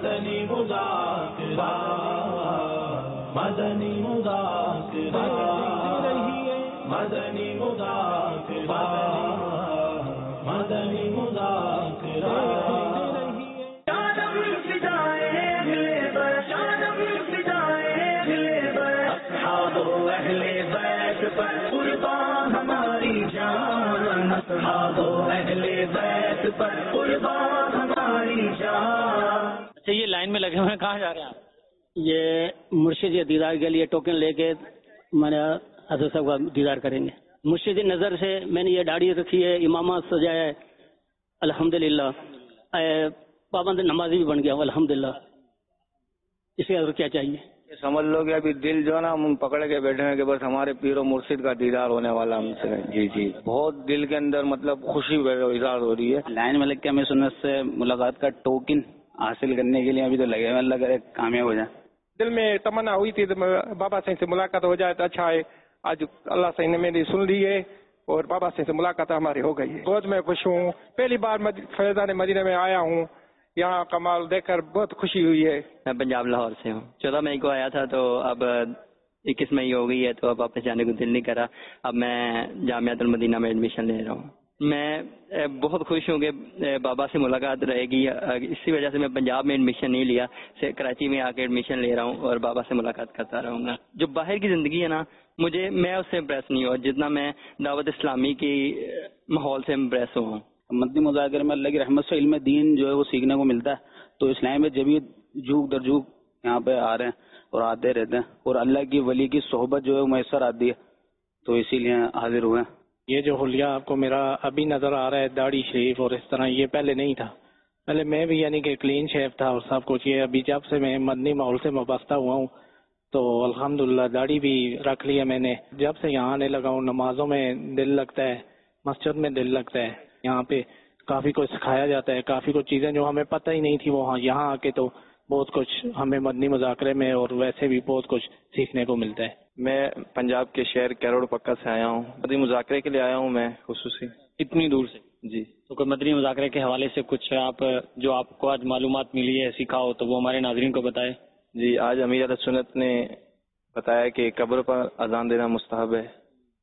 مدنی مذاکرہ مدنی مذاکرہ مدنی مذاکرہ مدنی مذاکرہ اچھا، یہ لائن میں لگے ہوئے ہیں، کہاں جا رہے ہیں آپ؟ یہ مرشد دیدار کے لیے ٹوکن لے کے میں نے حضرت صاحب کا دیدار کریں گے. مرشد نظر سے میں نے یہ داڑھی رکھی ہے، امامہ سجایا ہے، الحمدللہ پابند نمازی بھی بن گیا ہوں الحمدللہ. اس کے اور کیا چاہیے؟ سمجھ لو کہ ابھی دل جو ہے نا ہم پکڑ کے بیٹھے ہیں کہ بس ہمارے پیر و مرشد کا دیدار ہونے والا ہم سے. جی جی، بہت دل کے اندر مطلب خوشی اظہار ہو رہی ہے. لائن میں لگ کے ہمیں سنت سے ملاقات کا ٹوکن حاصل کرنے کے لیے ابھی تو لگے ہوئے، اللہ کرے کامیاب ہو جائے. دل میں تمنا ہوئی تھی بابا صاحب سے ملاقات ہو جائے تو اچھا ہے. آج اللہ صاحب نے میری سن لی ہے اور بابا صاحب سے ملاقات ہماری ہو گئی ہے. بہت میں خوش ہوں، پہلی بار فیضان مدینہ میں آیا ہوں، یہاں کمال دیکھ کر بہت خوشی ہوئی ہے. میں پنجاب لاہور سے ہوں، 14 مئی کو آیا تھا تو اب 21 مئی ہو گئی ہے تو اب واپس جانے کو دل نہیں کرا. اب میں جامعۃ المدینہ میں ایڈمیشن لے رہا ہوں. میں بہت خوش ہوں کہ بابا سے ملاقات رہے گی. اسی وجہ سے میں پنجاب میں ایڈمیشن نہیں لیا، کراچی میں آ کے ایڈمیشن لے رہا ہوں اور بابا سے ملاقات کرتا رہوں گا. جو باہر کی زندگی ہے نا، میں اس سے امپریس نہیں ہوا جتنا میں دعوت اسلامی کی ماحول سے امپریس ہوا ہوں. مدنی مذاکرے میں اللہ کی رحمت سے علم دین جو ہے وہ سیکھنے کو ملتا ہے. تو اسلام میں جب جھوک در جھوک یہاں پہ آ رہے ہیں اور آتے رہتے ہیں اور اللہ کی ولی کی صحبت جو ہے میسر آتی ہے تو اسی لیے حاضر ہوئے ہیں. یہ جو حلیہ آپ کو میرا ابھی نظر آ رہا ہے، داڑھی شریف اور اس طرح، یہ پہلے نہیں تھا. پہلے میں بھی یعنی کہ کلین شیو تھا اور سب کچھ. یہ ابھی جب سے میں مدنی ماحول سے وابستہ ہوا ہوں تو الحمدللہ داڑھی بھی رکھ لی ہے میں نے. جب سے یہاں آنے لگا ہوں نمازوں میں دل لگتا ہے، مسجد میں دل لگتا ہے. یہاں پہ کافی کچھ سکھایا جاتا ہے، کافی کچھ چیزیں جو ہمیں پتہ ہی نہیں تھی وہ یہاں آ کے تو بہت کچھ ہمیں مدنی مذاکرے میں اور ویسے بھی بہت کچھ سیکھنے کو ملتا ہے. میں پنجاب کے شہر کیروڑ پکا سے آیا ہوں، مدنی مذاکرے کے لیے آیا ہوں میں خصوصی. اتنی دور سے؟ جی. تو کوئی مدنی مذاکرے کے حوالے سے کچھ آپ جو آپ کو آج معلومات ملی ہے سیکھا ہو تو وہ ہمارے ناظرین کو بتائے. جی، آج امیر اہل سنت نے بتایا کہ قبر پر اذان دینا مستحب ہے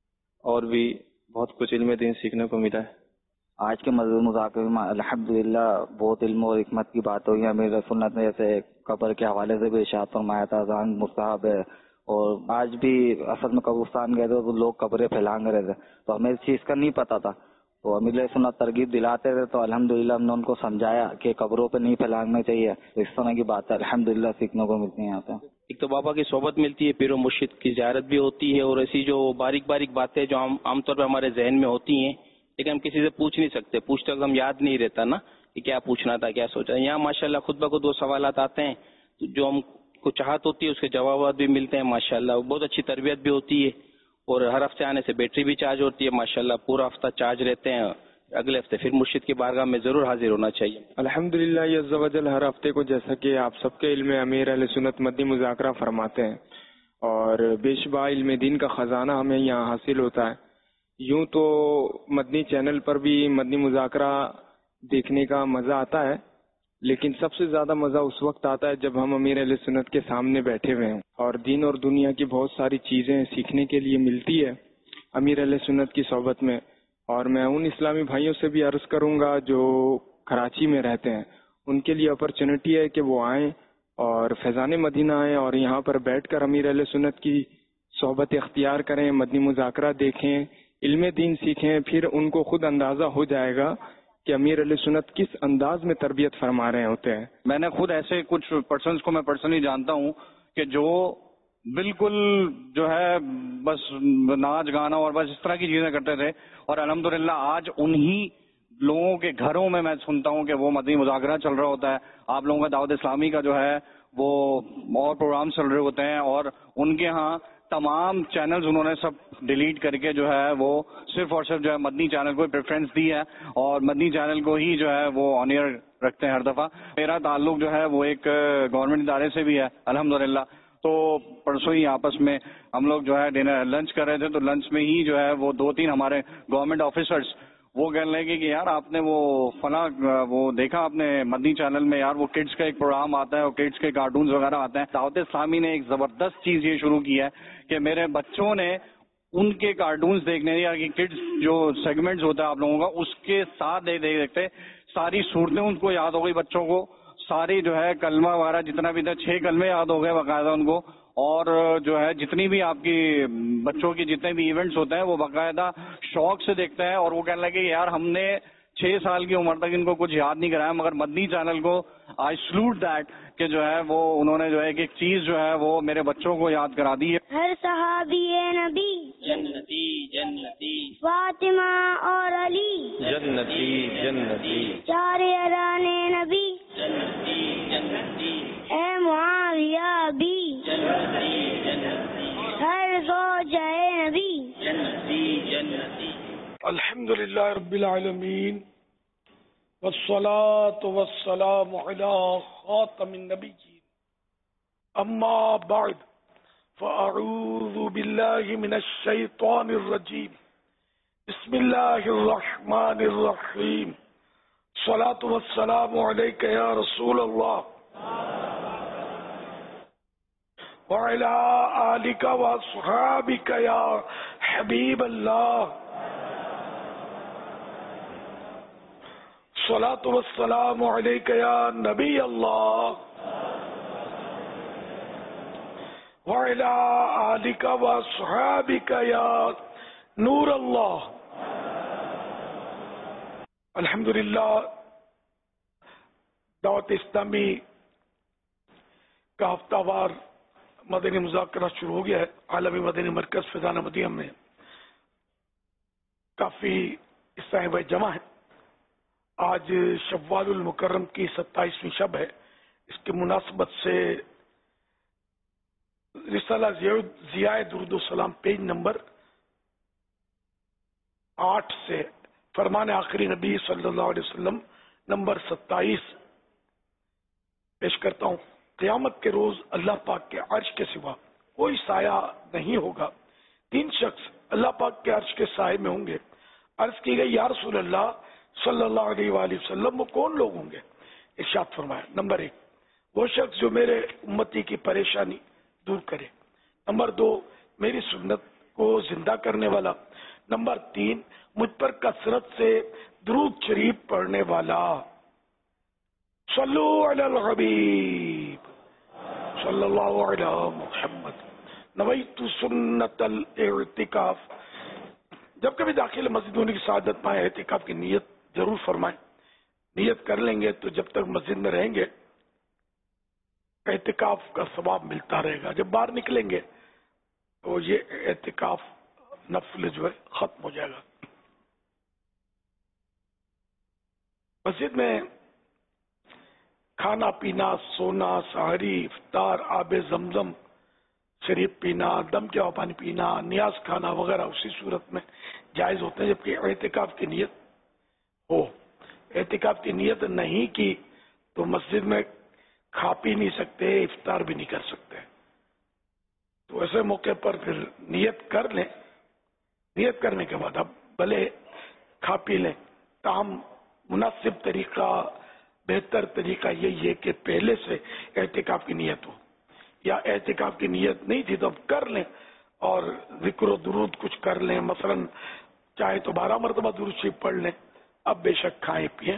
اور بھی بہت کچھ علم دین سیکھنے کو ملا ہے. آج کے مدنی مذاکرے میں الحمدللہ بہت علم اور حکمت کی بات ہوئی ہے. امیر سنت نے جیسے قبر کے حوالے سے بھی ارشاد فرمایا تھا اذان مستحب ہے. اور آج بھی اصل میں قبرستان گئے تھے تو لوگ قبریں پھیلانگ رہے تھے تو ہمیں اس چیز کا نہیں پتا تھا تو امیر سنت ترغیب دلاتے تھے تو الحمدللہ ہم نے ان کو سمجھایا کہ قبروں پہ نہیں پھیلانگنا چاہیے. اس طرح کی بات ہے الحمدللہ سیکھنے کو ملتی ہے یہاں سے. ایک تو بابا کی صحبت ملتی ہے، پیر و مرشد کی زیارت بھی ہوتی ہے اور ایسی جو باریک باریک باتیں جو عام طور پہ ہمارے ذہن میں ہوتی ہیں لیکن ہم کسی سے پوچھ نہیں سکتے، پوچھتے وقت ہم یاد نہیں رہتا نا کہ کیا پوچھنا تھا کیا سوچا. یہاں ماشاءاللہ خود بخود وہ سوالات آتے ہیں جو ہم کو چاہت ہوتی ہے اس کے جوابات بھی ملتے ہیں ماشاءاللہ. بہت اچھی تربیت بھی ہوتی ہے اور ہر ہفتے آنے سے بیٹری بھی چارج ہوتی ہے ماشاءاللہ. پورا ہفتہ چارج رہتے ہیں. اگلے ہفتے پھر مرشد کی بارگاہ میں ضرور حاضر ہونا چاہیے. الحمدللہ یہ عز و جل ہر ہفتے کو جیسا کہ آپ سب کے علم امیر اہل سنت مدنی مذاکرہ فرماتے ہیں اور بے شبہ علم دین کا خزانہ ہمیں یہاں حاصل ہوتا ہے. یوں تو مدنی چینل پر بھی مدنی مذاکرہ دیکھنے کا مزہ آتا ہے لیکن سب سے زیادہ مزہ اس وقت آتا ہے جب ہم امیر اہل سنت کے سامنے بیٹھے ہوئے ہوں اور دین اور دنیا کی بہت ساری چیزیں سیکھنے کے لیے ملتی ہے امیر اہل سنت کی صحبت میں. اور میں ان اسلامی بھائیوں سے بھی عرض کروں گا جو کراچی میں رہتے ہیں، ان کے لیے اپرچونٹی ہے کہ وہ آئیں اور فیضان مدینہ آئیں اور یہاں پر بیٹھ کر امیر اہل سنت کی صحبت اختیار کریں، مدنی مذاکرہ دیکھیں، علم دین سیکھیں. پھر ان کو خود اندازہ ہو جائے گا کہ امیر اہل سنت کس انداز میں تربیت فرما رہے ہوتے ہیں. میں نے خود ایسے کچھ پرسنز کو میں پرسنلی جانتا ہوں کہ جو بالکل جو ہے بس ناچ گانا اور بس اس طرح کی چیزیں کرتے تھے اور الحمدللہ آج انہی لوگوں کے گھروں میں سنتا ہوں کہ وہ مدنی مذاکرہ چل رہا ہوتا ہے. آپ لوگوں کا دعوت اسلامی کا جو ہے وہ اور پروگرام چل رہے ہوتے ہیں اور ان کے ہاں تمام چینلز انہوں نے سب ڈیلیٹ کر کے جو ہے وہ صرف اور صرف جو ہے مدنی چینل کو پریفرنس دی ہے اور مدنی چینل کو ہی جو ہے وہ آن ایئر رکھتے ہیں ہر دفعہ. میرا تعلق جو ہے وہ ایک گورنمنٹ ادارے سے بھی ہے الحمدللہ. تو پرسوں ہی آپس میں ہم لوگ جو ہے ڈنر لنچ کر رہے تھے تو لنچ میں ہی جو ہے وہ 2-3 ہمارے گورنمنٹ آفیسرز وہ کہنے لگے کہ یار آپ نے وہ فلاں وہ دیکھا آپ نے مدنی چینل میں یار وہ کڈس کا ایک پروگرام آتا ہے اور کڈس کے کارٹونز وغیرہ آتے ہیں. دعوت اسلامی نے ایک زبردست چیز یہ شروع کی ہے کہ میرے بچوں نے ان کے کارٹونز دیکھنے یا کہ کڈس جو سیگمنٹس ہوتا ہے آپ لوگوں کا اس کے ساتھ دیکھتے ساری صورتیں ان کو یاد ہو گئی. بچوں کو ساری جو ہے کلمہ وغیرہ جتنا بھی تھا 6 کلمے یاد ہو گئے باقاعدہ ان کو. اور جو ہے جتنی بھی آپ کی بچوں کی جتنے بھی ایونٹس ہوتے ہیں وہ باقاعدہ شوق سے دیکھتے ہیں. اور وہ کہنے لگے یار ہم نے 6 سال کی عمر تک ان کو کچھ یاد نہیں کرایا مگر مدنی چینل کو آئی سلوٹ دیٹ کہ جو ہے وہ انہوں نے جو ہے ایک چیز جو ہے وہ میرے بچوں کو یاد کرا دی ہے. ہر صحابی نبی جنتی جنتی فاطمہ اور علی جنتی جنتی چار اران نبی جنتی جنتی اے معاویہ بھی جنتی جنتی ہر زوجہ نبی جنتی جنتی. الحمدللہ رب العالمین والصلاة والسلام علی خاتم النبیین اما بعد فاعوذ باللہ من الشیطان الرجیم بسم اللہ الرحمن الرحیم الصلاة والسلام علیک یا رسول اللہ وعلی آلک واصحابک یا حبیب اللہ الصلاة والسلام علیک یا نبی اللہ وعلی آلک واصحابک یا نور اللہ. الحمدللہ دعوت اسلامی کا ہفتہ وار مدنی مذاکرہ شروع ہو گیا ہے. عالمی مدنی مرکز فیضان مدینہ میں کافی صاحب جمع ہے. آج شوال المکرم کی 27ویں شب ہے. اس کی مناسبت سے رسالہ ضیاء درود و سلام پیج نمبر 8 سے فرمان آخری نبی صلی اللہ علیہ وسلم نمبر 27 پیش کرتا ہوں. قیامت کے روز اللہ پاک کے عرش کے سوا کوئی سایہ نہیں ہوگا. 3 شخص اللہ پاک کے عرش کے سائے میں ہوں گے. عرض کی گئی یا رسول اللہ صلی اللہ علیہ وآلہ وسلم وہ کون لوگ ہوں گے؟ ارشاد فرمایا نمبر 1 وہ شخص جو میرے امتی کی پریشانی دور کرے. نمبر 2 میری سنت کو زندہ کرنے والا. نمبر 3 مجھ پر کثرت سے درود شریف پڑھنے والا. صلو علی الحبیب صلی اللہ علی محمد. نویت سنت الاعتکاف. جب کبھی داخل مسجد ہونے کی سعادت پائیں اعتکاف کی نیت ضرور فرمائیں. نیت کر لیں گے تو جب تک مسجد میں رہیں گے اعتکاف کا ثواب ملتا رہے گا. جب باہر نکلیں گے تو یہ اعتکاف نفل جو ہے ختم ہو جائے گا. مسجد میں کھانا پینا سونا سحری افطار آب زمزم شریف پینا دم کے ہوا پانی پینا نیاز کھانا وغیرہ اسی صورت میں جائز ہوتے ہیں جبکہ اعتکاف کی نیت ہو. اعتکاف کی نیت نہیں کی تو مسجد میں کھا پی نہیں سکتے افطار بھی نہیں کر سکتے. تو ایسے موقع پر پھر نیت کر لیں. نیت کرنے کے بعد اب بھلے کھا پی لیں. تاہم مناسب طریقہ بہتر طریقہ یہی ہے کہ پہلے سے اعتکاف کی نیت ہو یا اعتکاف کی نیت نہیں تھی تو اب کر لیں اور ذکر و درود کچھ کر لیں. مثلا چاہے تو 12 مرتبہ درود شریف پڑھ لیں. اب بے شک کھائیں پیئیں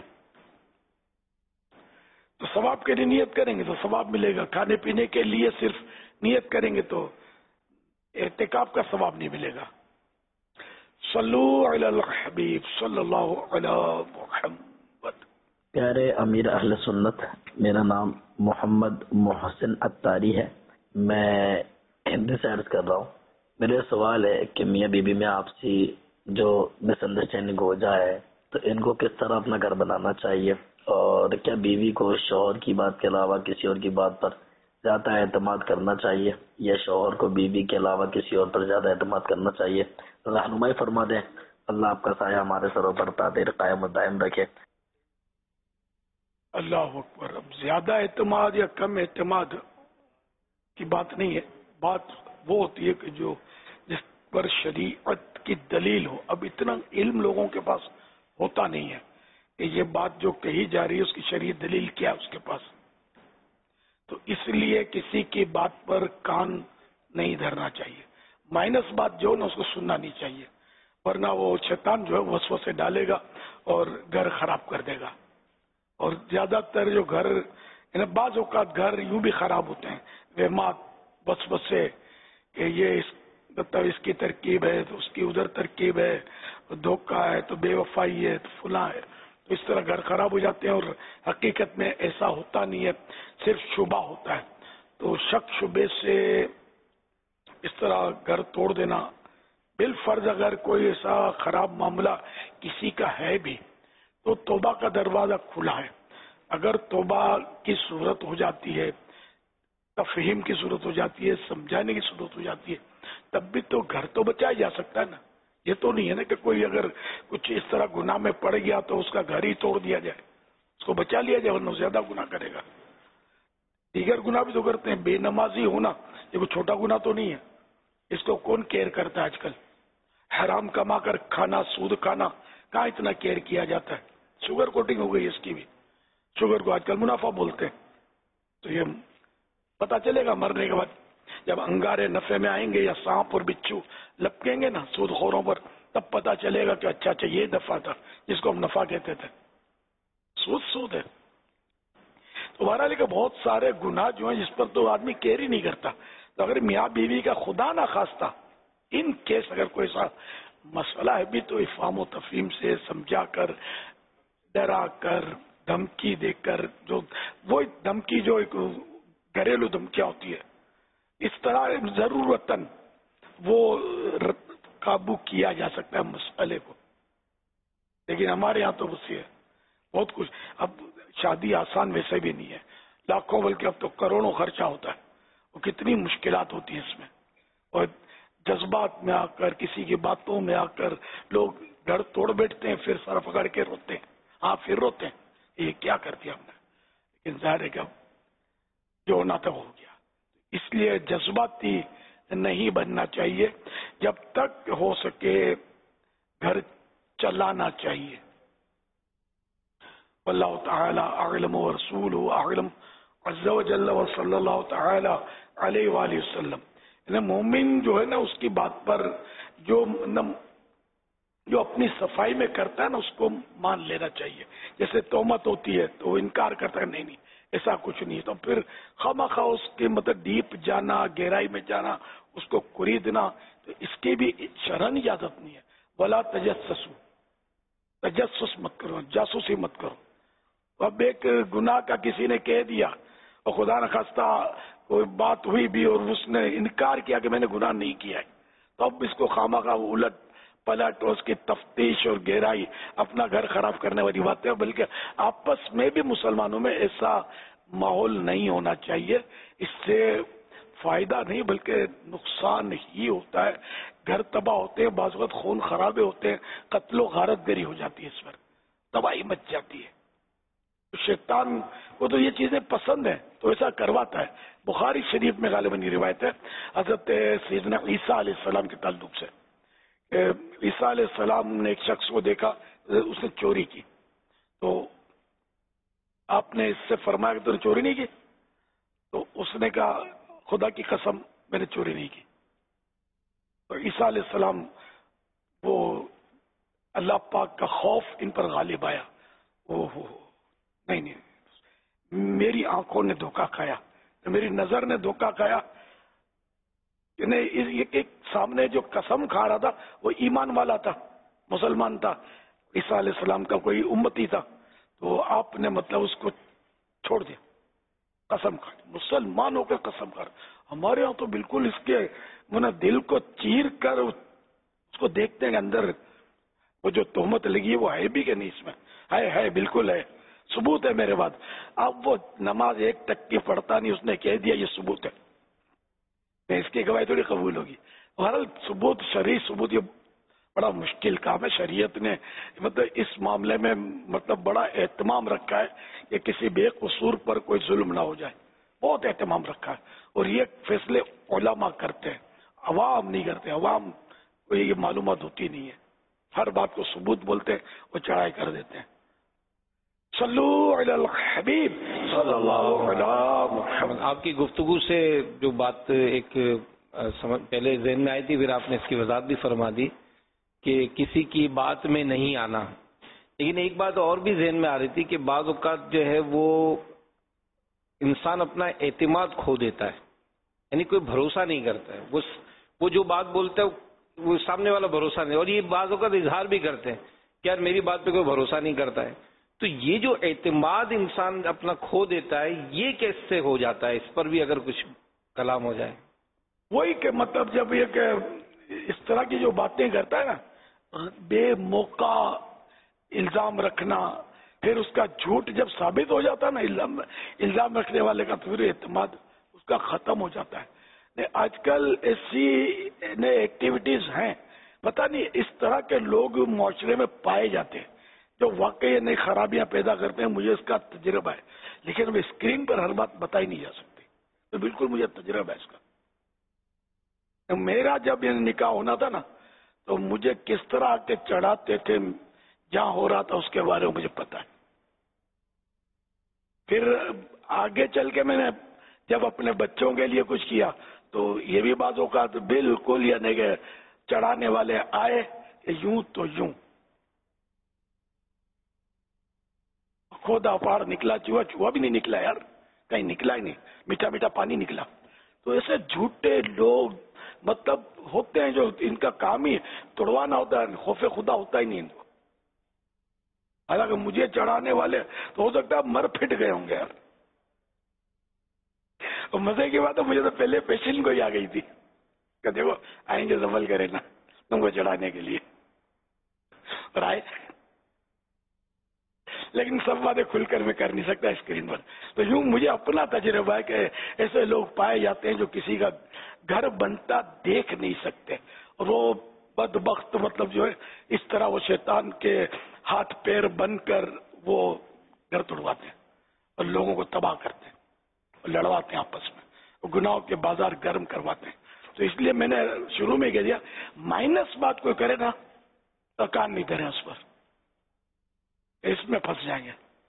تو ثواب کے لیے نیت کریں گے تو ثواب ملے گا. کھانے پینے کے لیے صرف نیت کریں گے تو اعتکاف کا ثواب نہیں ملے گا. صلو علی الحبیب صلی اللہ علی محمد. پیارے امیر اہل سنت میرا نام محمد محسن اتاری ہے. میں ہندی سے عرض کر رہا ہوں. میرے سوال ہے کہ میاں بیوی میں آپسی جو مس انڈرسٹینڈنگ ہو جائے تو ان کو کس طرح اپنا گھر بنانا چاہیے اور کیا بیوی کو شوہر کی بات کے علاوہ کسی اور کی بات پر زیادہ اعتماد کرنا چاہیے یا شوہر کو بیوی کے علاوہ کسی اور پر زیادہ اعتماد کرنا چاہیے؟ رہنمائی فرما دیں. اللہ آپ کا سایہ ہمارے سروں پر دیر قائم و دائم رکھے. اللہ اکبر. اب زیادہ اعتماد یا کم اعتماد کی بات نہیں ہے. بات وہ ہوتی ہے کہ جو جس پر شریعت کی دلیل ہو. اب اتنا علم لوگوں کے پاس ہوتا نہیں ہے کہ یہ بات جو کہی جا رہی ہے اس کی شرعی دلیل کیا ہے اس کے پاس. تو اس لیے کسی کی بات پر کان نہیں دھرنا چاہیے. مائنس بات جو نا اس کو سننا نہیں چاہیے, ورنہ وہ شیطان جو ہے وسوسے ڈالے گا اور گھر خراب کر دے گا. اور زیادہ تر جو گھر بعض اوقات گھر یوں بھی خراب ہوتے ہیں, وہمات وسوسے کہ یہ مطلب اس کی ترکیب ہے تو اس کی ادھر ترکیب ہے, دھوکہ ہے تو بے وفائی ہے تو فلاں ہے, تو اس طرح گھر خراب ہو جاتے ہیں. اور حقیقت میں ایسا ہوتا نہیں ہے, صرف شبہ ہوتا ہے. تو شک شبے سے اس طرح گھر توڑ دینا, بالفرض اگر کوئی ایسا خراب معاملہ کسی کا ہے بھی تو توبہ کا دروازہ کھلا ہے. اگر توبہ کی صورت ہو جاتی ہے, تفہیم کی صورت ہو جاتی ہے, سمجھانے کی صورت ہو جاتی ہے, تب بھی تو گھر تو بچایا جا سکتا ہے نا. یہ تو نہیں ہے نا کہ کوئی اگر کچھ اس طرح گناہ میں پڑ گیا تو اس کا گھر ہی توڑ دیا جائے, اس کو بچا لیا جائے ورنہ زیادہ گناہ کرے گا. دیگر گناہ بھی تو کرتے ہیں, بے نمازی ہونا یہ کوئی چھوٹا گناہ تو نہیں ہے, اس کو کون کیئر کرتا ہے آج کل. حرام کما کر کھانا, سود کھانا, کہاں اتنا کیئر کیا جاتا ہے. شوگر کوٹنگ ہو گئی اس کی بھی, شوگر کو آج کل منافع بولتے ہیں. تو یہ پتا چلے گا مرنے کے بعد جب انگارے نفے میں آئیں گے یا سانپ اور بچھو لپکیں گے نا سود خوروں پر, تب پتا چلے گا کہ اچھا اچھا یہ نفع تھا جس کو ہم نفع کہتے تھے. سود ہے. تو بہرحال کہ بہت سارے گناہ جو ہیں جس پر تو آدمی کیئر ہی نہیں کرتا. تو اگر میاں بیوی کا خدا نہ خواستہ ان کیس اگر کوئی ایسا مسئلہ ہے بھی تو افہام و تفہیم سے سمجھا کر, ڈرا کر, دھمکی دے کر, جو وہ دھمکی جو ایک گھریلو دھمکیاں ہوتی ہے اس طرح ضرورتاً وہ قابو کیا جا سکتا ہے مسئلے کو. لیکن ہمارے یہاں تو وسیع ہے بہت کچھ. اب شادی آسان ویسے بھی نہیں ہے, لاکھوں بلکہ اب تو کروڑوں خرچہ ہوتا ہے. وہ کتنی مشکلات ہوتی ہیں اس میں, اور جذبات میں آ کر کسی کی باتوں میں آ کر لوگ گھر توڑ بیٹھتے ہیں, پھر سر پکڑ کے روتے ہیں. ہاں پھر روتے ہیں یہ کیا کر دیا ہم نے, لیکن ظاہر ہے کہ اب جو ہونا تھا ہو گیا. اس لیے جذباتی نہیں بننا چاہیے, جب تک ہو سکے گھر چلانا چاہیے. واللہ تعالی اعلم ورسولہ اعلم عز وجل وصلی اللہ تعالی علیہ وآلہ وسلم. مومن جو ہے نا اس کی بات پر جو اپنی صفائی میں کرتا ہے نا اس کو مان لینا چاہیے. جیسے تہمت ہوتی ہے تو وہ انکار کرتا ہے نہیں ایسا کچھ نہیں, تو پھر خواہ اس کے مطلب ڈیپ جانا, گہرائی میں جانا, اس کو خریدنا, تو اس کی بھی شرعن اجازت نہیں ہے. ولا تجسسوا, تجسس مت کرو, جاسوسی مت کرو. اب ایک گناہ کا کسی نے کہہ دیا اور خدا نہ خواستہ کوئی بات ہوئی بھی اور اس نے انکار کیا کہ میں نے گناہ نہیں کیا ہے, تو اب اس کو خواہ الٹ پلٹ اور اس کی تفتیش اور گہرائی اپنا گھر خراب کرنے والی بات ہے. بلکہ آپس میں بھی مسلمانوں میں ایسا ماحول نہیں ہونا چاہیے. اس سے فائدہ نہیں بلکہ نقصان ہی ہوتا ہے. گھر تباہ ہوتے ہیں, بعض وقت خون خرابے ہوتے ہیں, قتل و غارت گری ہو جاتی ہے, اس پر تباہی مچ جاتی ہے. شیطان کو تو یہ چیزیں پسند ہیں تو ایسا کرواتا ہے. بخاری شریف میں غالباً یہ روایت ہے حضرت سیدنا عیسیٰ علیہ السلام کے تعلق سے. عیسیٰ علیہ السلام نے ایک شخص کو دیکھا, اس نے چوری کی, تو آپ نے اس سے فرمایا کہ تو نے چوری نہیں کی؟ تو اس نے کہا خدا کی قسم میں نے چوری نہیں کی. تو عیسیٰ علیہ السلام وہ اللہ پاک کا خوف ان پر غالب آیا. نہیں, میری آنکھوں نے دھوکہ کھایا, میری نظر نے دھوکہ کھایا. ایک سامنے جو قسم کھا رہا تھا وہ ایمان والا تھا, مسلمان تھا, عیسیٰ علیہ السلام کا کوئی امتی تھا, تو آپ نے مطلب اس کو چھوڑ دیا, قسم کھا, مسلمان ہو کر قسم کھا. ہمارے یہاں تو بالکل اس کے دل کو چیر کر اس کو دیکھتے ہیں اندر وہ جو تہمت لگی وہ ہے بھی کہ نہیں, اس میں ہے بالکل ہے, ثبوت ہے میرے بعد. اب وہ نماز ایک تک کی پڑھتا نہیں, اس نے کہہ دیا یہ ثبوت ہے, اس کی گواہی تھوڑی قبول ہوگی. بہرحال ثبوت, شرعی ثبوت, یہ بڑا مشکل کام ہے. شریعت نے مطلب اس معاملے میں مطلب بڑا اہتمام رکھا ہے کہ کسی بے قصور پر کوئی ظلم نہ ہو جائے, بہت اہتمام رکھا ہے. اور یہ فیصلے علماء کرتے ہیں, عوام نہیں کرتے, عوام کو یہ معلومات ہوتی نہیں ہے. ہر بات کو ثبوت بولتے ہیں وہ چڑھائی کر دیتے ہیں. صلو علی الحبیب صلی اللہ علیہ محمد. آپ کی گفتگو سے جو بات ایک پہلے ذہن میں آئی تھی، پھر آپ نے اس کی وضاحت بھی فرما دی کہ کسی کی بات میں نہیں آنا. لیکن ایک بات اور بھی ذہن میں آ رہی تھی کہ بعض اوقات جو ہے وہ انسان اپنا اعتماد کھو دیتا ہے، یعنی کوئی بھروسہ نہیں کرتا ہے. وہ جو بات بولتا ہے وہ سامنے والا بھروسہ نہیں، اور یہ بعض اوقات اظہار بھی کرتے ہیں کہ یار میری بات پہ کوئی بھروسہ نہیں کرتا ہے. تو یہ جو اعتماد انسان اپنا کھو دیتا ہے یہ کیسے ہو جاتا ہے؟ اس پر بھی اگر کچھ کلام ہو جائے. وہی کہ مطلب جب یہ کہ اس طرح کی جو باتیں کرتا ہے نا، بے موقع الزام رکھنا، پھر اس کا جھوٹ جب ثابت ہو جاتا ہے نا الزام رکھنے والے کا، تو پھر اعتماد اس کا ختم ہو جاتا ہے. آج کل ایسی نئے ایکٹیویٹیز ہیں، پتہ نہیں اس طرح کے لوگ معاشرے میں پائے جاتے ہیں جو واقعی نئی خرابیاں پیدا کرتے ہیں. مجھے اس کا تجربہ ہے، لیکن اب اسکرین پر ہر بات بتائی نہیں جا سکتی. تو بالکل مجھے تجربہ ہے اس کا. میرا جب یہ نکاح ہونا تھا نا تو مجھے کس طرح کے چڑھاتے تھے جہاں ہو رہا تھا اس کے بارے میں مجھے پتا ہے. پھر آگے چل کے میں نے جب اپنے بچوں کے لیے کچھ کیا تو یہ بھی بعض اوقات بالکل یعنی کہ چڑھانے والے آئے یوں تو یوں، کھودا پاڑ نکلا، چوہا چوہا بھی نہیں نکلا یار، کہیں نکلا ہی نہیں، میٹھا میٹھا پانی نکلا. تو ایسے جھوٹے لوگ مطلب ہوتے ہیں جو ان کا کام ہی توڑوانا ہوتا ہے، خوف خدا ہوتا ہی نہیں ان کو. حالانکہ مجھے چڑھانے والے تو ہو سکتا ہے مر پھٹ گئے ہوں گے یار. اور مزے کی بات ہے مجھے تو پہلے پیشنٹ کو ہی آ گئی تھی کہ دیکھو آئیں گے زبل کرے نا تم کو چڑھانے کے لیے، اور آئے. لیکن سب باتیں کھل کر میں کر نہیں سکتا اسکرین پر. تو یوں مجھے اپنا تجربہ ہے کہ ایسے لوگ پائے جاتے ہیں جو کسی کا گھر بنتا دیکھ نہیں سکتے، اور وہ بدبخت مطلب جو ہے اس طرح وہ شیطان کے ہاتھ پیر بن کر وہ گھر توڑواتے ہیں اور لوگوں کو تباہ کرتے ہیں اور لڑواتے ہیں آپس میں، اور گناہوں کے بازار گرم کرواتے ہیں. تو اس لیے میں نے شروع میں کہہ دیا مائنس بات کوئی کرے نا تو کان نہیں دھرے اس پر، اس میں پھنس جائیں گے.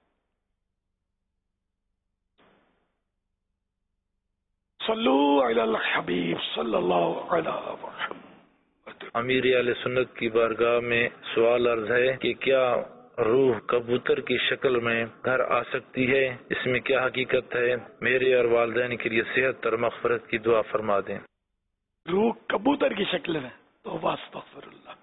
صلو علی الحبیب صلی اللہ علیہ وسلم. امیر اہل سنت کی بارگاہ میں سوال عرض ہے کہ کیا روح کبوتر کی شکل میں گھر آ سکتی ہے؟ اس میں کیا حقیقت ہے؟ میرے اور والدین کے لیے صحت اور مغفرت کی دعا فرما دیں. روح کبوتر کی شکل میں؟ توبہ استغفر اللہ.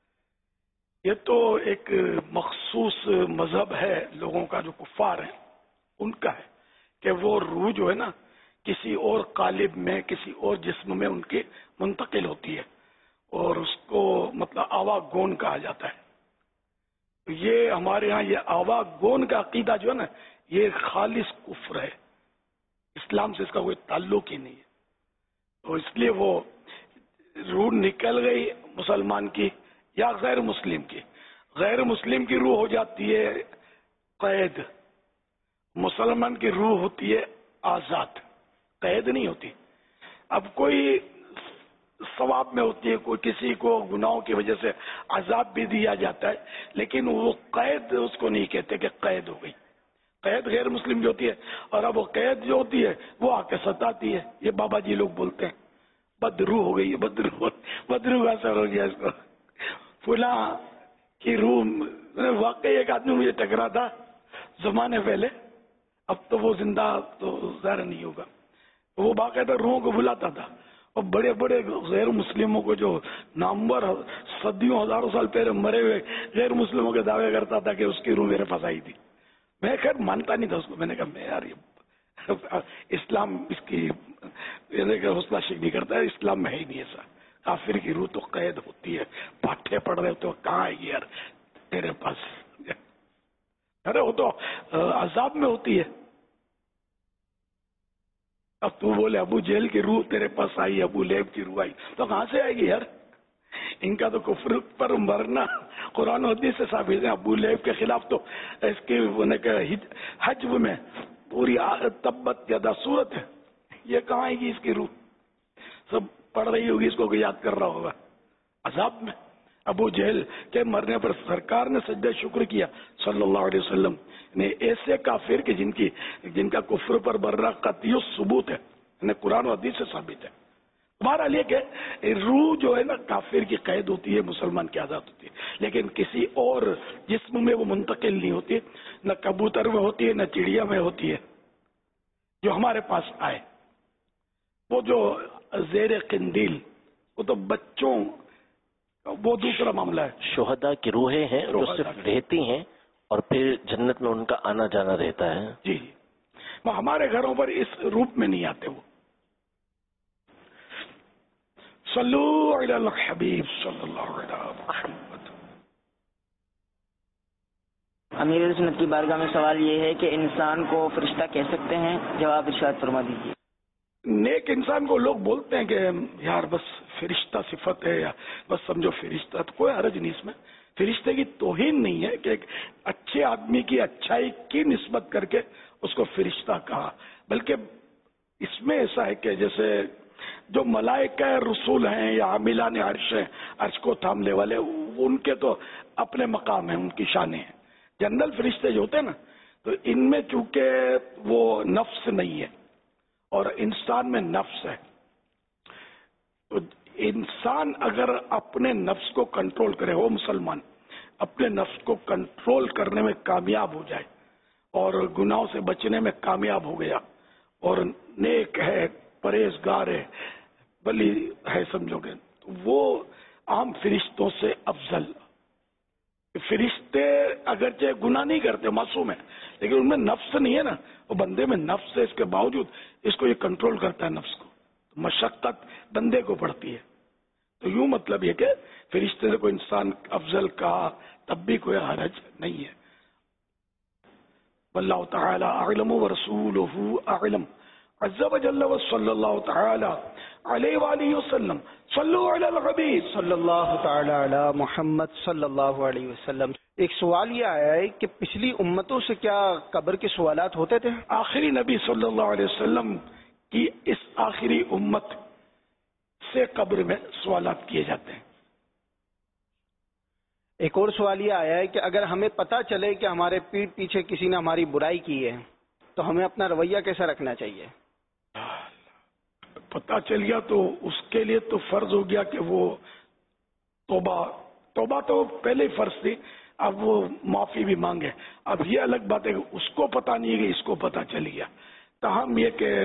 یہ تو ایک مخصوص مذہب ہے لوگوں کا جو کفار ہیں ان کا ہے کہ وہ روح جو ہے نا کسی اور قالب میں کسی اور جسم میں ان کی منتقل ہوتی ہے، اور اس کو مطلب آوا گون کہا جاتا ہے. یہ ہمارے ہاں یہ آوا گون کا عقیدہ جو ہے نا یہ خالص کفر ہے، اسلام سے اس کا کوئی تعلق ہی نہیں ہے. تو اس لیے وہ روح نکل گئی مسلمان کی یا غیر مسلم کی، غیر مسلم کی روح ہو جاتی ہے قید، مسلمان کی روح ہوتی ہے آزاد، قید نہیں ہوتی. اب کوئی ثواب میں ہوتی ہے، کوئی کسی کو گناہوں کی وجہ سے عذاب بھی دیا جاتا ہے، لیکن وہ قید اس کو نہیں کہتے کہ قید ہو گئی. قید غیر مسلم جو ہوتی ہے، اور اب وہ قید جو ہوتی ہے وہ آ کے ستاتی ہے. یہ بابا جی لوگ بولتے ہیں بدروح ہو گئی، بدروح کا اثر ہو گیا اس کو، فلاں کی روح. واقعی ایک آدمی مجھے ٹکرا تھا زمانے پہلے، اب تو وہ زندہ تو ظاہر نہیں ہوگا. وہ باقاعدہ روحوں کو بلاتا تھا اور بڑے بڑے غیر مسلموں کو جو نامور صدیوں ہزاروں سال پہلے مرے ہوئے غیر مسلموں کے دعوے کرتا تھا کہ اس کی روح میرے پاس آئی تھی. میں خیر مانتا نہیں تھا اس کو. میں نے کہا میں یار یہ اسلام اس کی حوصلہ شک نہیں کرتا ہے، اسلام میں ہے ہی نہیں ایسا. کافر کی روح تو قید ہوتی ہے، پاٹھے پڑھ رہے تو کہاں ہے یار تیرے پاس. ارے وہ تو عذاب میں ہوتی ہے. اب تو بولے ابو جہل کی روح تیرے پاس آئی، ابو لہب کی روح آئی، تو کہاں سے آئے گی یار؟ ان کا تو کفر پر مرنا قرآن و حدیث سے ثابت ہے. ابو لہب کے خلاف تو اس کی حج میں پوری تبت یدا صورت ہے. یہ کہاں آئے گی اس کی روح؟ سب پڑھ رہی ہوگی، اس کو یاد کر رہا ہوگا. عذاب میں ابو جہل کے مرنے پر سرکار نے سجدہ شکر کیا صلی اللہ علیہ وسلم نے. ایسے کافر کے جن کا کفر پر برہ قطعی ثبوت ہے، قرآن و حدیث سے ثابت ہے. تمہارا لیے کہ روح جو ہے نا کافر کی قید ہوتی ہے، مسلمان کی آزاد ہوتی ہے، لیکن کسی اور جسم میں وہ منتقل نہیں ہوتی. نہ کبوتر میں ہوتی ہے، نہ چڑیا میں ہوتی ہے جو ہمارے پاس آئے. وہ جو زیر قندیل وہ تو بچوں، وہ دوسرا معاملہ ہے. شہداء کی روحیں ہیں جو صرف رہتی ہیں اور پھر جنت میں ان کا آنا جانا رہتا ہے. جی، وہ ہمارے گھروں پر اس روپ میں نہیں آتے. وہ صلو علی الحبیب صلی اللہ علیہ محمد. امیر سنت کی بارگاہ میں سوال یہ ہے کہ انسان کو فرشتہ کہہ سکتے ہیں؟ جواب ارشاد فرما دیجیے. نیک انسان کو لوگ بولتے ہیں کہ یار بس فرشتہ صفت ہے، یا بس سمجھو فرشتہ، تو کوئی حرج نہیں اس میں. فرشتے کی توہین نہیں ہے کہ ایک اچھے آدمی کی اچھائی کی نسبت کر کے اس کو فرشتہ کہا، بلکہ اس میں ایسا ہے کہ جیسے جو ملائکہ رسول ہیں یا عاملان عرش ہیں، عرش کو تھامنے والے، ان کے تو اپنے مقام ہیں، ان کی شانیں ہیں. جنرل فرشتے جو ہوتے ہیں نا، تو ان میں چونکہ وہ نفس نہیں ہے اور انسان میں نفس ہے، تو انسان اگر اپنے نفس کو کنٹرول کرے، وہ مسلمان اپنے نفس کو کنٹرول کرنے میں کامیاب ہو جائے اور گناہوں سے بچنے میں کامیاب ہو گیا اور نیک ہے، پرہیزگار ہے، ولی ہے، سمجھو گے، تو وہ عام فرشتوں سے افضل. فرشتے اگرچہ گناہ نہیں کرتے، معصوم ہیں، لیکن ان میں نفس نہیں ہے نا. وہ بندے میں نفس ہے، اس کے باوجود اس کو یہ کنٹرول کرتا ہے نفس کو. مشقت بندے کو پڑتی ہے. تو یوں مطلب یہ کہ فرشتے سے کوئی انسان افضل کہا تب بھی کوئی حرج نہیں ہے. واللہ تعالی اعلم ورسولہ اعلم عز وجل وصلی اللہ تعالی علیہ وآلہ وسلم. صلو علی الحبیب صلی اللہ تعالی علی محمد صلی اللہ علیہ وسلم. ایک سوال یہ آیا ہے کہ پچھلی امتوں سے کیا قبر کے سوالات ہوتے تھے؟ آخری نبی صلی اللہ علیہ وسلم کی اس آخری امت سے قبر میں سوالات کیے جاتے ہیں. ایک اور سوال یہ آیا ہے کہ اگر ہمیں پتہ چلے کہ ہمارے پیٹھ پیچھے کسی نے ہماری برائی کی ہے تو ہمیں اپنا رویہ کیسا رکھنا چاہیے؟ پتہ چل گیا تو اس کے لیے تو فرض ہو گیا کہ وہ توبہ تو پہلے ہی فرض تھی، اب وہ معافی بھی مانگے. اب یہ الگ بات ہے کہ اس کو پتہ نہیں ہے کہ اس کو پتہ چل گیا. تاہم یہ کہ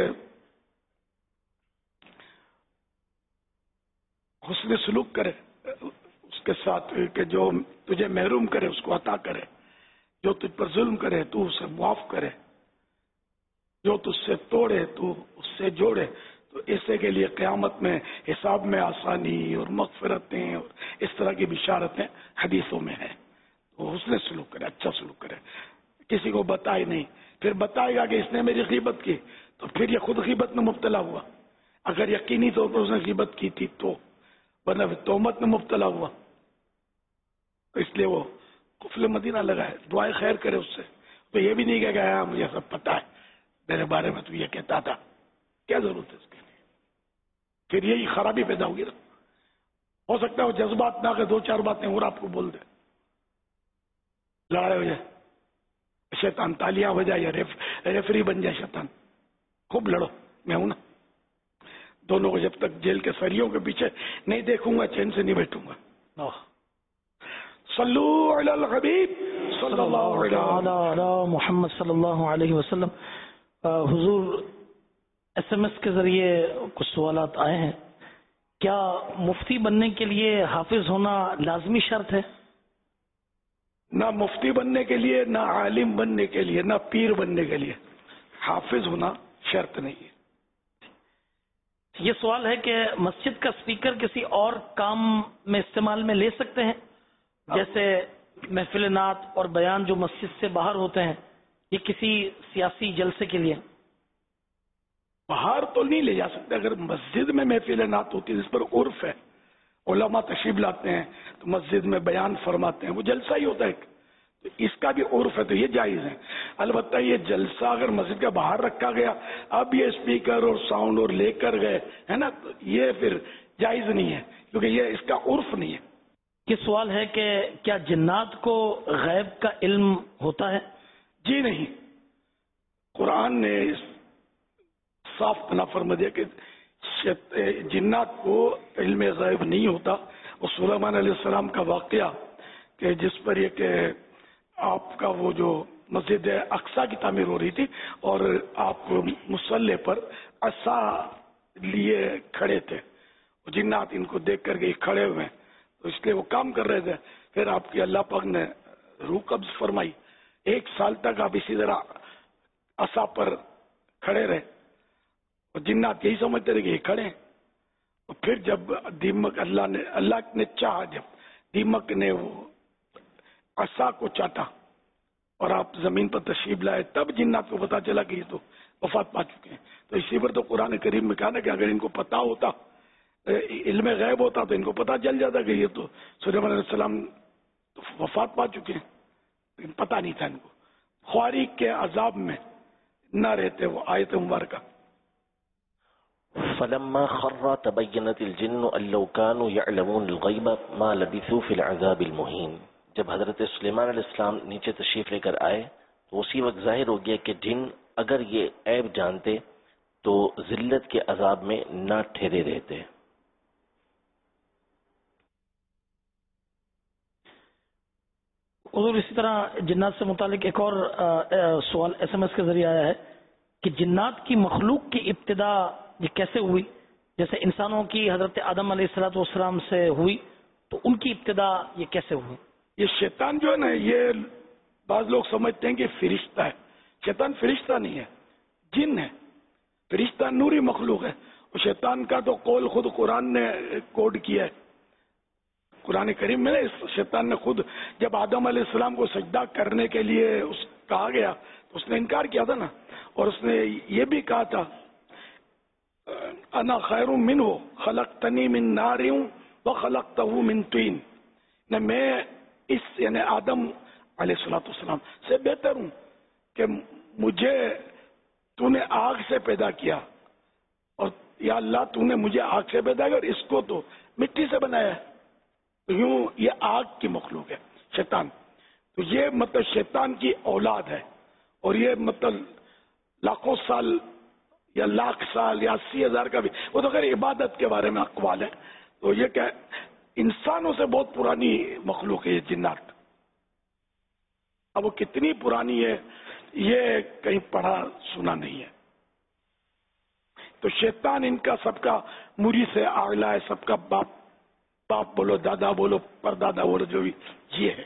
حسن سلوک کرے اس کے ساتھ، کہ جو تجھے محروم کرے اس کو عطا کرے، جو تجھ پر ظلم کرے تو اسے معاف کرے، جو تجھ سے توڑے تو اس سے جوڑے. تو ایسے کے لیے قیامت میں حساب میں آسانی اور مغفرتیں اور اس طرح کی بشارتیں حدیثوں میں ہیں. تو حسن سلوک کرے، اچھا سلوک کرے. کسی کو بتائے نہیں، پھر بتائے گا کہ اس نے میری غیبت کی تو پھر یہ خود غیبت میں مبتلا ہوا. اگر یقینی طور پر اس نے غیبت کی تھی تو، ورنہ تہمت میں مبتلا ہوا. تو اس لیے وہ قفل مدینہ لگائے، دعائیں خیر کرے اس سے. تو یہ بھی نہیں کہے گا مجھے سب پتا ہے، میرے بارے میں تو یہ کہتا تھا. کیا ضرورت ہے اس کے لیے؟ پھر یہی خرابی پیدا ہوگی نا. ہو سکتا ہے وہ جذبات نہ کہ دو چار باتیں اور آپ کو بول دے، لڑائی ہو جائے، شیطان تالیاں بجائے یا ریفری بن جائے شیطان. خوب لڑو، میں ہوں نا. دونوں کو جب تک جیل کے سریوں کے پیچھے نہیں دیکھوں گا چین سے نہیں بیٹھوں گا. صلو علی الحبیب صلی اللہ علیہ محمد صلی اللہ علیہ وسلم. حضور SMS کے ذریعے کچھ سوالات آئے ہیں. کیا مفتی بننے کے لیے حافظ ہونا لازمی شرط ہے؟ نہ مفتی بننے کے لیے، نہ عالم بننے کے لیے، نہ پیر بننے کے لیے حافظ ہونا شرط نہیں ہے. یہ سوال ہے کہ مسجد کا اسپیکر کسی اور کام میں استعمال میں لے سکتے ہیں، جیسے محفل نعت اور بیان جو مسجد سے باہر ہوتے ہیں، یہ کسی سیاسی جلسے کے لیے؟ باہر تو نہیں لے جا سکتے. اگر مسجد میں محفل نعت ہوتی ہے جس پر عرف ہے، علماء تشریف لاتے ہیں تو مسجد میں بیان فرماتے ہیں، وہ جلسہ ہی ہوتا ہے، تو اس کا بھی عرف ہے، تو یہ جائز ہے. البتہ یہ جلسہ اگر مسجد کے باہر رکھا گیا، اب یہ اسپیکر اور ساؤنڈ اور لے کر گئے ہے نا، تو یہ پھر جائز نہیں ہے، کیونکہ یہ اس کا عرف نہیں ہے. یہ سوال ہے کہ کیا جنات کو غیب کا علم ہوتا ہے؟ جی نہیں، قرآن نے صاف بنا فرما دیا کہ جنات کو علم غیب نہیں ہوتا. اور سلیمان علیہ السلام کا واقعہ کہ جس پر یہ کہ آپ کا وہ جو مسجد اقصی کی تعمیر ہو رہی تھی اور آپ مصلی پر عصا لیے کھڑے تھے، جنات ان کو دیکھ کر کے کھڑے ہوئے تو اس لیے وہ کام کر رہے تھے. پھر آپ کی اللہ پاک نے روح قبض فرمائی. 1 سال تک آپ اسی طرح عصا پر کھڑے رہے اور جنات یہی سمجھتے رہے کہ یہ کھڑے ہیں. اور پھر جب دیمک اللہ نے چاہا، جب دیمک نے وہ عصا کو چاٹا اور آپ زمین پر تشریف لائے، تب جنات کو پتا چلا کہ یہ تو وفات پا چکے ہیں. تو اسی پر تو قرآن کریم میں کہا نا کہ اگر ان کو پتا ہوتا، علم غیب ہوتا تو ان کو پتا چل جاتا کہ یہ تو سلیمان علیہ السلام تو وفات پا چکے ہیں، لیکن پتا نہیں تھا ان کو. خواری کے عذاب میں نہ رہتے وہ آیت مبارکہ. فلما خر تبینت الجن ان لو كانوا يعلمون الغیب ما لبثوا في العذاب المهین. جب حضرت سلیمان علیہ السلام نیچے تشریف لے کر آئے تو اسی وقت ظاہر ہو گیا کہ جن اگر یہ عیب جانتے تو ذلت کے عذاب میں نہ ٹھہرے رہتے. حضور اسی طرح جنات سے متعلق ایک اور سوال SMS کے ذریعے آیا ہے کہ جنات کی مخلوق کی ابتدا یہ کیسے ہوئی؟ جیسے انسانوں کی حضرت آدم علیہ الصلوۃ والسلام سے ہوئی تو ان کی ابتدا یہ کیسے ہوئی؟ یہ شیطان جو ہے نا، یہ بعض لوگ سمجھتے ہیں کہ فرشتہ ہے. شیطان فرشتہ نہیں ہے، جن ہے. فرشتہ نوری مخلوق ہے. اور شیطان کا تو قول خود قرآن نے کوڈ کیا ہے. قرآن کریم میں شیطان نے خود جب آدم علیہ السلام کو سجدہ کرنے کے لیے کہا گیا تو اس نے انکار کیا تھا نا. اور اس نے یہ بھی کہا تھا انا خیر منہ خلقتنی من نار وخلقتہ من طین. میں اس یعنی آدم علیہ السلام سے بہتر ہوں کہ مجھے تو نے آگ سے پیدا کیا، اور یا اللہ تو نے مجھے آگ سے پیدا کیا اور اس کو تو مٹی سے بنایا ہے. یوں یہ آگ کی مخلوق ہے شیطان. تو یہ مطلب شیطان کی اولاد ہے. اور یہ مطلب لاکھوں سال یا لاکھ سال یا 80,000 کا بھی، وہ تو خیر عبادت کے بارے میں اقوال ہے. تو یہ کہ انسانوں سے بہت پرانی مخلوق ہے یہ جنات. اب وہ کتنی پرانی ہے یہ کہیں پڑھا سنا نہیں ہے. تو شیطان ان کا سب کا موری سے اعلیٰ ہے، سب کا باپ بولو، دادا بولو، پردادا بولو، جو بھی یہ ہے.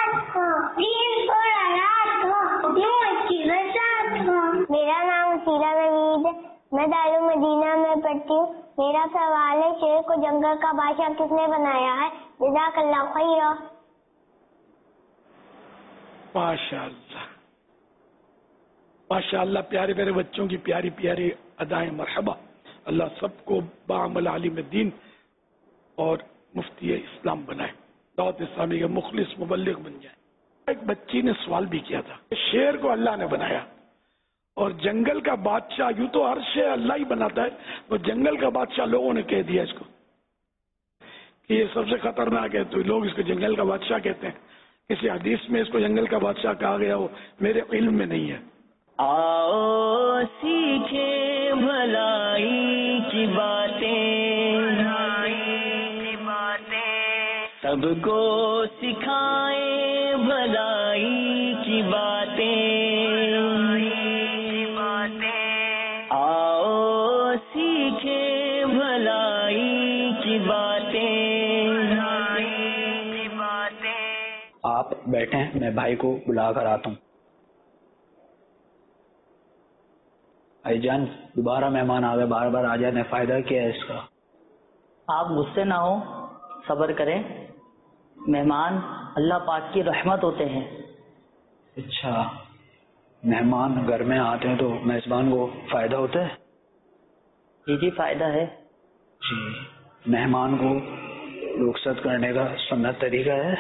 میرا نام میں دارالمدینہ میں پڑھتی ہوں. میرا سوال ہے شیر کو جنگل کا بادشاہ کس نے بنایا ہے؟ جزاک اللہ خیرا. ماشاء اللہ ماشاء اللہ. پیارے پیارے بچوں کی پیاری پیاری ادائیں. مرحبا. اللہ سب کو بعمل عالم دین اور مفتی اسلام بنائے, دعوت اسلامی کے مخلص مبلغ بن جائے. ایک بچی نے سوال بھی کیا تھا, شیر کو اللہ نے بنایا اور جنگل کا بادشاہ, یوں تو ہر شے اللہ ہی بناتا ہے, تو جنگل کا بادشاہ لوگوں نے کہہ دیا اس کو کہ یہ سب سے خطرناک ہے, تو لوگ اس کو جنگل کا بادشاہ کہتے ہیں. کسی حدیث میں اس کو جنگل کا بادشاہ کہا گیا, وہ میرے علم میں نہیں ہے. آؤ سیکھے بھلائی کی باتیں, سب کو سکھائیں بھلائی کی باتیں. آؤ سیکھے بھلائی کی باتیں. آپ بیٹھیں, میں بھائی کو بلا کر آتا ہوں. بھائی جان دوبارہ مہمان آ گئے, بار بار آ جانے, فائدہ کیا ہے اس کا؟ آپ غصے نہ ہو, صبر کریں. مہمان اللہ پاک کی رحمت ہوتے ہیں. اچھا, مہمان گھر میں آتے ہیں تو میزبان کو فائدہ ہوتا ہے؟ جی جی فائدہ ہے. جی, مہمان کو رخصت کرنے کا سنت طریقہ ہے؟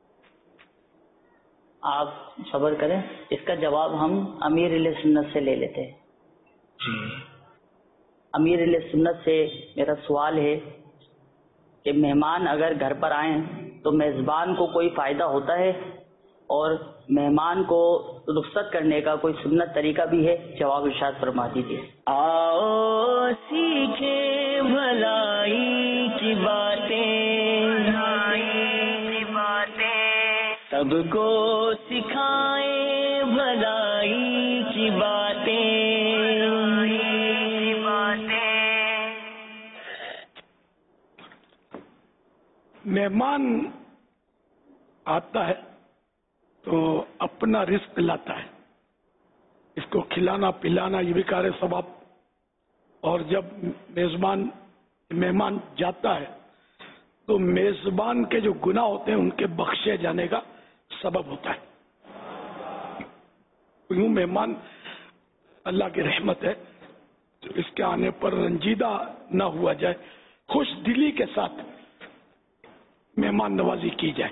آپ صبر کریں, اس کا جواب ہم امیر اہل سنت سے لے لیتے ہیں. جی. امیر اہل سنت سے میرا سوال ہے کہ مہمان اگر گھر پر آئیں تو میزبان کو کوئی فائدہ ہوتا ہے, اور مہمان کو رخصت کرنے کا کوئی سنت طریقہ بھی ہے؟ جواب ارشاد فرما دیجیے. آؤ سیکھے بھلائی کی باتیں, سب کو سکھائیں بھلائی کی باتیں. مہمان آتا ہے تو اپنا رزق لاتا ہے, اس کو کھلانا پلانا یہ بھی کار ثواب, اور جب مہمان جاتا ہے تو میزبان کے جو گناہ ہوتے ہیں ان کے بخشے جانے کا سبب ہوتا ہے. یوں مہمان اللہ کی رحمت ہے, تو اس کے آنے پر رنجیدہ نہ ہوا جائے, خوش دلی کے ساتھ مہمان نوازی کی جائے.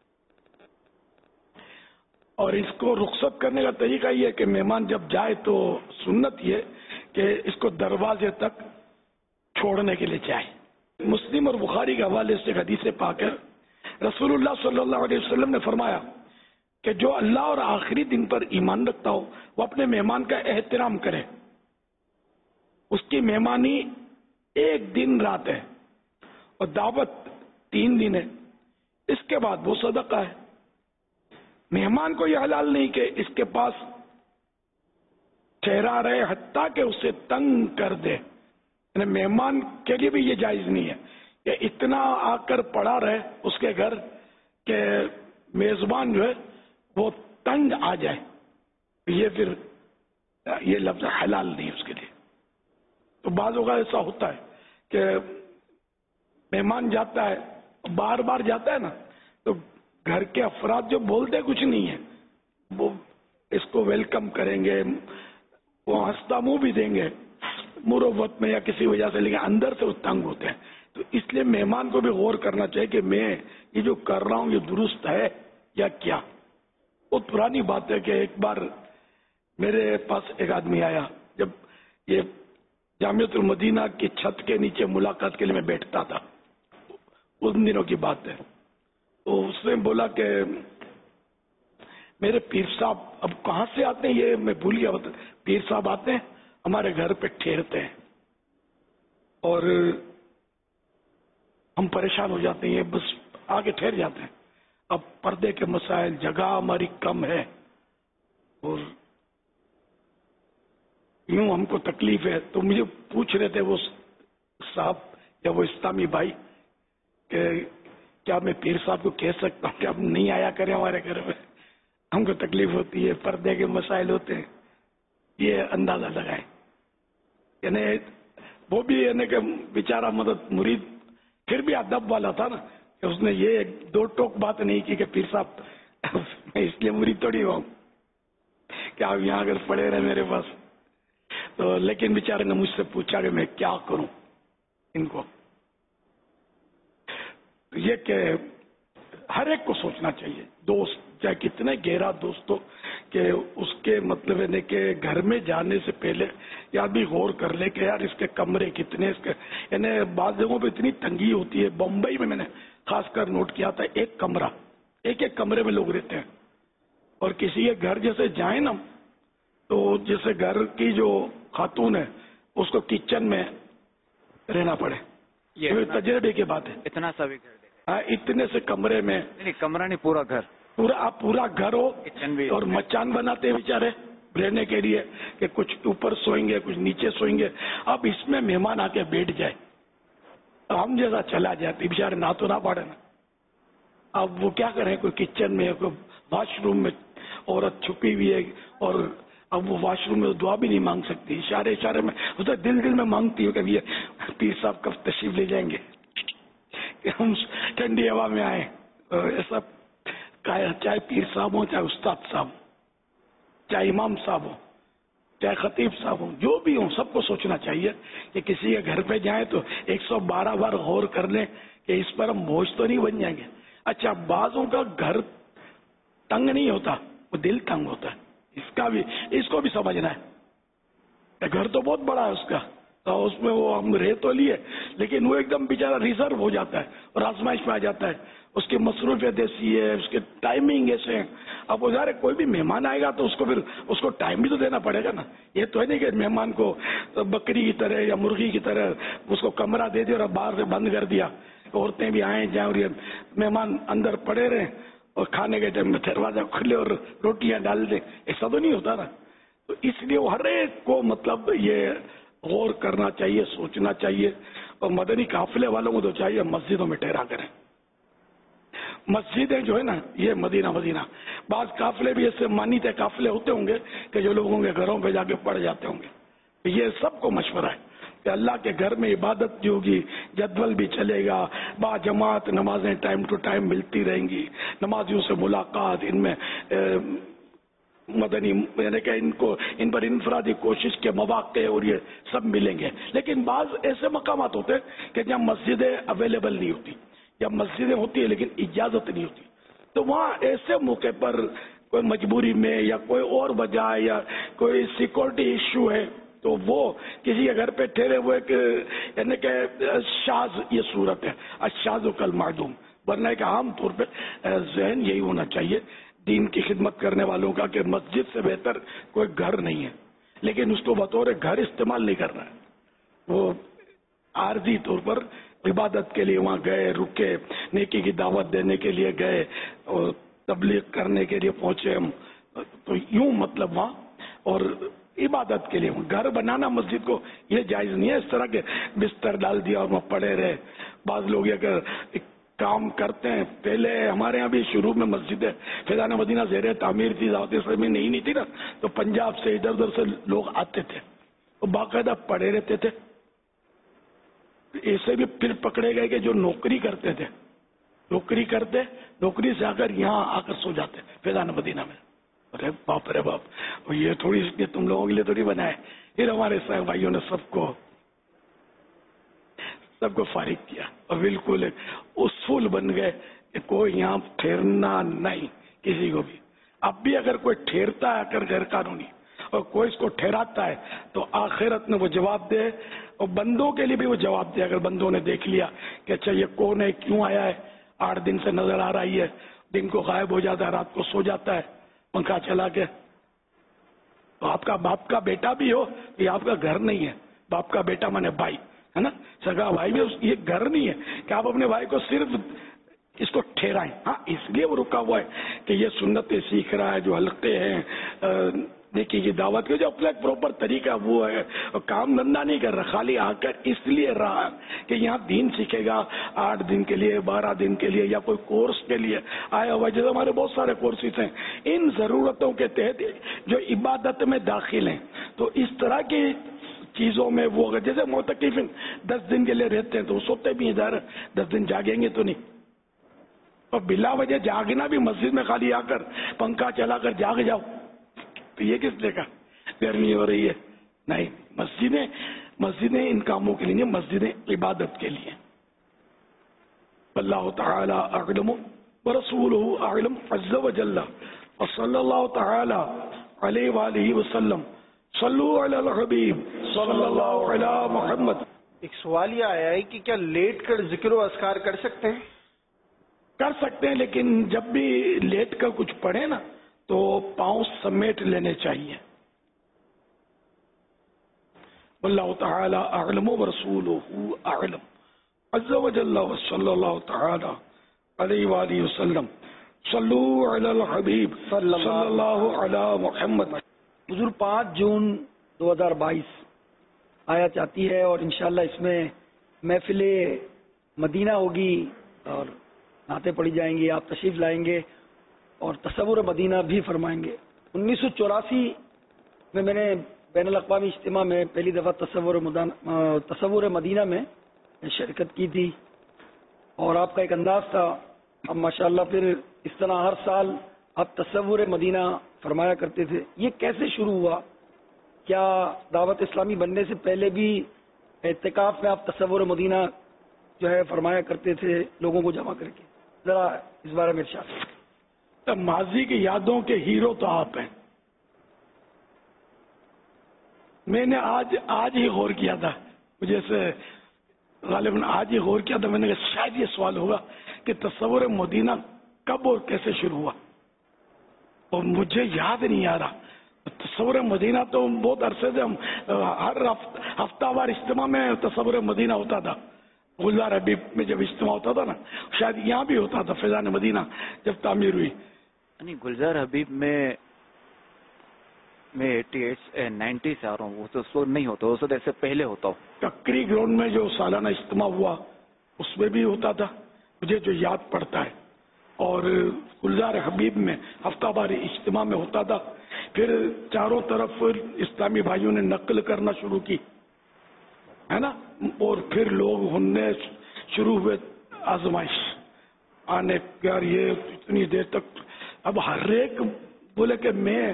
اور اس کو رخصت کرنے کا طریقہ یہ ہے کہ مہمان جب جائے تو سنت یہ کہ اس کو دروازے تک چھوڑنے کے لیے چاہے. مسلم اور بخاری کے حوالے سے حدیث پاک ہے, رسول اللہ صلی اللہ علیہ وسلم نے فرمایا کہ جو اللہ اور آخری دن پر ایمان رکھتا ہو وہ اپنے مہمان کا احترام کرے. اس کی مہمانی 1 دن رات ہے اور دعوت 3 دن ہے, اس کے بعد وہ صدقہ ہے. مہمان کو یہ حلال نہیں کہ اس کے پاس ٹھہرا رہے حتیٰ کہ اسے تنگ کر دے. یعنی مہمان کے لیے بھی یہ جائز نہیں ہے کہ اتنا آ کر پڑا رہے اس کے گھر کہ میزبان جو ہے وہ تنگ آ جائے. یہ پھر یہ لفظ حلال نہیں اس کے لیے. تو بعض اوقات ایسا ہوتا ہے کہ مہمان جاتا ہے, بار بار جاتا ہے نا, تو گھر کے افراد جو بولتے کچھ نہیں ہے وہ اس کو ویلکم کریں گے, وہ ہنستا منہ بھی دیں گے مروت میں یا کسی وجہ سے, لیکن اندر سے وہ تنگ ہوتے ہیں. تو اس لیے مہمان کو بھی غور کرنا چاہیے کہ میں یہ جو کر رہا ہوں یہ درست ہے یا کیا. بہت پرانی بات ہے کہ ایک بار میرے پاس ایک آدمی آیا, جب یہ جامعۃ المدینہ کی چھت کے نیچے ملاقات کے لیے میں بیٹھتا تھا, ان دنوں کی بات ہے. تو اس نے بولا کہ میرے پیر صاحب اب کہاں سے آتے ہیں, یہ میں بھول گیا. پیر صاحب آتے ہیں ہمارے گھر پہ ٹھہرتے ہیں اور ہم پریشان ہو جاتے ہیں, بس آگے ٹھہر جاتے ہیں. اب پردے کے مسائل, جگہ ہماری کم ہے اور یوں ہم کو تکلیف ہے. تو مجھے پوچھ رہے تھے وہ صاحب یا وہ اسلامی بھائی کہ کیا میں پیر صاحب کو کہہ سکتا ہوں کہ اب نہیں آیا کریں ہمارے گھر میں, ہم کو تکلیف ہوتی ہے, پردے کے مسائل ہوتے ہیں. یہ اندازہ لگائیں. यानी वो भी यानी कि बेचारा मदद मुरीद फिर भी अदब वाला था ना, कि उसने ये दो टोक बात नहीं की कि पीर साहब मैं इसलिए मुरीद थोड़ी हुआ कि आप यहाँ अगर पड़े रहे मेरे पास। तो लेकिन बेचारे ने मुझसे पूछा कि मैं क्या करूं इनको। तो ये कि हर एक को सोचना चाहिए, दोस्त चाहे कितने गहरा दोस्त हो, कि उसके मतलब है कि घर में जाने से पहले यार भी गौर कर ले कि यार इसके कमरे कितने, इसके यानी बात जगहों पे इतनी तंगी होती है। बम्बई में मैंने खासकर नोट किया था, एक कमरा, एक कमरे में लोग रहते हैं, और किसी के घर जैसे जाए ना, तो जैसे घर की जो खातून है उसको किचन में रहना पड़े। ये तजर्बे की बात है। इतना सा भी हाँ, इतने से कमरे में, नहीं कमरा नहीं, पूरा घर, पूरा घर हो, किचन भी, और मचान बनाते हैं बेचारे रहने के लिए कि कुछ ऊपर सोएंगे कुछ नीचे सोएंगे। अब इसमें मेहमान आके बैठ जाए तो हम जैसा चला जाते बेचारे ना तो ना पाड़े ना। अब वो क्या करें, कोई किचन में, कोई वॉशरूम में औरत छुपी हुई है, और अब वो वॉशरूम में दुआ भी नहीं मांग सकती, इशारे में उसे दिल में मांगती हो कि ये पीर साहब कब तशरीफ ले जाएंगे कि हम ठंडी हवा में आए। ऐसा चाहे पीर साहब हो, चाहे उस्ताद साहब, चाहे इमाम साहब हो, चाहे खतीब साहब हो, जो भी हो, सबको सोचना चाहिए कि किसी के घर पे जाए तो 112 बार गौर कर लें कि इस पर हम बोझ तो नहीं बन जाएंगे। अच्छा, बाजों का घर तंग नहीं होता, वो दिल तंग होता है, इसको भी समझना है। घर तो बहुत बड़ा है उसका, तो उसमें वो हम रह तो लिए, लेकिन वो एकदम बेचारा रिजर्व हो जाता है और आजमाइश में आ जाता है। उसकी मसरूफियत ऐसी है, उसके टाइमिंग ऐसे हैं। अब वो जा रहे, कोई भी मेहमान आएगा तो उसको टाइम भी तो देना पड़ेगा ना। ये तो है नहीं कि मेहमान को बकरी की तरह या मुर्गी की तरह उसको कमरा दे दिया और बाहर से बंद कर दिया, औरतें भी आए जाए और ये मेहमान अंदर पड़े रहे और खाने के टाइम में दरवाजा खुले और रोटियां डाल दे, ऐसा तो नहीं होता ना। तो इसलिए हर एक को मतलब ये गौर करना चाहिए, सोचना चाहिए। और मदनी काफिले वालों को तो चाहिए मस्जिदों में ठहरा करें। मस्जिदें जो है ना, ये मदीना बाज काफिले भी ऐसे मानीते काफिले होते होंगे कि जो लोगों के घरों पे जाके पड़ जाते होंगे। ये सबको मशवरा है कि अल्लाह के घर में इबादत जो होगी, जदवल भी चलेगा, बाजमात नमाजें टाइम टू टाइम मिलती रहेंगी, नमाजियों से मुलाकात, इनमें मदनी यानी कि इन पर इनफरादी कोशिश के मौके और ये सब मिलेंगे। लेकिन बाज ऐसे मकामात होते हैं कि जहाँ मस्जिदें अवेलेबल नहीं होती, या मस्जिदें होती है लेकिन इजाजत नहीं होती, तो वहाँ ऐसे मौके पर कोई मजबूरी में या कोई और वजह या कोई सिक्योरिटी इश्यू है तो वो किसी के घर पे ठहरे हुए यानी कि शाज ये सूरत है, अशाज कल मादूम। वरना कि आम तौर पे जहन यही होना चाहिए दीन की खिदमत करने वालों का कि मस्जिद से बेहतर कोई घर नहीं है, लेकिन उसको बतौर घर इस्तेमाल नहीं करना है। वो आर्जी तौर पर इबादत के लिए वहाँ गए, रुके, नेकी की दावत देने के लिए गए और तबलीग करने के लिए पहुंचे हम, तो यूं मतलब वहाँ और इबादत के लिए घर बनाना मस्जिद को ये जायज नहीं है। इस तरह के बिस्तर डाल दिया और वहाँ पड़े रहे। बाज लोग अगर काम करते हैं, पहले हमारे यहाँ भी शुरू में मस्जिद है फैजान मदीना ज़ेर तामीर थी, दावत इस्लामी नहीं थी ना, तो पंजाब से इधर उधर से लोग आते थे तो बाकायदा पड़े रहते थे। ऐसे भी फिर पकड़े गए कि जो नौकरी करते थे, नौकरी से आकर यहाँ आकर सो जाते फैजान मदीना में। अरे बाप रे बाप, ये थोड़ी ये तुम लोगों के लिए थोड़ी बनाए। फिर हमारे साहब भाइयों ने सबको फारिग किया और बिल्कुल उसूल बन गए कि कोई यहाँ ठहरना नहीं किसी को भी। अब भी अगर कोई ठहरता है अगर गैर कानूनी और कोई इसको ठहराता है तो आखिरत में वो जवाब दे, और बंदों के लिए भी वो जवाब दे। अगर बंदों ने देख लिया कि अच्छा ये कौन है, क्यों आया है, 8 दिन से नजर आ रही है, दिन को गायब हो जाता है, रात को सो जाता है पंखा चला के, तो आपका बाप का बेटा भी हो, ये आपका घर नहीं है। बाप का बेटा माने भाई है ना, सगा भाई भी, ये घर नहीं है कि आप अपने भाई को सिर्फ इसको ठहराएं। हाँ, इसलिए वो रुका हुआ है कि ये सुन्नतें सीख रहा है, जो हल्के हैं नेकी की दावत के, जो अपना एक प्रॉपर तरीका वो है, और काम धंधा नहीं कर रहा, खाली आकर इसलिए रहा कि यहाँ दीन सीखेगा 8 दिन के लिए, 12 दिन के लिए, या कोई कोर्स के लिए आया हुआ। जैसे हमारे बहुत सारे कोर्सेज हैं, इन जरूरतों के तहत जो इबादत में दाखिल हैं, तो इस तरह की چیزوں میں وہ اگر جیسے معتکفین 10 دن کے لیے رہتے ہیں تو وہ سوتے بھی ہیں، ظاہر 10 دن جاگیں گے تو نہیں. اور بلا وجہ جاگنا بھی مسجد میں خالی آ کر پنکھا چلا کر جاگ جاؤ تو یہ کس نے کہا گرمی ہو رہی ہے؟ نہیں، مسجدیں ان کاموں کے لیے نہیں، مسجدیں عبادت کے لیے. اللہ تعالی اعلم ورسولہ اعلم عز وجل وصلی اللہ تعالی علیہ وآلہ وسلم. صلو علی الحبیب صلی اللہ علی محمد. ایک سوال یہ آیا ہے کہ کیا لیٹ کر ذکر و اذکار کر سکتے ہیں؟ کر سکتے ہیں، لیکن جب بھی لیٹ کر کچھ پڑھے نا تو پاؤں سمیٹ لینے چاہیے. واللہ تعالی اعلم ورسولہ اعلم عز وجل وصلی اللہ تعالی علیہ وآلہ وسلم. صلو علی الحبیب صلی اللہ علی محمد. حضور 5 جون 2022 آیا چاہتی ہے اور انشاءاللہ اس میں محفل مدینہ ہوگی اور نعتیں پڑھی جائیں گی، آپ تشریف لائیں گے اور تصور مدینہ بھی فرمائیں گے. 1984 میں نے بین الاقوامی اجتماع میں پہلی دفعہ تصور مدینہ میں شرکت کی تھی اور آپ کا ایک انداز تھا. اب ماشاءاللہ پھر اس طرح ہر سال آپ تصور مدینہ فرمایا کرتے تھے. یہ کیسے شروع ہوا؟ کیا دعوت اسلامی بننے سے پہلے بھی اعتکاف میں آپ تصور مدینہ جو ہے فرمایا کرتے تھے لوگوں کو جمع کر کے؟ ذرا اس بارے میں ارشاد. ماضی کی یادوں کے ہیرو تو آپ ہیں. میں نے آج ہی غور کیا تھا، مجھے سے غالباً آج ہی غور کیا تھا. میں نے کہا شاید یہ سوال ہوگا کہ تصور مدینہ کب اور کیسے شروع ہوا، اور مجھے یاد نہیں آ رہا. تصور مدینہ تو بہت عرصے سے ہم ہر ہفتہ وار اجتماع میں تصور مدینہ ہوتا تھا. گلزار حبیب میں جب اجتماع ہوتا تھا نا، شاید یہاں بھی ہوتا تھا فیضان مدینہ جب تعمیر ہوئی. نہیں، گلزار حبیب میں 90 سے آ رہا ہوں، وہ تو اس وقت نہیں ہوتا، اس وقت ایسے پہلے ہوتا ہوں. ٹکری گراؤنڈ میں جو سالانہ اجتماع ہوا اس میں بھی ہوتا تھا مجھے جو یاد پڑتا ہے، اور گلزار حبیب میں ہفتہ وار اجتماع میں ہوتا تھا. پھر چاروں طرف اسلامی بھائیوں نے نقل کرنا شروع کی ہے نا، اور پھر لوگ ہونے شروع ہوئے آزمائش آنے. یار یہ اتنی دیر تک اب ہر ایک بولے کہ میں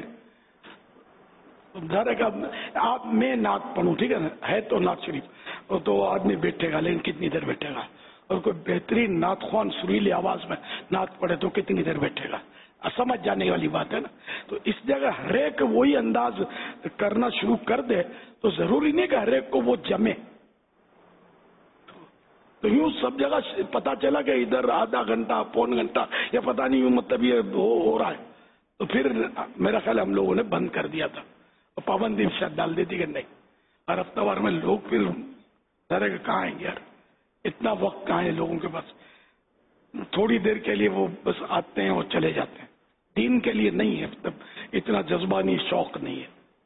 آپ میں نعت پڑھوں، ٹھیک ہے نا، ہے تو نعت شریف تو آدمی بیٹھے گا، لیکن کتنی دیر بیٹھے گا؟ اور کوئی بہترین نعت خوان سریلی آواز میں نعت پڑھے تو کتنی دیر بیٹھے گا؟ سمجھ جانے والی بات ہے نا. تو اس جگہ ہر ایک وہی انداز کرنا شروع کر دے تو ضروری نہیں کہ ہر ایک کو وہ جمے. تو یوں سب جگہ پتا چلا کہ ادھر آدھا گھنٹہ پون گھنٹہ یا پتہ نہیں یوں مطلب یہ ہو رہا ہے، تو پھر میرا خیال ہم لوگوں نے بند کر دیا تھا اور پابندی شاید ڈال دیتی کہ نہیں. ہر ہفتہ وار میں لوگ پھر ذرا کہاں آئیں گے یار، اتنا وقت کہاں ہے لوگوں کے پاس. تھوڑی دیر کے لیے وہ بس آتے ہیں اور چلے جاتے ہیں، دین کے لیے نہیں ہے، مطلب اتنا جذبانی شوق نہیں ہے.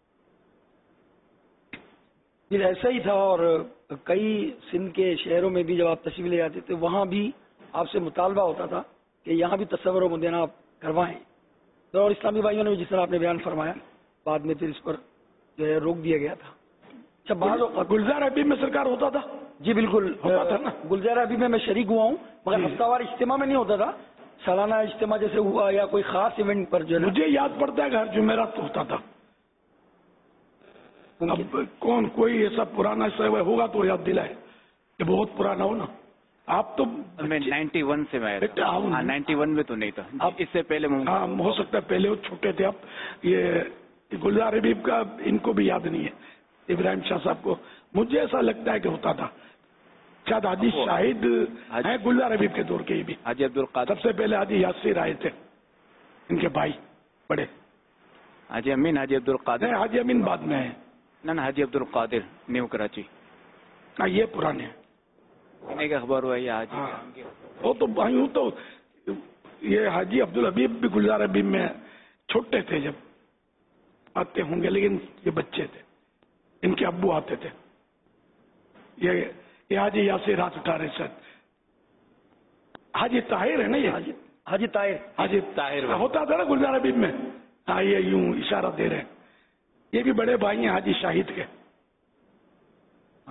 یہ ایسا ہی تھا. اور کئی سندھ کے شہروں میں بھی جب آپ تشریف لے جاتے تھے وہاں بھی آپ سے مطالبہ ہوتا تھا کہ یہاں بھی تصور و مدینہ آپ کروائیں. اور اسلامی بھائیوں نے بھی جس طرح آپ نے بیان فرمایا بعد میں پھر اس پر جو ہے روک دیا گیا تھا. اچھا، گلزار حبیب میں سرکار ہوتا تھا؟ جی بالکل ہوتا تھا نا. گلزار حبیب میں شریک ہوا ہوں، مگر ہفتہ وار اجتماع میں نہیں ہوتا تھا. سالانہ اجتماع جیسے ہوا یا کوئی خاص ایونٹ پر جو ہے مجھے یاد پڑتا ہے کہ ہر جمعرات ہوتا تھا. اب کون کوئی ایسا پرانا ہوگا تو یاد دلائے کہ بہت پرانا ہو نا. آپ تو میں 91 سے میں 91 میں تو نہیں تھا، اس سے پہلے ہو سکتا ہے پہلے وہ چھوٹے تھے. آپ یہ گلزار حبیب کا ان کو بھی یاد نہیں ہے، ابراہیم شاہ صاحب کو. مجھے ایسا لگتا ہے کہ ہوتا تھا. شاید حاجی شاہد ہیں گلزار حبیب کے دور کے، بھی حاجی عبد القادر سب سے پہلے حاجی یاسر آئے تھے، ان کے بھائی بڑے. حاجی امین، حاجی عبد القادر. حاجی امین بعد میں ہے. نہ حاجی عبد القادر نیو کراچی. یہ پرانے ایک خبر ہوا یہ حاجی وہ تو بھائی تو یہ حاجی عبد الحبیب بھی گلزار حبیب میں چھوٹے تھے جب آتے ہوں گے، لیکن یہ بچے تھے. ان کے ابو آتے تھے. یہ حاجی یاسر رات اٹھا رہے سر. حاجی طاہر ہے نا، یہ حاجی طاہر ہوتا تھا نا گلزار حبیب میں. ہاں، یہ یوں اشارہ دے رہے ہیں. یہ بھی بڑے بھائی ہیں حاجی شاہد کے.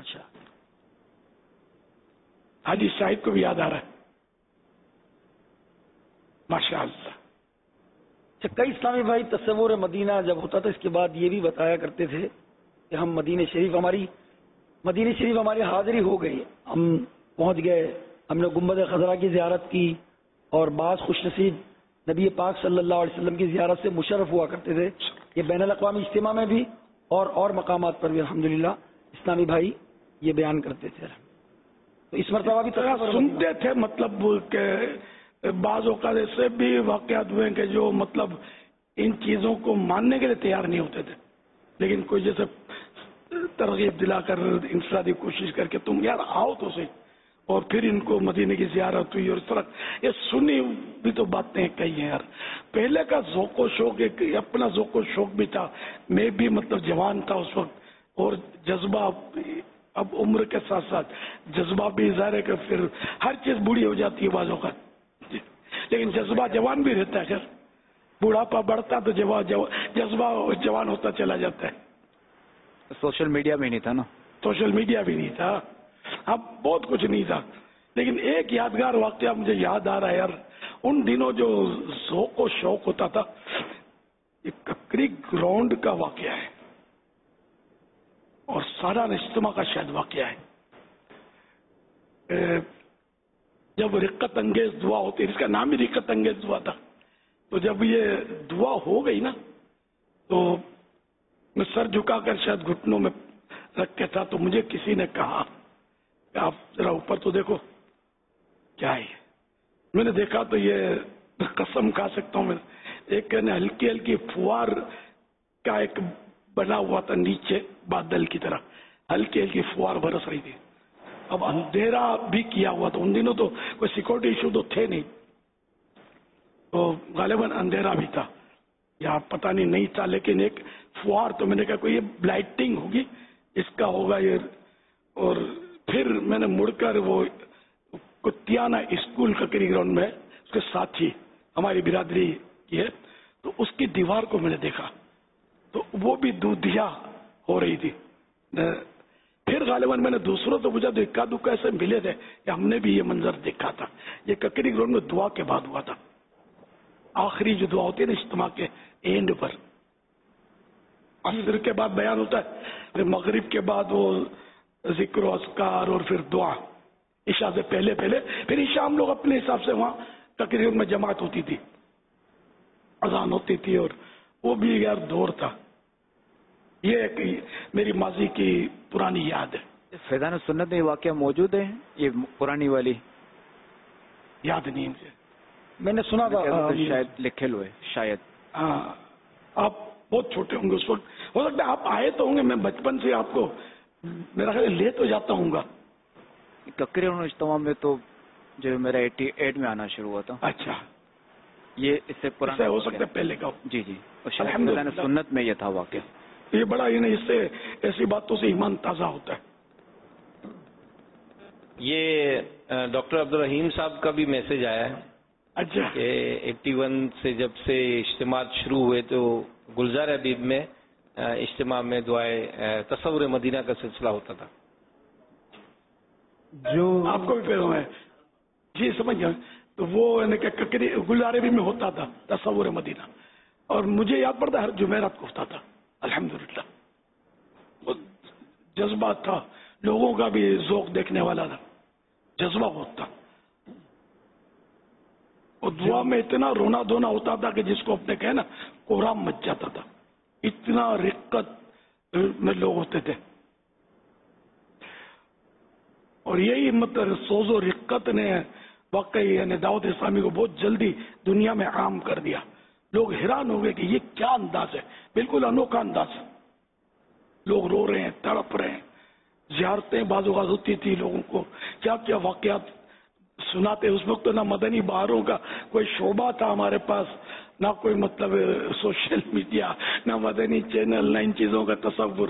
اچھا حاجی شاہد کو بھی یاد آ رہا ہے ماشاء اللہ. اچھا کئی اسلامی بھائی تصور مدینہ جب ہوتا تھا اس کے بعد یہ بھی بتایا کرتے تھے کہ ہم مدینہ شریف ہماری حاضری ہو گئی, ہم پہنچ گئے, ہم نے گنبد خضرا کی زیارت کی, اور بعض خوش نصیب نبی پاک صلی اللہ علیہ وسلم کی زیارت سے مشرف ہوا کرتے تھے. یہ بین الاقوامی اجتماع میں بھی اور مقامات پر بھی الحمدللہ اسلامی بھائی یہ بیان کرتے تھے. تو اس مرتبہ بھی سنتے تھے, مطلب کہ بعض اوقات ایسے بھی واقعات ہوئے کہ جو مطلب ان چیزوں کو ماننے کے لیے تیار نہیں ہوتے تھے, لیکن کوئی جیسے ترغیب دلا کر انفرادی کوشش کر کے تم یار آؤ تو صحیح, اور پھر ان کو مدینے کی زیارت ہوئی, اور اس طرح یہ سنی بھی تو باتیں کہی ہیں یار. پہلے کا ذوق و شوق ایک اپنا ذوق و شوق بھی تھا, میں بھی مطلب جوان تھا اس وقت, اور جذبہ اب عمر کے ساتھ ساتھ جذبہ بھی ظاہر ہے کہ پھر ہر چیز بوڑھی ہو جاتی ہے بعض اوقات, لیکن جذبہ جوان بھی رہتا ہے. خیر بڑھاپا بڑھتا تو جذبہ جوان ہوتا چلا جاتا ہے. سوشل میڈیا بھی نہیں تھا نا, سوشل میڈیا بھی نہیں تھا, اب بہت کچھ نہیں تھا. لیکن ایک یادگار واقعہ مجھے یاد آ رہا ہے یار, ان دنوں جو ذوق و شوق ہوتا تھا, یہ ککری گراؤنڈ کا واقعہ ہے اور سارا اجتماع کا شاید واقعہ ہے. جب رقت انگیز دعا ہوتی ہے, اس کا نام ہی رقت انگیز دعا تھا, تو جب یہ دعا ہو گئی نا تو میں سر جھکا کر شاید گھٹنوں میں رکھ کے تھا, تو مجھے کسی نے کہا کہ آپ ذرا اوپر تو دیکھو کیا ہے. میں نے دیکھا تو یہ قسم کھا سکتا ہوں, میں ایک ہلکی ہلکی فوار کا ایک بنا ہوا تھا نیچے بادل کی طرح, ہلکی ہلکی فوار برس رہی تھی. اب اندھیرا بھی کیا ہوا تھا, ان دنوں تو کوئی سیکورٹی ایشو تو تھے نہیں, تو غالباً اندھیرا بھی تھا یا پتہ نہیں تھا, لیکن ایک فوار, تو میں نے کہا کوئی یہ لائٹنگ ہوگی, اس کا ہوگا یہ. اور پھر میں نے مڑ کر وہ کتیانہ اسکول ککری گراؤنڈ میں اس کے ساتھی ہماری برادری کی ہے, تو اس کی دیوار کو میں نے دیکھا تو وہ بھی دودھیا ہو رہی تھی. پھر غالباً میں نے دوسروں تو پوچھا تو اکا دکا ایسے ملے تھے کہ ہم نے بھی یہ منظر دیکھا تھا. یہ ککری گراؤنڈ میں دعا کے بعد ہوا تھا, آخری جو دعا ہوتی ہے نا اجتماع کے اینڈ پر, عصر کے بعد بیان ہوتا ہے, پھر مغرب کے بعد وہ ذکر و اذکار اور پھر دعا, عشاء سے پہلے پھر عشاء ہم لوگ اپنے حساب سے وہاں تقریباً میں جماعت ہوتی تھی, اذان ہوتی تھی, اور وہ بھی یار دور تھا. یہ ایک میری ماضی کی پرانی یاد ہے. فیضان السنت میں یہ واقعہ موجود ہے, یہ پرانی والی یاد نہیں مجھے, میں نے سنا تھا شاید لکھے ہوئے, شاید. ہاں آپ بہت چھوٹے ہوں گے اس وقت, ہو سکتا ہے آپ آئے تو ہوں گے, میں بچپن سے آپ کو میرا خیال لے تو جاتا ہوں گا. ککری اجتماع میں تو جو میرا 88 میں آنا شروع ہوا تھا. اچھا, یہ اس سے پرانا ہو سکتا ہے پہلے کا. جی جی, فیضان سنت میں یہ تھا واقعہ. یہ بڑا یہ نہیں, اس سے ایسی باتوں سے ایمان تازہ ہوتا ہے. یہ ڈاکٹر عبدالرحیم صاحب کا بھی میسج آیا ہے. اچھا, کہ 81 سے جب سے اجتماع شروع ہوئے تو گلزار حبیب میں اجتماع میں دعائے تصور مدینہ کا سلسلہ ہوتا تھا. جو آپ کو بھی پیغام ہے جی, سمجھ گیا. تو وہ ککری گلزار حبیب میں ہوتا تھا تصور مدینہ, اور مجھے یاد پڑتا ہر جمعرات کو ہوتا تھا. الحمدللہ وہ جذبہ تھا, لوگوں کا بھی ذوق دیکھنے والا تھا, جذبہ بہت تھا. اور دعا میں اتنا رونا دھونا ہوتا تھا کہ جس کو اپنے کہے نا کوہرام مچ جاتا تھا, اتنا رقت میں لوگ ہوتے تھے. اور یہی مطلب سوز و رقت نے واقعی یعنی دعوت اسلامی کو بہت جلدی دنیا میں عام کر دیا. لوگ حیران ہو گئے کہ یہ کیا انداز ہے, بالکل انوکھا انداز. لوگ رو رہے ہیں, تڑپ رہے ہیں. زیارتیں بعض اوقات ہوتی تھی, لوگوں کو کیا کیا واقعات سناتے. اس وقت نہ مدنی بہاروں کا کوئی شعبہ تھا ہمارے پاس, نہ کوئی مطلب سوشل میڈیا, نہ مدنی چینل, نہ ان چیزوں کا تصور.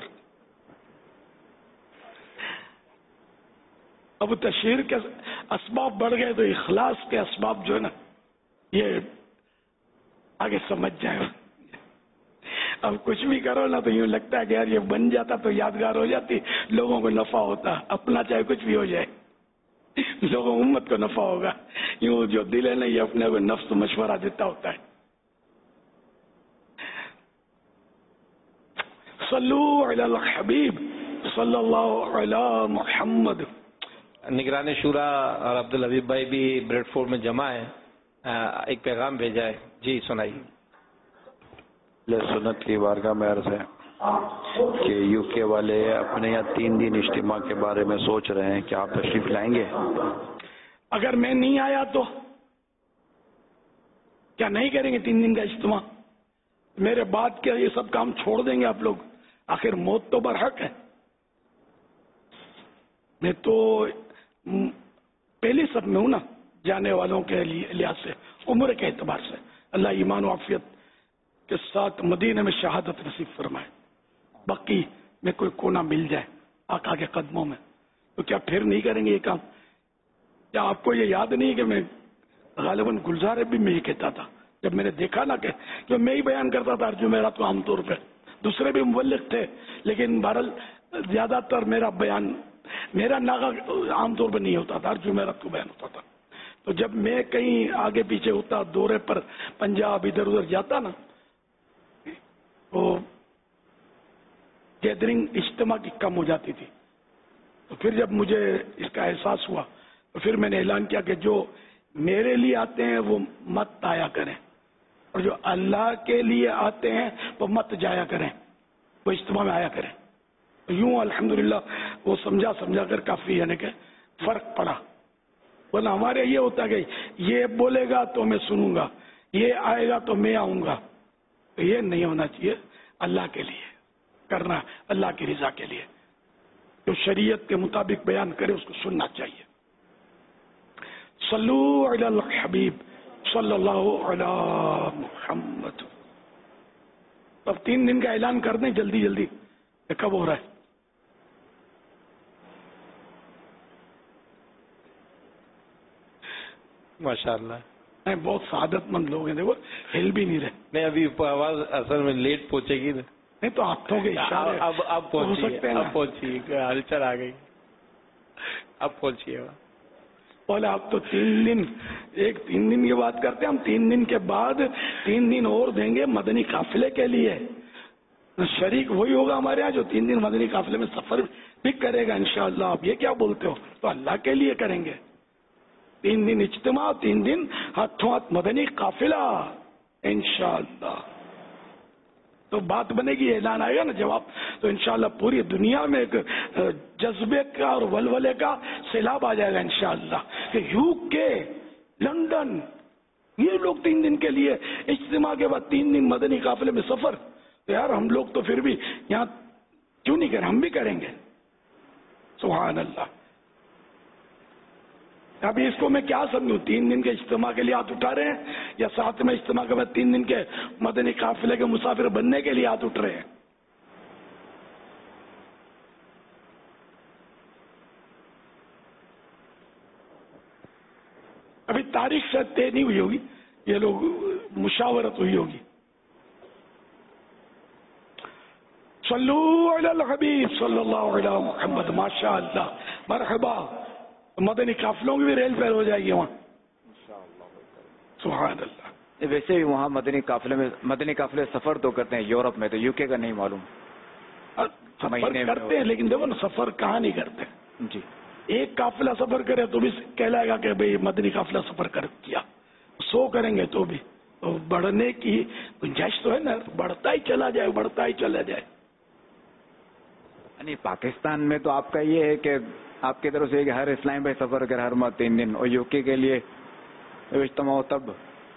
اب تشہیر کے اسباب بڑھ گئے تو اخلاص کے اسباب جو ہے نا یہ آگے سمجھ جائیں. अब कुछ भी करो ना तो यूं लगता है कि यार ये बन जाता तो यादगार हो जाती, लोगों को नफा होता, अपना चाहे कुछ भी हो जाए, लोगों उम्मत को नफा होगा। यूं जो दिल है ना ये अपने को नफ्स मशवरा देता होता है। सल्लू अलल हबीब सल्लल्लाहु अला मुहम्मद। निगरान शुरा और अब्दुल हबीब भाई भी ब्रेडफोर्ड में जमा है, एक पैगाम भेजा है, जी सुनाइए। सुन्नत की बारगाह में अर्ज है कि यूके वाले अपने यहाँ 3 दिन इज्तिमा के बारे में सोच रहे हैं कि आप तशरीफ लाएंगे? अगर मैं नहीं आया तो क्या नहीं करेंगे 3 दिन का इज्तिमा? मेरे बाद क्या ये सब काम छोड़ देंगे आप लोग? आखिर मौत तो बरहक है। मैं तो पहली सब में हूं ना, जाने वालों के लिहाज से, उम्र के एतबार से। अल्लाह ईमान और आफियत के साथ मदीने में शहादत नसीब फरमाए। बाकी में कोई कोना मिल जाए आका के कदमों में तो क्या फिर नहीं करेंगे ये काम? क्या आपको ये याद नहीं कि मैं गालिबन गुलजार भी मैं ये कहता था, जब मैंने देखा ना कि मैं ही बयान करता था जुमेरात को आमतौर पर, दूसरे भी मुबल्लिग थे, लेकिन बहरहाल ज्यादातर मेरा नागा आमतौर पर नहीं होता था, जुमेरात को बयान होता था। तो जब मैं कहीं आगे पीछे होता, दौरे पर पंजाब इधर उधर जाता ना, तो गैदरिंग इज्तिमा की कम हो जाती थी। तो फिर जब मुझे इसका एहसास हुआ तो फिर मैंने ऐलान किया कि जो मेरे लिए आते हैं वो मत आया करें, और जो अल्लाह के लिए आते हैं वो मत जाया करें, वो इज्तिमा में आया करें। तो यूं अल्हम्दुलिल्लाह वो समझा कर काफी यानी कि फर्क पड़ा। वरना हमारे ये होता कि ये बोलेगा तो मैं सुनूंगा, ये आएगा तो मैं आऊंगा। तो ये नहीं होना चाहिए। अल्लाह के लिए करना, अल्लाह की रजा के लिए, जो शरीयत के मुताबिक बयान करे उसको सुनना चाहिए। सल्लू अलल हबीब सल्लल्लाहु अला मुहम्मद। अब 3 दिन का ऐलान कर दें जल्दी जल्दी, कब हो रहा है? माशाअल्लाह, नहीं बहुत सादतमंद लोग हैं, देखो हिल भी नहीं रहे। नहीं अभी आवाज असल में लेट पहुंचेगी ना, नहीं तो हाथों के इशारे अब हो सकते हैं ना। अब पहुंचिए, हलचल आ गई, अब पहुंचिए। बोले आप तो 3 दिन, 3 दिन की बात करते हैं हम, 3 दिन के बाद 3 दिन और देंगे मदनी काफिले के लिए। शरीक वही होगा हमारे यहाँ जो 3 दिन मदनी काफिले में सफर भी करेगा इंशाअल्लाह। आप ये क्या बोलते हो? तो अल्लाह के लिए करेंगे। 3 दिन इज्तिमा, 3 दिन हाथों हाथ मदनी काफिला इंशाअल्लाह। तो बात बनेगी, ऐलान आएगा ना जवाब, तो इंशाअल्लाह पूरी दुनिया में एक जज्बे का और वलवले का सैलाब आ जाएगा इंशाअल्लाह कि यूके, लंदन, ये लोग 3 दिन के लिए इज्तिमा के बाद 3 दिन मदनी काफिले में सफर। तो यार हम लोग तो फिर भी यहाँ क्यों नहीं करें? हम भी करेंगे। सुभान अल्लाह। अभी इसको मैं क्या समझूं? 3 दिन के इज्तिमा के लिए हाथ उठा रहे हैं, या साथ में इज्तिमा के बाद 3 दिन के मदनी काफिले के मुसाफिर बनने के लिए हाथ उठ रहे हैं? अभी तारीख शायद तय नहीं हुई होगी, ये लोग मुशावरत हुई होगी। सल्लू अलल हबीब सल्लल्लाहु अलैहि मुहम्मद। माशाअल्लाह, मरहबा। मदनी काफिलों की भी रेल पैर हो जाएगी वहाँ। सुभान अल्लाह। वैसे भी वहाँ मदनी काफिले सफर तो करते हैं यूरोप में, तो यूके का नहीं मालूम। सफर करते हैं, लेकिन देखो ना सफर कहाँ नहीं करते जी। एक काफिला सफर करे तो भी कहलाएगा कि भाई मदनी काफिला सफर कर किया। 100 करेंगे तो भी तो बढ़ने की गुंजाइश तो है ना, बढ़ता ही चला जाए, बढ़ता ही चला जाए। नहीं, पाकिस्तान में तो आपका ये है कि आपकी तरफ से हर इस्लाम भाई सफर कर हर 3 दिन, और यूके के लिए इज्तिमा हो तब।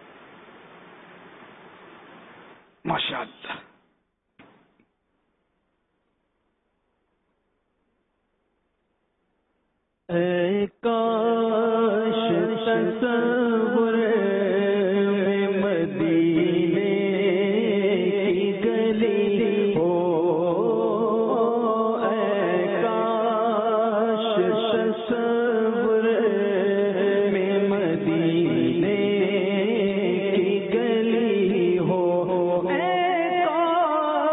माशाअल्लाह। काश तस्वुर में मदीने की गली हो, काश तस्वुर में मदीने की गली हो, काश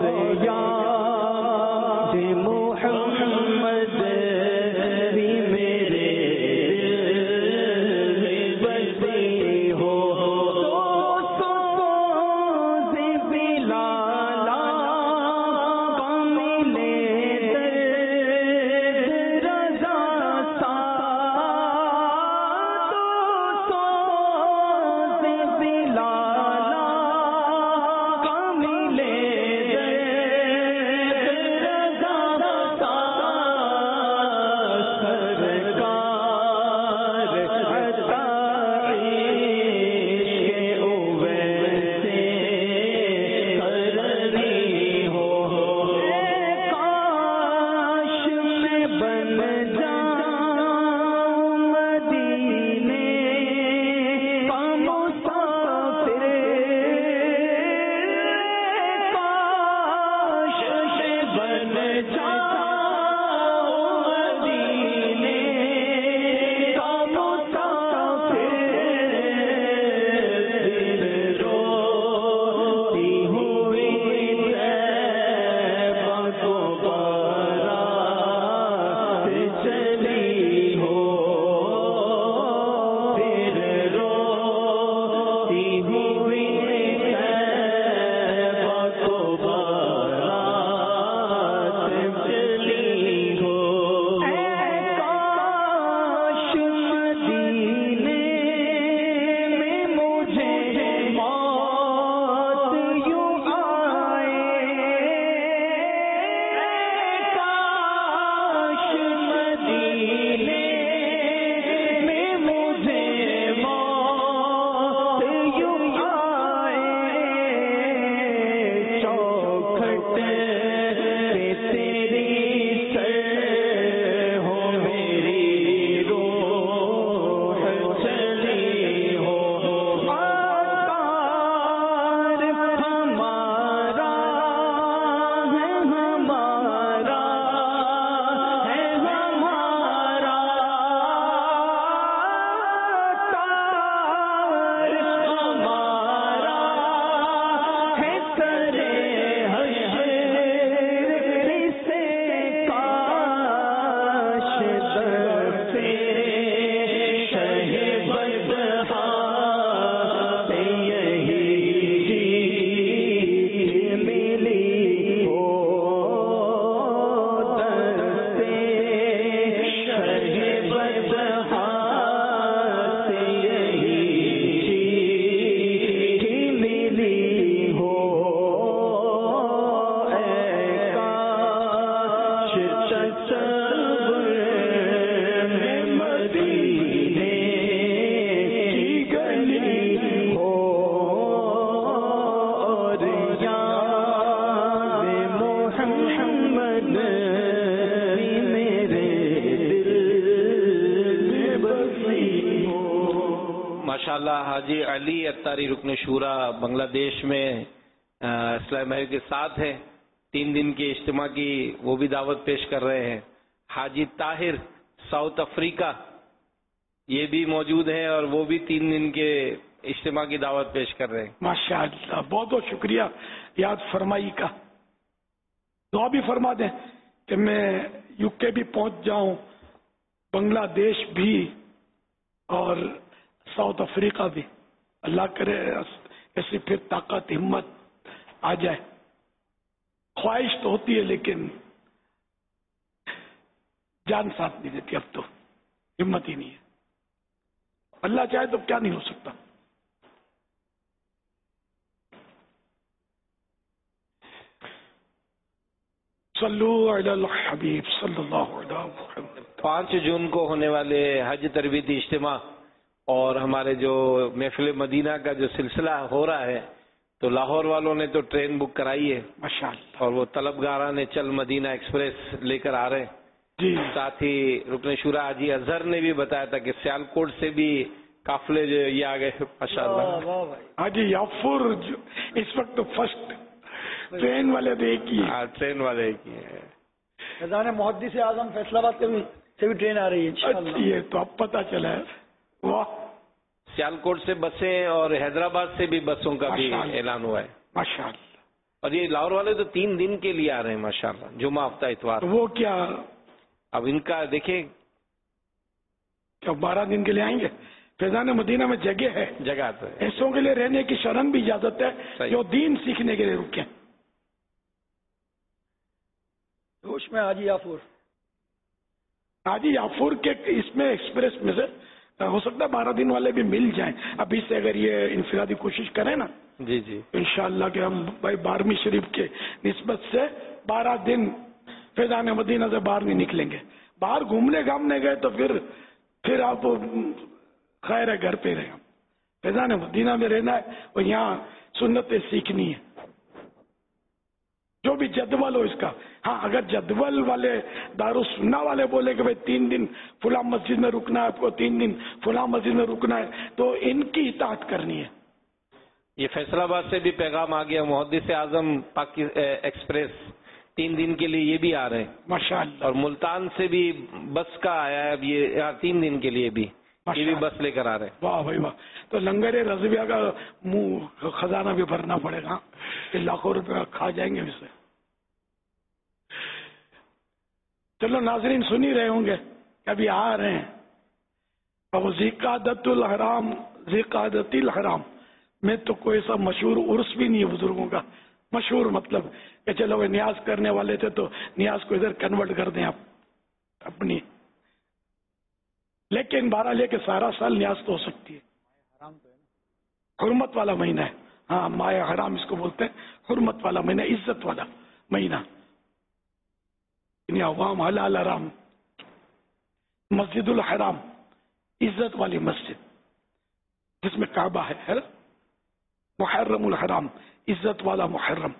ماشاءاللہ حاجی علی اتاری رکن شورا بنگلہ دیش میں اسلام بھائی کے ساتھ ہیں. 3 دن کے اجتماع کی وہ بھی دعوت پیش کر رہے ہیں. حاجی طاہر ساؤتھ افریقہ یہ بھی موجود ہیں اور وہ بھی 3 دن کے اجتماع کی دعوت پیش کر رہے ہیں. ماشاءاللہ بہت بہت شکریہ یاد فرمائی کا. دعا بھی فرما دیں کہ میں UK بھی پہنچ جاؤں, بنگلہ دیش بھی اور ساؤتھ افریقہ بھی. اللہ کرے ایسی پھر طاقت ہمت آ جائے. خواہش تو ہوتی ہے لیکن جان ساتھ نہیں دیتی, اب تو ہمت ہی نہیں ہے. اللہ چاہے تو کیا نہیں ہو سکتا. صلو علی الحبیب صلی اللہ علیہ وسلم. 5 جون کو ہونے والے حج تربیتی اجتماع اور ہمارے جو محفل مدینہ کا جو سلسلہ ہو رہا ہے, تو لاہور والوں نے تو ٹرین بک کرائی ہے ماشاءاللہ, اور وہ طلبگاران چل مدینہ ایکسپریس لے کر آ رہے ہیں. جی ساتھ ہی رکن شورا حاجی اظہر نے بھی بتایا تھا کہ سیالکوٹ سے بھی قافلے جو یہ آ گئے ماشاءاللہ. حاجی یافر اس وقت تو فرسٹ ٹرین والے تو ایک ہی, ٹرین والے ایک ہی ہے. خزانہ محدث اعظم فیصلہ آباد سے بھی ٹرین آ رہی ہے. یہ تو اب پتہ چلا ہے. واہ, سیالکوٹ سے بسیں اور حیدرآباد سے بھی بسوں کا بھی اعلان ہوا ہے. ماشاءاللہ. اور یہ لاہور والے تو 3 دن کے لیے آ رہے ہیں ماشاءاللہ، جمعہ ہفتہ اتوار. وہ کیا اب ان کا دیکھیں 12 دن کے لیے آئیں گے؟ فیضان مدینہ میں جگہ ہے، جگہ تو ہے. ایسوں کے لیے رہنے کی شرن بھی اجازت ہے جو دین سیکھنے کے لیے رکیں. ہوش میں حاجی یافور، حاجی یافور کے اس میں ایکسپریس میں سے ہو سکتا ہے 12 دن والے بھی مل جائیں. ابھی سے اگر یہ انفرادی کوشش کریں نا، جی جی انشاءاللہ کہ ہم بھائی 12ویں شریف کے نسبت سے 12 دن فیضان مدینہ سے باہر نہیں نکلیں گے. باہر گھومنے گھامنے گئے تو پھر آپ خیر ہے گھر پہ رہے. فیضان مدینہ میں رہنا ہے اور یہاں سنتیں سیکھنی ہے، جو بھی جدول ہو اس کا. ہاں اگر جدول والے دارالسنہ والے بولے کہ بھائی 3 دن فلاں مسجد میں رکنا ہے، آپ کو 3 دن فلاں مسجد میں رکنا ہے، تو ان کی اطاعت کرنی ہے. یہ فیصل آباد سے بھی پیغام آ گیا، محدث اعظم ایکسپریس 3 دن کے لیے یہ بھی آ رہے ہیں ماشاءاللہ. اور ملتان سے بھی بس کا آیا ہے اب یہ 3 دن کے لیے بھی یہ بھی بس لے کر آ رہے ہیں. واہ بھائی واہ. تو لنگر رضویہ کا منہ خزانہ بھی بھرنا پڑے گا، لاکھوں روپے کھا جائیں گے اس سے. چلو ناظرین سن ہی رہے ہوں گے کبھی آ رہے ہیں. اب ذیقعدۃ الحرام میں تو کوئی ایسا مشہور عرس بھی نہیں ہے بزرگوں کا. مشہور مطلب کہ چلو وہ نیاز کرنے والے تھے تو نیاز کو ادھر کنورٹ کر دیں آپ اپنی. لیکن بہرحال یہ کہ سارا سال نیاز تو ہو سکتی ہے. حرمت والا مہینہ ہے. ہاں ماہ حرام اس کو بولتے ہیں، حرمت والا مہینہ، عزت والا مہینہ. عوام حلال حرام. مسجد الحرام عزت والی مسجد جس میں کعبہ ہے. محرم الحرام عزت والا محرم.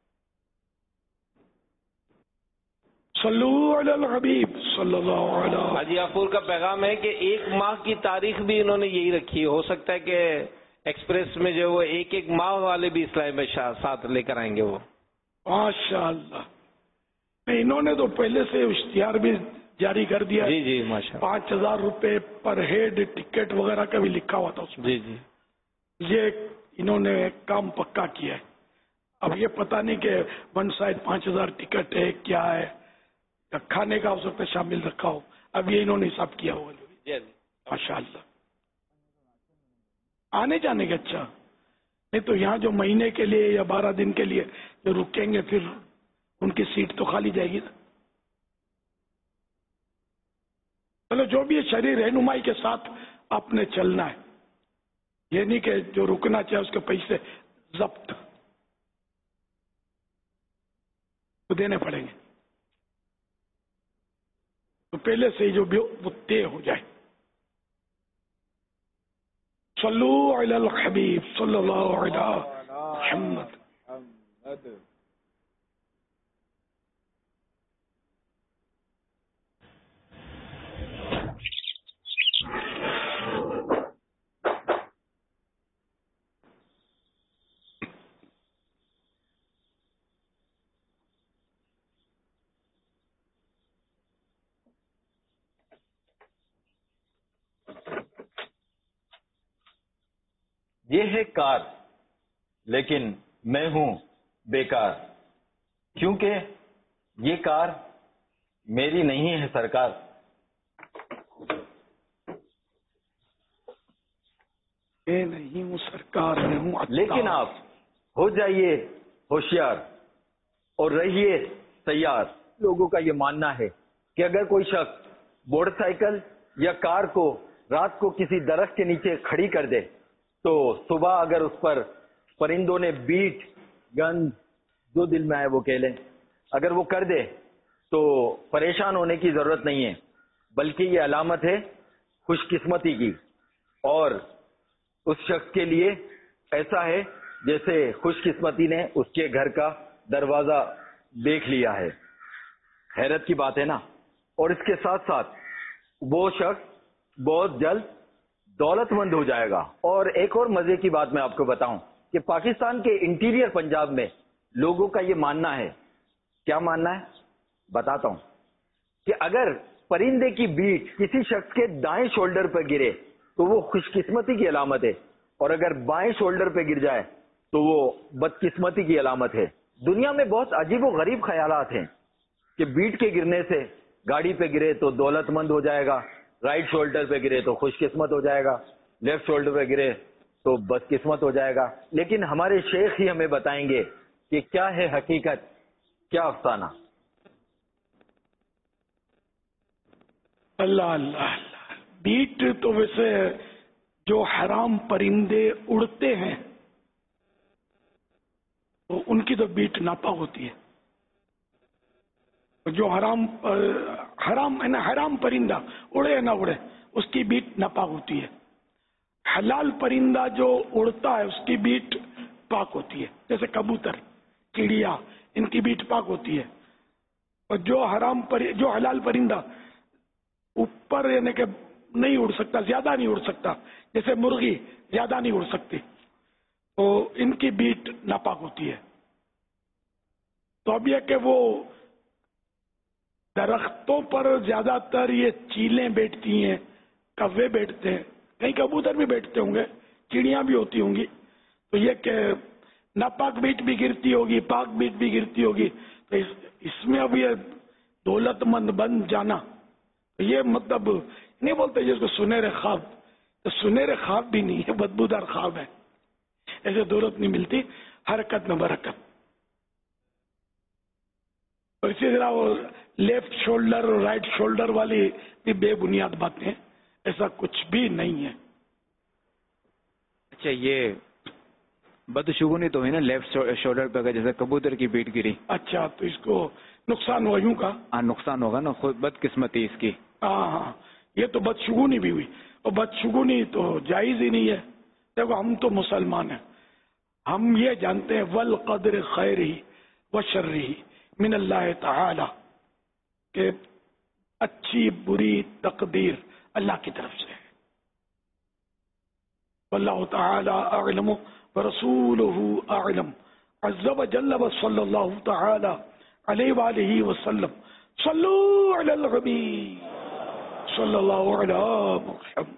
صلو علی الحبیب صلی اللہ علیہ. حاجی یافور کا پیغام ہے کہ 1 ماہ کی تاریخ بھی انہوں نے یہی رکھی ہے. ہو سکتا ہے کہ ایکسپریس میں جو وہ 1 ماہ والے بھی اسلامی میں ساتھ لے کر آئیں گے. وہ ماشاءاللہ. انہوں نے تو پہلے سے اشتہار بھی جاری کر دیا. جی جی ماشاءاللہ. 5,000 روپے پر ہیڈ ٹکٹ وغیرہ کا بھی لکھا ہوا تھا اس میں. جی جی یہ انہوں نے کام پکا کیا ہے. اب یہ پتہ نہیں کہ ون سائڈ 5,000 ٹکٹ ہے کیا ہے، کھانے کا ہو سکتا ہے شامل رکھا ہو. اب یہ انہوں نے حساب کیا ہوگا. ماشاءاللہ. آنے جانے کا اچھا نہیں تو یہاں جو مہینے کے لیے یا 12 دن کے لیے جو رکیں گے پھر ان کی سیٹ تو خالی جائے گی نا. چلو جو بھی شرعی رہنمائی کے ساتھ آپ نے چلنا ہے. یہ نہیں کہ جو رکنا چاہے اس کے پیسے ضبط دینے پڑیں گے. تو پہلے سے جو بھی وہ طے ہو جائے. صلو علی الحبیب صلی اللہ علیہ محمد. یہ ہے کار لیکن میں ہوں بیکار، کیونکہ یہ کار میری نہیں ہے سرکار. میں نہیں ہوں سرکار، میں ہوں عطار. لیکن آپ ہو جائیے ہوشیار اور رہیے تیار. لوگوں کا یہ ماننا ہے کہ اگر کوئی شخص موٹر سائیکل یا کار کو رات کو کسی درخت کے نیچے کھڑی کر دے تو صبح اگر اس پر پرندوں نے بیٹ گند جو دل میں آئے وہ کہہ لیں، اگر وہ کر دے تو پریشان ہونے کی ضرورت نہیں ہے، بلکہ یہ علامت ہے خوش قسمتی کی. اور اس شخص کے لیے ایسا ہے جیسے خوش قسمتی نے اس کے گھر کا دروازہ دیکھ لیا ہے. حیرت کی بات ہے نا. اور اس کے ساتھ ساتھ وہ شخص بہت جلد دولت مند ہو جائے گا. اور ایک اور مزے کی بات میں آپ کو بتاؤں کہ پاکستان کے انٹیریئر پنجاب میں لوگوں کا یہ ماننا ہے. کیا ماننا ہے بتاتا ہوں کہ اگر پرندے کی بیٹ کسی شخص کے دائیں شولڈر پر گرے تو وہ خوش قسمتی کی علامت ہے، اور اگر بائیں شولڈر پہ گر جائے تو وہ بدقسمتی کی علامت ہے. دنیا میں بہت عجیب و غریب خیالات ہیں کہ بیٹ کے گرنے سے گاڑی پہ گرے تو دولت مند ہو جائے گا، رائٹ شولڈر پہ گرے تو خوش قسمت ہو جائے گا، لیفٹ شولڈر پہ گرے تو بد قسمت ہو جائے گا. لیکن ہمارے شیخ ہی ہمیں بتائیں گے کہ کیا ہے حقیقت، کیا افسانہ. اللہ اللہ اللہ. بیٹ تو ویسے جو حرام پرندے اڑتے ہیں تو ان کی تو بیٹ ناپاک ہوتی ہے. جو حرام پرندہ اڑے یا نہ اڑے اس کی بیٹ ناپاک ہوتی ہے. حلال پرندہ جو اڑتا ہے اس کی بیٹ پاک ہوتی ہے، جیسے کبوتر، چڑیا، ان کی بیٹ پاک ہوتی ہے. اور جو حلال پرندہ اوپر یعنی کہ نہیں اڑ سکتا، زیادہ نہیں اڑ سکتا، جیسے مرغی زیادہ نہیں اڑ سکتی، تو ان کی بیٹ ناپاک ہوتی ہے. تو اب یہ کہ وہ درختوں پر زیادہ تر یہ چیلیں بیٹھتی ہیں، کوے بیٹھتے ہیں، کئی کبوتر بھی بیٹھتے ہوں گے، چڑیاں بھی ہوتی ہوں گی. تو یہ کہ ناپاک بیٹ بھی گرتی ہوگی، پاک بیٹ بھی گرتی ہوگی. تو اس میں اب یہ دولت مند بن جانا، یہ مطلب نہیں بولتے جس کو سنہرے خواب، تو سنہرے خواب بھی نہیں ہے، بدبودار خواب ہے. ایسے دولت نہیں ملتی، حرکت میں برکت. اور اسی طرح وہ لیفٹ شولڈر اور رائٹ شولڈر والی بھی بے بنیاد باتیں، ایسا کچھ بھی نہیں ہے. اچھا، یہ بدشگونی تو ہوئی نا لیفٹ شولڈر پہ، جیسے کبوتر کی بیٹ گری. اچھا، تو اس کو نقصان ہوا یوں کا؟ ہاں، نقصان ہوگا نا، خود بدقسمتی اس کی. ہاں، یہ تو بدشگونی بھی ہوئی، اور بدشگونی تو جائز ہی نہیں ہے. دیکھو ہم تو مسلمان ہیں، ہم یہ جانتے ہیں والقدر خیرہ وشرہ من اللہ تعالی، کہ اچھی بری تقدیر اللہ کی طرف سے ہے. واللہ تعالی اعلم ورسولہ اعلم عز وجل وصلی اللہ تعالی علیہ وآلہ وسلم. صلو علی الحبیب صلی اللہ علی محمد.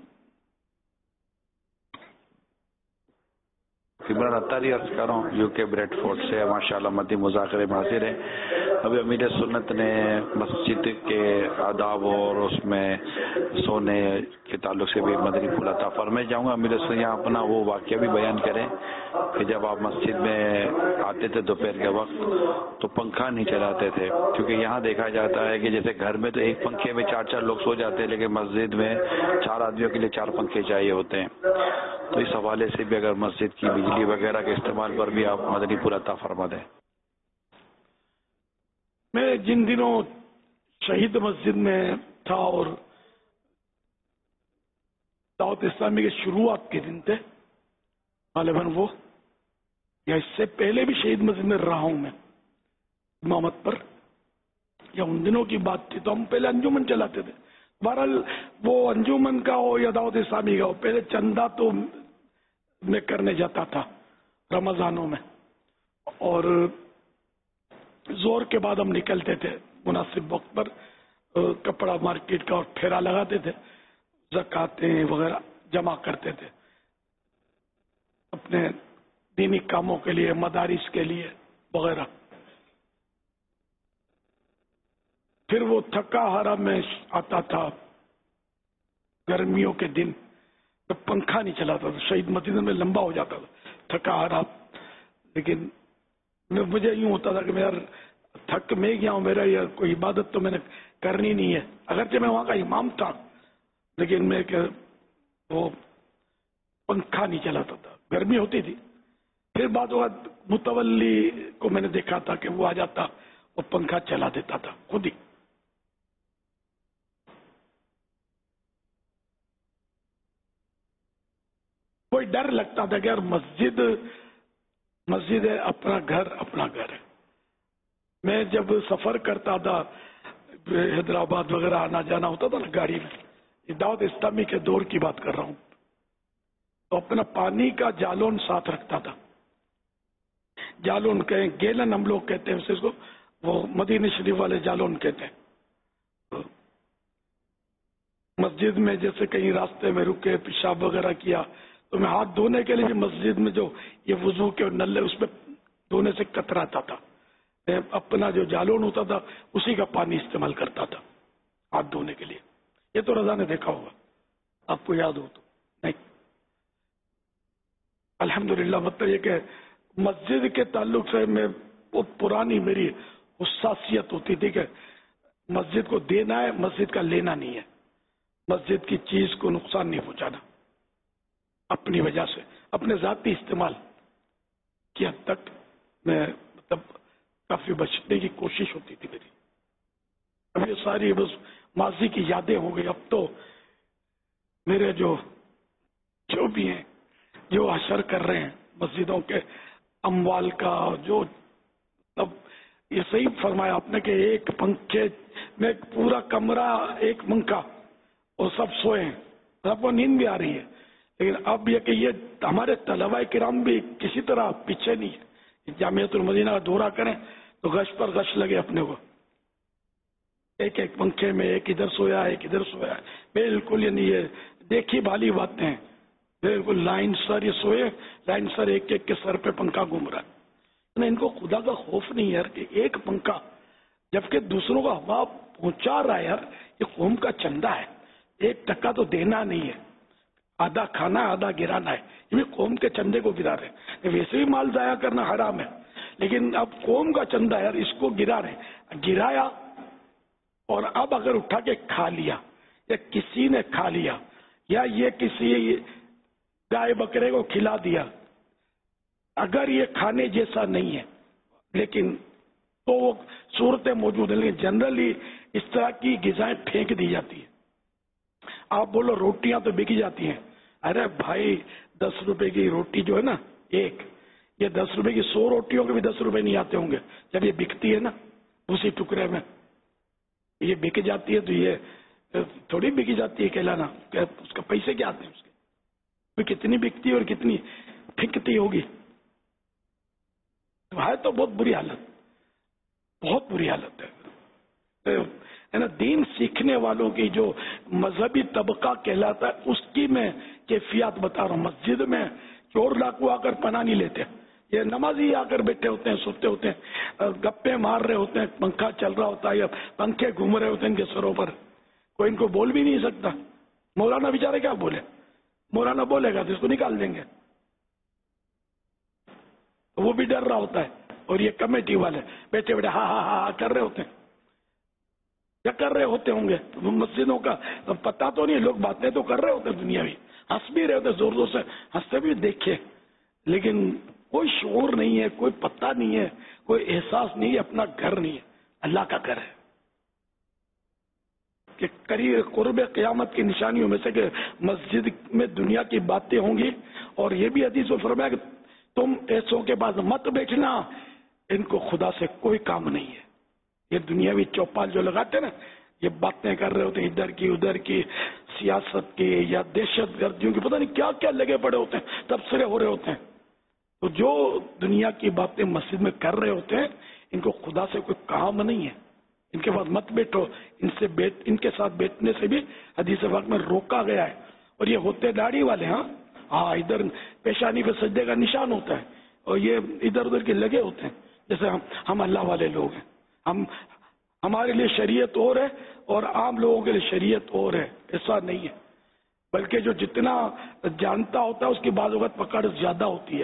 عمران اتاری عرض کر رہا ہوں، یو کے بریڈ فورٹ سے، ماشاءاللہ مدی مذاکرے میں حاضر ہے. ابھی امیر سنت نے مسجد کے آداب اور اس میں سونے کے تعلق سے بھی مدنی پھول عطا فرمائے. جاؤں گا امیر سنت یہاں اپنا وہ واقعہ بھی بیان کریں کہ جب آپ مسجد میں آتے تھے دوپہر کے وقت تو پنکھا نہیں چلاتے تھے، کیونکہ یہاں دیکھا جاتا ہے کہ جیسے گھر میں تو ایک پنکھے میں 4 لوگ سو جاتے ہیں، لیکن مسجد میں 4 آدمیوں کے لیے 4 پنکھے چاہیے ہوتے ہیں. تو اس حوالے سے بھی اگر مسجد کی بجلی وغیرہ کے استعمال پر بھی آپ مدنی پھول عطا فرما دیں. میں جن دنوں شہید مسجد میں تھا اور دعوت اسلامی کے شروعات کے دن تھے غالباً، وہ یا اس سے پہلے بھی شہید مسجد میں رہا ہوں میں امامت پر، یا ان دنوں کی بات تھی تو ہم پہلے انجمن چلاتے تھے. بہرحال وہ انجمن کا ہو یا دعوت اسلامی کا ہو، پہلے چندہ تو میں کرنے جاتا تھا رمضانوں میں، اور زور کے بعد ہم نکلتے تھے مناسب وقت پر کپڑا مارکیٹ کا اور پھیرا لگاتے تھے، زکاتیں وغیرہ جمع کرتے تھے اپنے دینی کاموں کے لیے، مدارس کے لیے وغیرہ. پھر وہ تھکا ہارا میں آتا تھا گرمیوں کے دن، پنکھا نہیں چلاتا تھا، شہید مسجد میں لمبا ہو جاتا تھا تھکا ہارا. لیکن مجھے یوں ہوتا تھا کہ میں یار تھک میں گیا ہوں، میرا یہ کوئی عبادت تو میں نے کرنی نہیں ہے، اگرچہ میں وہاں کا امام تھا، لیکن میں کہ وہ پنکھا نہیں چلاتا تھا، گرمی ہوتی تھی. پھر بعد وقت متولی کو میں نے دیکھا تھا کہ وہ آ جاتا اور پنکھا چلا دیتا تھا خود ہی. کوئی ڈر لگتا تھا کہ یار مسجد ہے، اپنا گھر ہے. میں جب سفر کرتا تھا حیدرآباد وغیرہ آنا جانا ہوتا تھا نا گاڑی میں، دعوت اسلامی کے دور کی بات کر رہا ہوں، تو اپنا پانی کا جالون ساتھ رکھتا تھا. جالون کہیں گیلن ہم لوگ کہتے ہیں اس کو، وہ مدینہ شریف والے جالون کہتے ہیں. مسجد میں جیسے کہیں راستے میں رکے، پیشاب وغیرہ کیا تو میں ہاتھ دھونے کے لیے مسجد میں جو یہ وضو کے نل ہے اس میں دھونے سے کتراتا تھا. میں اپنا جو جالون ہوتا تھا اسی کا پانی استعمال کرتا تھا ہاتھ دھونے کے لیے. یہ تو رضا نے دیکھا ہوگا, آپ کو یاد ہو تو نہیں. الحمدللہ مطلب یہ کہ مسجد کے تعلق سے میں بہت پرانی میری حساسیت ہوتی تھی کہ مسجد کو دینا ہے, مسجد کا لینا نہیں ہے. مسجد کی چیز کو نقصان نہیں پہنچانا. اپنی وجہ سے اپنے ذاتی استعمال کی حد تک میں مطلب کافی بچنے کی کوشش ہوتی تھی میری. اب یہ ساری بس ماضی کی یادیں ہو گئی. اب تو میرے جو بھی ہیں جو حشر کر رہے ہیں مسجدوں کے اموال کا, جو اب یہ صحیح فرمایا آپ نے کہ ایک پنکھے میں پورا کمرہ ایک پنکھا اور سب سوئے ہیں, سب کو نیند بھی آ رہی ہے. لیکن اب یہ کہ یہ ہمارے طلباء کرام بھی کسی طرح پیچھے نہیں ہے. جامعۃ المدینہ کا دورہ کریں تو غش پر غش لگے اپنے کو. ایک ایک پنکھے میں ایک ادھر سویا ہے ایک ادھر سویا ہے. بالکل یہ نہیں ہے, دیکھی بھالی باتیں ہیں. بالکل لائن سر یہ سوئے, لائن سر ایک ایک کے سر پہ پنکھا گھوم رہا ہے. ان کو خدا کا خوف نہیں ہے یار کہ ایک پنکھا جبکہ دوسروں کا ہوا پہنچا رہا ہے. یار یہ قوم کا چندہ ہے, 1% تو دینا نہیں ہے. آدھا کھانا آدھا گرانا ہے. یہ بھی قوم کے چندے کو گرا رہے ہیں. ویسے بھی مال ضائع کرنا حرام ہے, لیکن اب قوم کا چندہ یار اس کو گرا رہے ہیں. گرایا اور اب اگر اٹھا کے کھا لیا یا کسی نے کھا لیا یا یہ کسی گائے بکرے کو کھلا دیا, اگر یہ کھانے جیسا نہیں ہے لیکن تو وہ صورتیں موجود ہیں. لیکن جنرلی اس طرح کی غذائیں پھینک دی جاتی ہیں. آپ بولو روٹیاں تو بکی جاتی ہیں. ارے بھائی 10 روپے کی روٹی جو ہے نا ایک, یہ 10 روپے کی 100 روٹیوں کے بھی 10 روپے نہیں آتے ہوں گے جب یہ بکتی ہے نا اسی ٹکڑے میں. یہ بک جاتی ہے تو یہ تھوڑی بکی جاتی ہے کہلانا, اس کا پیسے کیا آتے ہیں اس کے, کتنی بکتی ہے اور کتنی پھینکتی ہوگی. ہے تو بہت بری حالت, بہت بری حالت ہے نا. دین سیکھنے والوں کی جو مذہبی طبقہ کہلاتا ہے اس کی میں کیفیات بتا رہا ہوں. مسجد میں چور ڈاکو آ کر پناہ نہیں لیتے. یہ نمازی آ کر بیٹھے ہوتے ہیں, سوتے ہوتے ہیں, گپے مار رہے ہوتے ہیں, پنکھا چل رہا ہوتا ہے یا پنکھے گھوم رہے ہوتے ہیں ان کے سروں پر. کوئی ان کو بول بھی نہیں سکتا. مولانا بیچارے کیا بولے, مولانا بولے گا تو اس کو نکال دیں گے. وہ بھی ڈر رہا ہوتا ہے. اور یہ کمیٹی والے بیٹھے بیٹھے ہاں ہاں ہاں کر رہے ہوتے ہیں. کیا کر رہے ہوتے ہوں گے مسجدوں کا پتہ تو نہیں. لوگ باتیں تو کر رہے ہوتے دنیا بھی, ہنس بھی رہے ہوتے زور زور سے, ہنستے بھی دیکھے, لیکن کوئی شعور نہیں ہے, کوئی پتہ نہیں ہے, کوئی احساس نہیں ہے. اپنا گھر نہیں ہے, اللہ کا گھر ہے. کہ قریب قرب قیامت کی نشانیوں میں سے کہ مسجد میں دنیا کی باتیں ہوں گی. اور یہ بھی حدیث میں فرمایا کہ تم ایسوں کے پاس مت بیٹھنا, ان کو خدا سے کوئی کام نہیں ہے. یہ دنیاوی چوپال جو لگاتے ہیں نا, یہ باتیں کر رہے ہوتے ہیں ادھر کی ادھر کی, سیاست کی یا دہشت گردیوں کی, پتہ نہیں کیا کیا لگے پڑے ہوتے ہیں, تبصرے ہو رہے ہوتے ہیں. تو جو دنیا کی باتیں مسجد میں کر رہے ہوتے ہیں ان کو خدا سے کوئی کام نہیں ہے. ان کے پاس مت بیٹھو. ان کے ساتھ بیٹھنے سے بھی حدیث پاک میں روکا گیا ہے. اور یہ ہوتے داڑھی والے, ہاں ادھر پیشانی پہ سجدے کا نشان ہوتا ہے اور یہ ادھر ادھر کے لگے ہوتے ہیں جیسے ہم اللہ والے لوگ ہیں. ہمارے لیے شریعت اور ہے اور عام لوگوں کے لیے شریعت اور ہے. ایسا نہیں ہے, بلکہ جو جتنا جانتا ہوتا ہے اس کی بعض اوقات پکڑ زیادہ ہوتی ہے.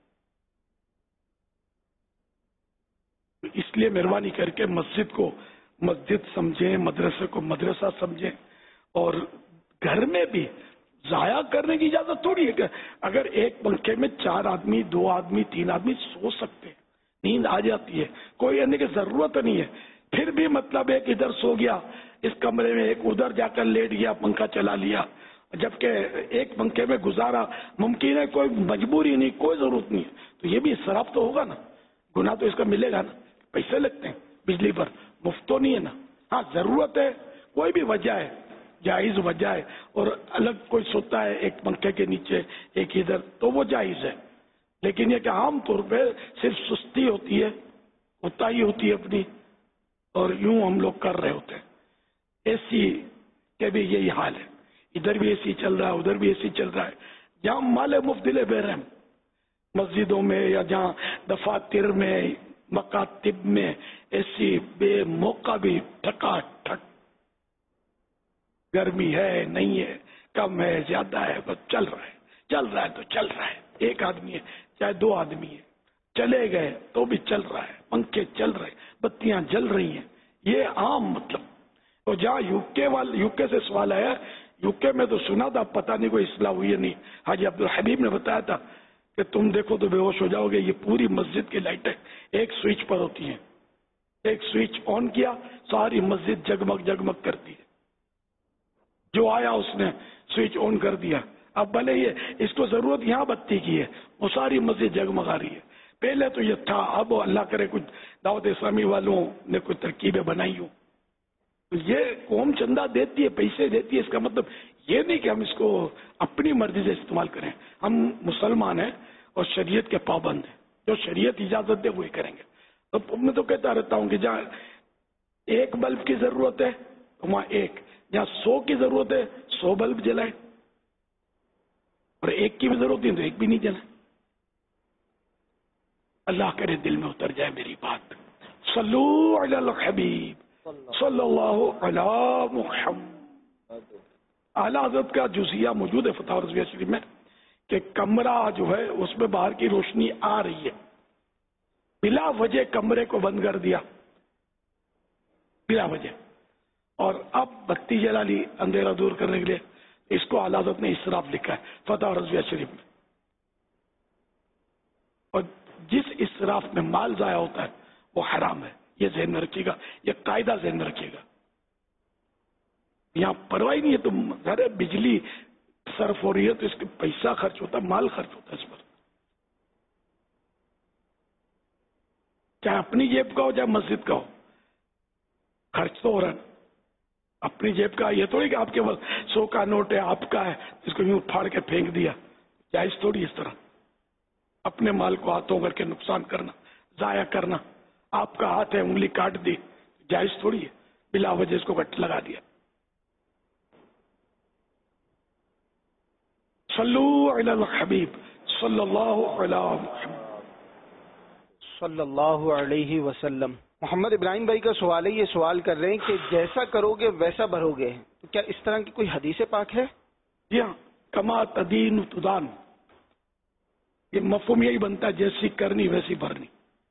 اس لیے مہربانی کر کے مسجد کو مسجد سمجھیں, مدرسے کو مدرسہ سمجھیں. اور گھر میں بھی ضائع کرنے کی اجازت تھوڑی ہے کہ اگر ایک پنکھے میں 4 آدمی 2 آدمی 3 آدمی سو سکتے ہیں, نیند آ جاتی ہے, کوئی آنے کی ضرورت نہیں ہے. پھر بھی مطلب ایک ادھر سو گیا اس کمرے میں, ایک ادھر جا کر لیٹ گیا, پنکھا چلا لیا, جبکہ ایک پنکھے میں گزارا ممکن ہے, کوئی مجبوری نہیں, کوئی ضرورت نہیں ہے. تو یہ بھی اسراف تو ہوگا نا, گناہ تو اس کا ملے گا نا. پیسے لگتے ہیں بجلی پر, مفت تو نہیں ہے نا. ہاں ضرورت ہے, کوئی بھی وجہ ہے, جائز وجہ ہے, اور الگ کوئی سوتا ہے ایک پنکھے کے نیچے ایک ادھر, تو وہ جائز ہے. لیکن یہ کہ عام طور پہ صرف سستی ہوتی ہے, اتائی ہوتی ہے اپنی, اور یوں ہم لوگ کر رہے ہوتے ہیں. اے سی کے بھی یہی حال ہے, ادھر بھی اے سی چل رہا ہے ادھر بھی اے سی چل رہا ہے. جہاں مال مفت دل بے رحم مسجدوں میں یا جہاں دفاتر میں मकातिब में ऐसी बेमौका भी ठका ठक, गर्मी है नहीं है, कम है ज्यादा है, बस चल रहा है तो चल रहा है। एक आदमी है चाहे दो आदमी है, चले गए तो भी चल रहा है, पंखे चल रहे, बत्तियां जल रही हैं, ये आम मतलब। और जहाँ यूके से सवाल आया, यूके में तो सुना था, पता नहीं कोई इस्लाह हुई है नहीं। हाजी अब्दुल हबीब ने बताया था कि तुम देखो तो बेहोश हो जाओगे, ये पूरी मस्जिद की लाइटें एक स्विच पर होती हैं, एक स्विच ऑन किया सारी मस्जिद जगमग जगमग करती है। जो आया उसने स्विच ऑन कर दिया। अब भले ये इसको जरूरत यहाँ बत्ती की है, वो सारी मस्जिद जगमगा रही है। पहले तो ये था, अब अल्लाह करे कुछ दावत इस्लामी वालों ने कुछ तरकीबें बनाई हो। तो ये कौम चंदा देती है, पैसे देती है, इसका मतलब ये नहीं कि हम इसको अपनी मर्जी से इस्तेमाल करें। हम मुसलमान हैं और शरीयत के पाबंद हैं, जो शरीयत इजाजत दे वही करेंगे। तो मैं तो कहता रहता हूँ कि जहाँ एक बल्ब की जरूरत है तो वहाँ एक, जहाँ 100 की जरूरत है 100 बल्ब जलाए, और एक की भी जरूरत नहीं तो एक भी नहीं जलाए। अल्लाह करे दिल में उतर जाए मेरी बात। सल्लू अलल हबीब सल्लल्लाहु अला मुहम्मद। आला हज़रत का जुज़िया मौजूद है फतवा रज़विया शरीफ में कि कमरा जो है उसमें बाहर की रोशनी आ रही है, बिला वजह कमरे को बंद कर दिया, बिला वजह, और अब बत्ती जला ली अंधेरा दूर करने के लिए। इसको आला हज़रत ने इसराफ लिखा है फतवा रज़विया शरीफ में। और जिस इसराफ में माल जाया होता है वो हराम है, ये ज़हन में रखिएगा, ये कायदा ज़हन में रखिएगा। यहाँ परवाही नहीं है, तुम अरे बिजली सर्फ हो रही है तो इसके पैसा खर्च होता है, माल खर्च होता है इस पर, चाहे अपनी जेब का हो चाहे मस्जिद का हो, खर्च तो हो रहा है अपनी जेब का। ये थोड़ी कि आपके पास 100 का नोट है आपका है, इसको यूं फाड़ के फेंक दिया, जायज थोड़ी इस तरह अपने माल को हाथों करके नुकसान करना, जाया करना। आपका हाथ है उंगली काट दी, जायज थोड़ी है, बिला वजह इसको कट लगा दिया। सल्लू अलल हबीब सल्लल्लाहु अला मुहम्मद सल्लल्लाहु अलैहि वसल्लम। मोहम्मद इब्राहिम भाई का सवाल है, ये सवाल कर रहे हैं कि जैसा करोगे वैसा भरोगे, तो क्या इस तरह की कोई हदीस पाक है? जी हाँ, कमा तदीन तुदान, ये मफहूम यही बनता है जैसी करनी वैसी भरनी।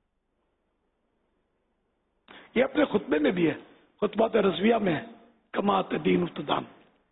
ये अपने खुतबे में भी है, खुतबात रज़विया में है, कमा तदीन तुदान।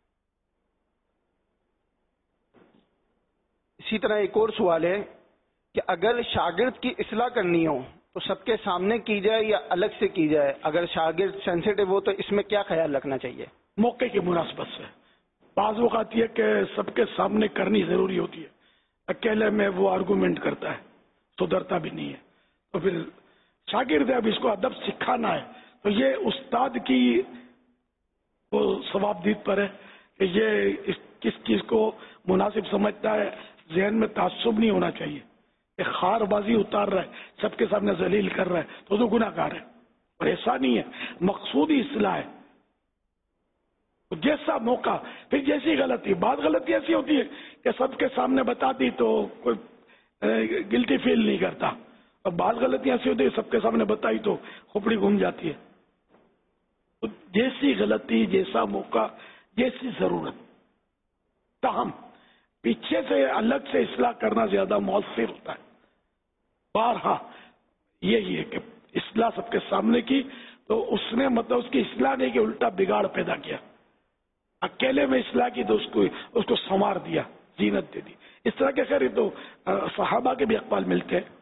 इसी तरह एक और सवाल है कि अगर शागिर्द की इस्लाह करनी हो तो सबके सामने की जाए या अलग से की जाए? अगर शागिर्द सेंसिटिव हो तो इसमें क्या ख्याल रखना चाहिए? मौके की मुनासिबत से। बाज़ वक़्त ये कि सबके सामने करनी जरूरी होती है, अकेले में वो आर्गूमेंट करता है, सुधरता भी नहीं है, तो फिर शागिर्द है, अब इसको अदब सिखाना है, तो ये उस्ताद की वो सवाबदीद पर है कि ये किस चीज को मुनासिब समझता है। जहन में तासुब नहीं होना चाहिए कि खारबाजी उतार रहा है, सबके सामने जलील कर रहा है तो गुनाहगार है, और ऐसा नहीं है, मकसूदी इस्लाह है। तो जैसा मौका, फिर जैसी गलती, बात गलती ऐसी होती है कि सबके सामने बता दी तो कोई गिल्टी फील नहीं करता, और बात गलती ऐसी होती है सबके सामने बताई तो खोपड़ी घूम जाती है। तो जैसी गलती, जैसा मौका, जैसी जरूरत, ताहम पीछे से अलग से इस्लाह करना ज्यादा मौसर होता है। बारहा यही है कि इस्लाह सबके सामने की, तो उसने मतलब उसकी इस्लाह नहीं कि उल्टा बिगाड़ पैदा किया। अकेले में इस्लाह की तो उसको संवार दिया, जीनत दे दी। इस तरह के खैर तो सहाबा के भी अक़वाल मिलते हैं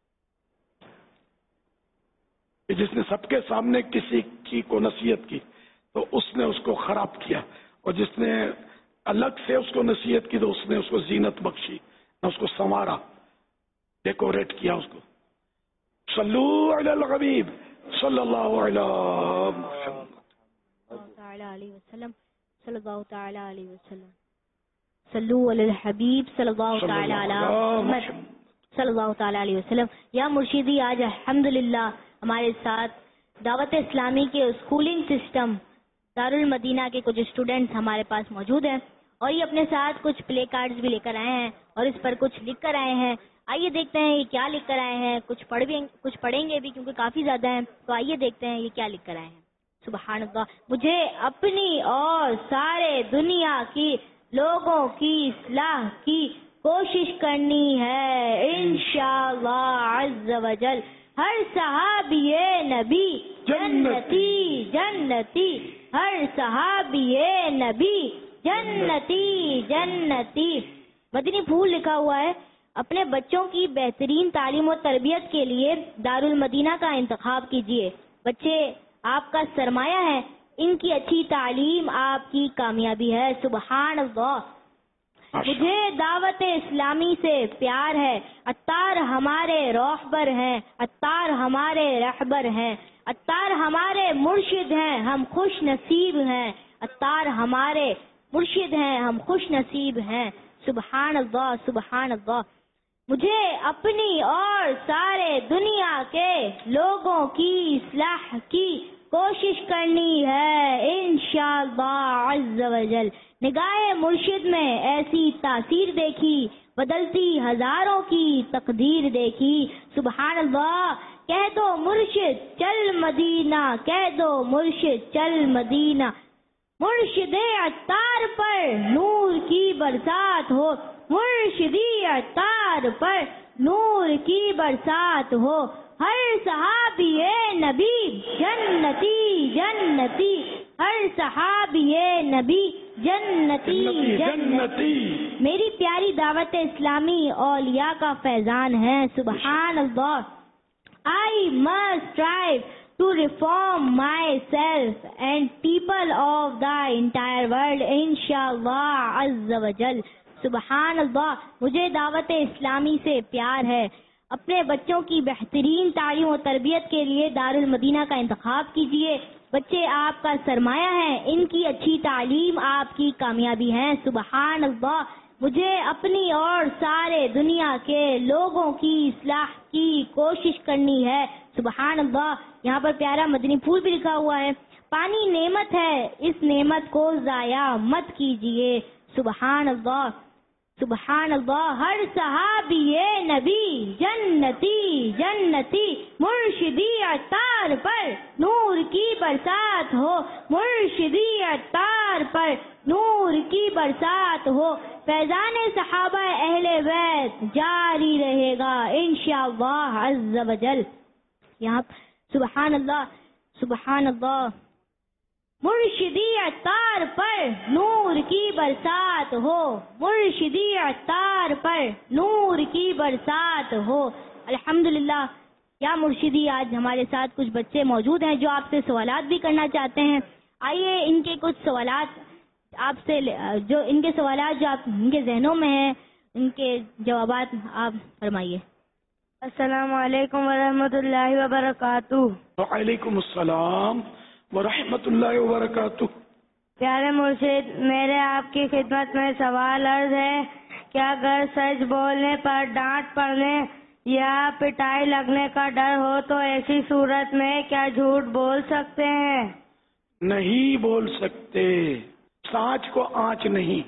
कि जिसने सबके सामने किसी की को नसीहत की तो उसने उसको खराब किया, और जिसने अलग से उसको नसीहत की तो उसने उसको जीनत बख्शी, उसको संवारा, डेकोरेट किया उसको। सल्लू अलल हबीब सल्लल्लाहु अलैहि वसल्लम सल्लल्लाहु तआला अलैहि वसल्लम। सल्लू अलल हबीब सल्लल्लाहु तआला अलैहि सल्लल्लाहु तआला अलैहि वसल्लम। या मुर्शिदी, आज अल्हम्दुलिल्लाह हमारे साथ दावत इस्लामी के स्कूलिंग सिस्टम दारुल मदीना के कुछ स्टूडेंट्स हमारे पास मौजूद हैं, और ये अपने साथ कुछ प्ले कार्ड्स भी लेकर आए हैं, اور اس پر کچھ لکھ کر آئے ہیں. آئیے دیکھتے ہیں یہ کیا لکھ کر آئے ہیں. کچھ پڑھیں گے بھی کیونکہ کافی زیادہ ہیں. تو آئیے دیکھتے ہیں یہ کیا لکھ کر آئے ہیں. سبحان اللہ. مجھے اپنی اور سارے دنیا کی لوگوں کی اصلاح کی کوشش کرنی ہے انشاءاللہ عز و جل. ہر صحابی نبی جنتی جنتی، ہر صحابی نبی جنتی جنتی. مدنی پھول لکھا ہوا ہے. اپنے بچوں کی بہترین تعلیم و تربیت کے لیے دارالمدینہ کا انتخاب کیجیے. بچے آپ کا سرمایہ ہے، ان کی اچھی تعلیم آپ کی کامیابی ہے. سبحان اللہ. مجھے دعوت اسلامی سے پیار ہے. عطار ہمارے رہبر ہیں، عطار ہمارے رہبر ہیں، عطار ہمارے مرشد ہیں، ہم خوش نصیب ہیں. عطار ہمارے مرشد ہیں، ہم خوش نصیب ہیں. سبحان اللہ سبحان اللہ. مجھے اپنی اور سارے دنیا کے لوگوں کی اصلاح کی کوشش کرنی ہے انشاءاللہ عز و جل. نگاہ مرشد میں ایسی تاثیر دیکھی، بدلتی ہزاروں کی تقدیر دیکھی. سبحان اللہ. کہہ دو مرشد چل مدینہ، کہہ دو مرشد چل مدینہ. مرشد عطار پر نور کی برسات ہو، مرشدی عطار پر نور کی برسات ہو. ہر صحابی نبی جنتی جنتی، ہر صحابی نبی جنتی جنتی. میری پیاری دعوت اسلامی اولیاء کا فیضان ہے. سبحان اللہ. I must strive to reform myself and people of the entire world inshallah azza wa jal. سبحان اللہ. مجھے دعوت اسلامی سے پیار ہے. اپنے بچوں کی بہترین تعلیم و تربیت کے لیے دارالمدینہ کا انتخاب کیجیے. بچے آپ کا سرمایہ ہیں، ان کی اچھی تعلیم آپ کی کامیابی ہے. سبحان اللہ. مجھے اپنی اور سارے دنیا کے لوگوں کی اصلاح کی کوشش کرنی ہے. سبحان اللہ. یہاں پر پیارا مدنی پھول بھی لکھا ہوا ہے. پانی نعمت ہے، اس نعمت کو ضائع مت کیجیے. سبحان اللہ سبحان اللہ. ہر صحابی نبی جنتی جنتی، مرشدی عطار پر نور کی برسات ہو، مرشدی عطار پر نور کی برسات ہو. فیضان صحابہ اہل بیت جاری رہے گا انشاءاللہ عز و جل. یہاں سبحان اللہ سبحان اللہ. مرشدی عطار پر نور کی برسات ہو، مرشدی عطار پر نور کی برسات ہو. الحمدللہ. یا مرشدی آج ہمارے ساتھ کچھ بچے موجود ہیں جو آپ سے سوالات بھی کرنا چاہتے ہیں. آئیے ان کے کچھ سوالات آپ سے جو ان کے ذہنوں میں ہیں ان کے جوابات آپ فرمائیے. السلام علیکم ورحمۃ اللہ وبرکاتہ. وعلیکم السلام ورحمۃ اللہ وبرکاتہ. پیارے مرشد، میرے آپ کی خدمت میں سوال عرض ہے کہ اگر سچ بولنے پر ڈانٹ پڑنے یا پٹائی لگنے کا ڈر ہو تو ایسی صورت میں کیا جھوٹ بول سکتے ہیں؟ نہیں بول سکتے. سانچ کو آنچ نہیں.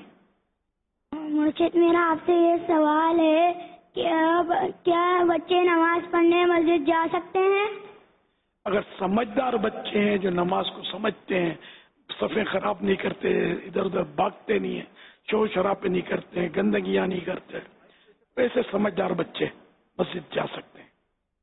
مرشد، میرا آپ سے یہ سوال ہے کہ اب کیا بچے نماز پڑھنے مسجد جا سکتے ہیں؟ اگر سمجھدار بچے ہیں جو نماز کو سمجھتے ہیں، صفیں خراب نہیں کرتے، ادھر ادھر بھاگتے نہیں ہیں، شور شرابے نہیں کرتے، گندگیاں نہیں کرتے، ایسے سمجھدار بچے مسجد جا سکتے ہیں،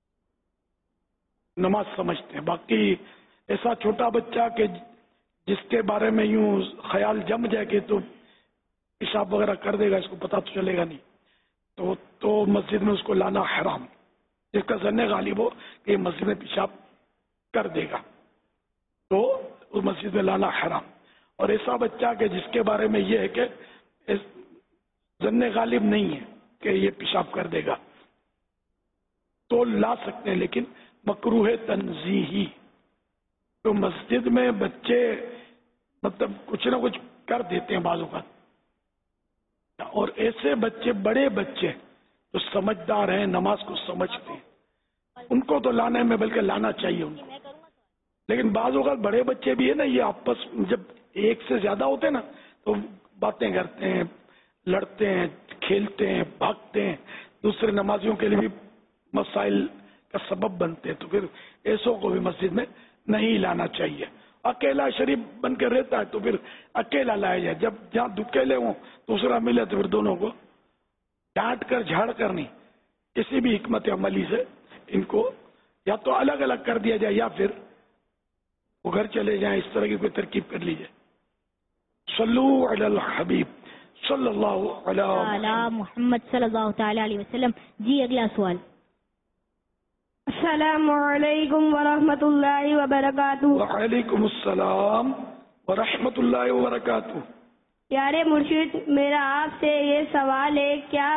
نماز سمجھتے ہیں. باقی ایسا چھوٹا بچہ کہ جس کے بارے میں یوں خیال جم جائے کہ تو پیشاب وغیرہ کر دے گا، اس کو پتہ تو چلے گا نہیں، تو مسجد میں اس کو لانا حرام. جس کا ظن غالب ہو کہ یہ مسجد میں پیشاب کر دے گا تو اس مسجد میں لانا حرام. اور ایسا بچہ کہ جس کے بارے میں یہ ہے کہ ظن غالب نہیں ہے کہ یہ پیشاب کر دے گا تو لا سکتے ہیں، لیکن مکروہ تنزیہی. تو مسجد میں بچے مطلب کچھ نہ کچھ کر دیتے ہیں بعض اوقات، اور ایسے بچے بڑے بچے جو سمجھدار ہیں، نماز کو سمجھتے ہیں، ان کو تو لانے میں بلکہ لانا چاہیے ان کو. لیکن بعض اوقات بڑے بچے بھی ہے نا، یہ آپس جب ایک سے زیادہ ہوتے ہیں نا تو باتیں کرتے ہیں، لڑتے ہیں، کھیلتے ہیں, بھاگتے ہیں, دوسرے نمازیوں کے لیے بھی مسائل کا سبب بنتے ہیں, تو پھر ایسوں کو بھی مسجد میں نہیں لانا چاہیے. اکیلا شریف بن کے رہتا ہے تو پھر اکیلا لایا جائے. جب جہاں اکیلے ہوں دوسرا ملے تو پھر دونوں کو ڈانٹ کر جھاڑ کر نہیں, کسی بھی حکمت عملی سے ان کو یا تو الگ الگ کر دیا جائے یا پھر وہ گھر چلے جائیں. اس طرح کی کوئی ترکیب کر لیجیے. صلو علی الحبیب صلی اللہ علی محمد صلی اللہ تعالی علیہ وسلم. جی اگلا سوال. السلام علیکم ورحمۃ اللہ وبرکاتہ. وعلیکم السلام ورحمۃ اللہ وبرکاتہ. پیارے مرشد, میرا آپ سے یہ سوال ہے, کیا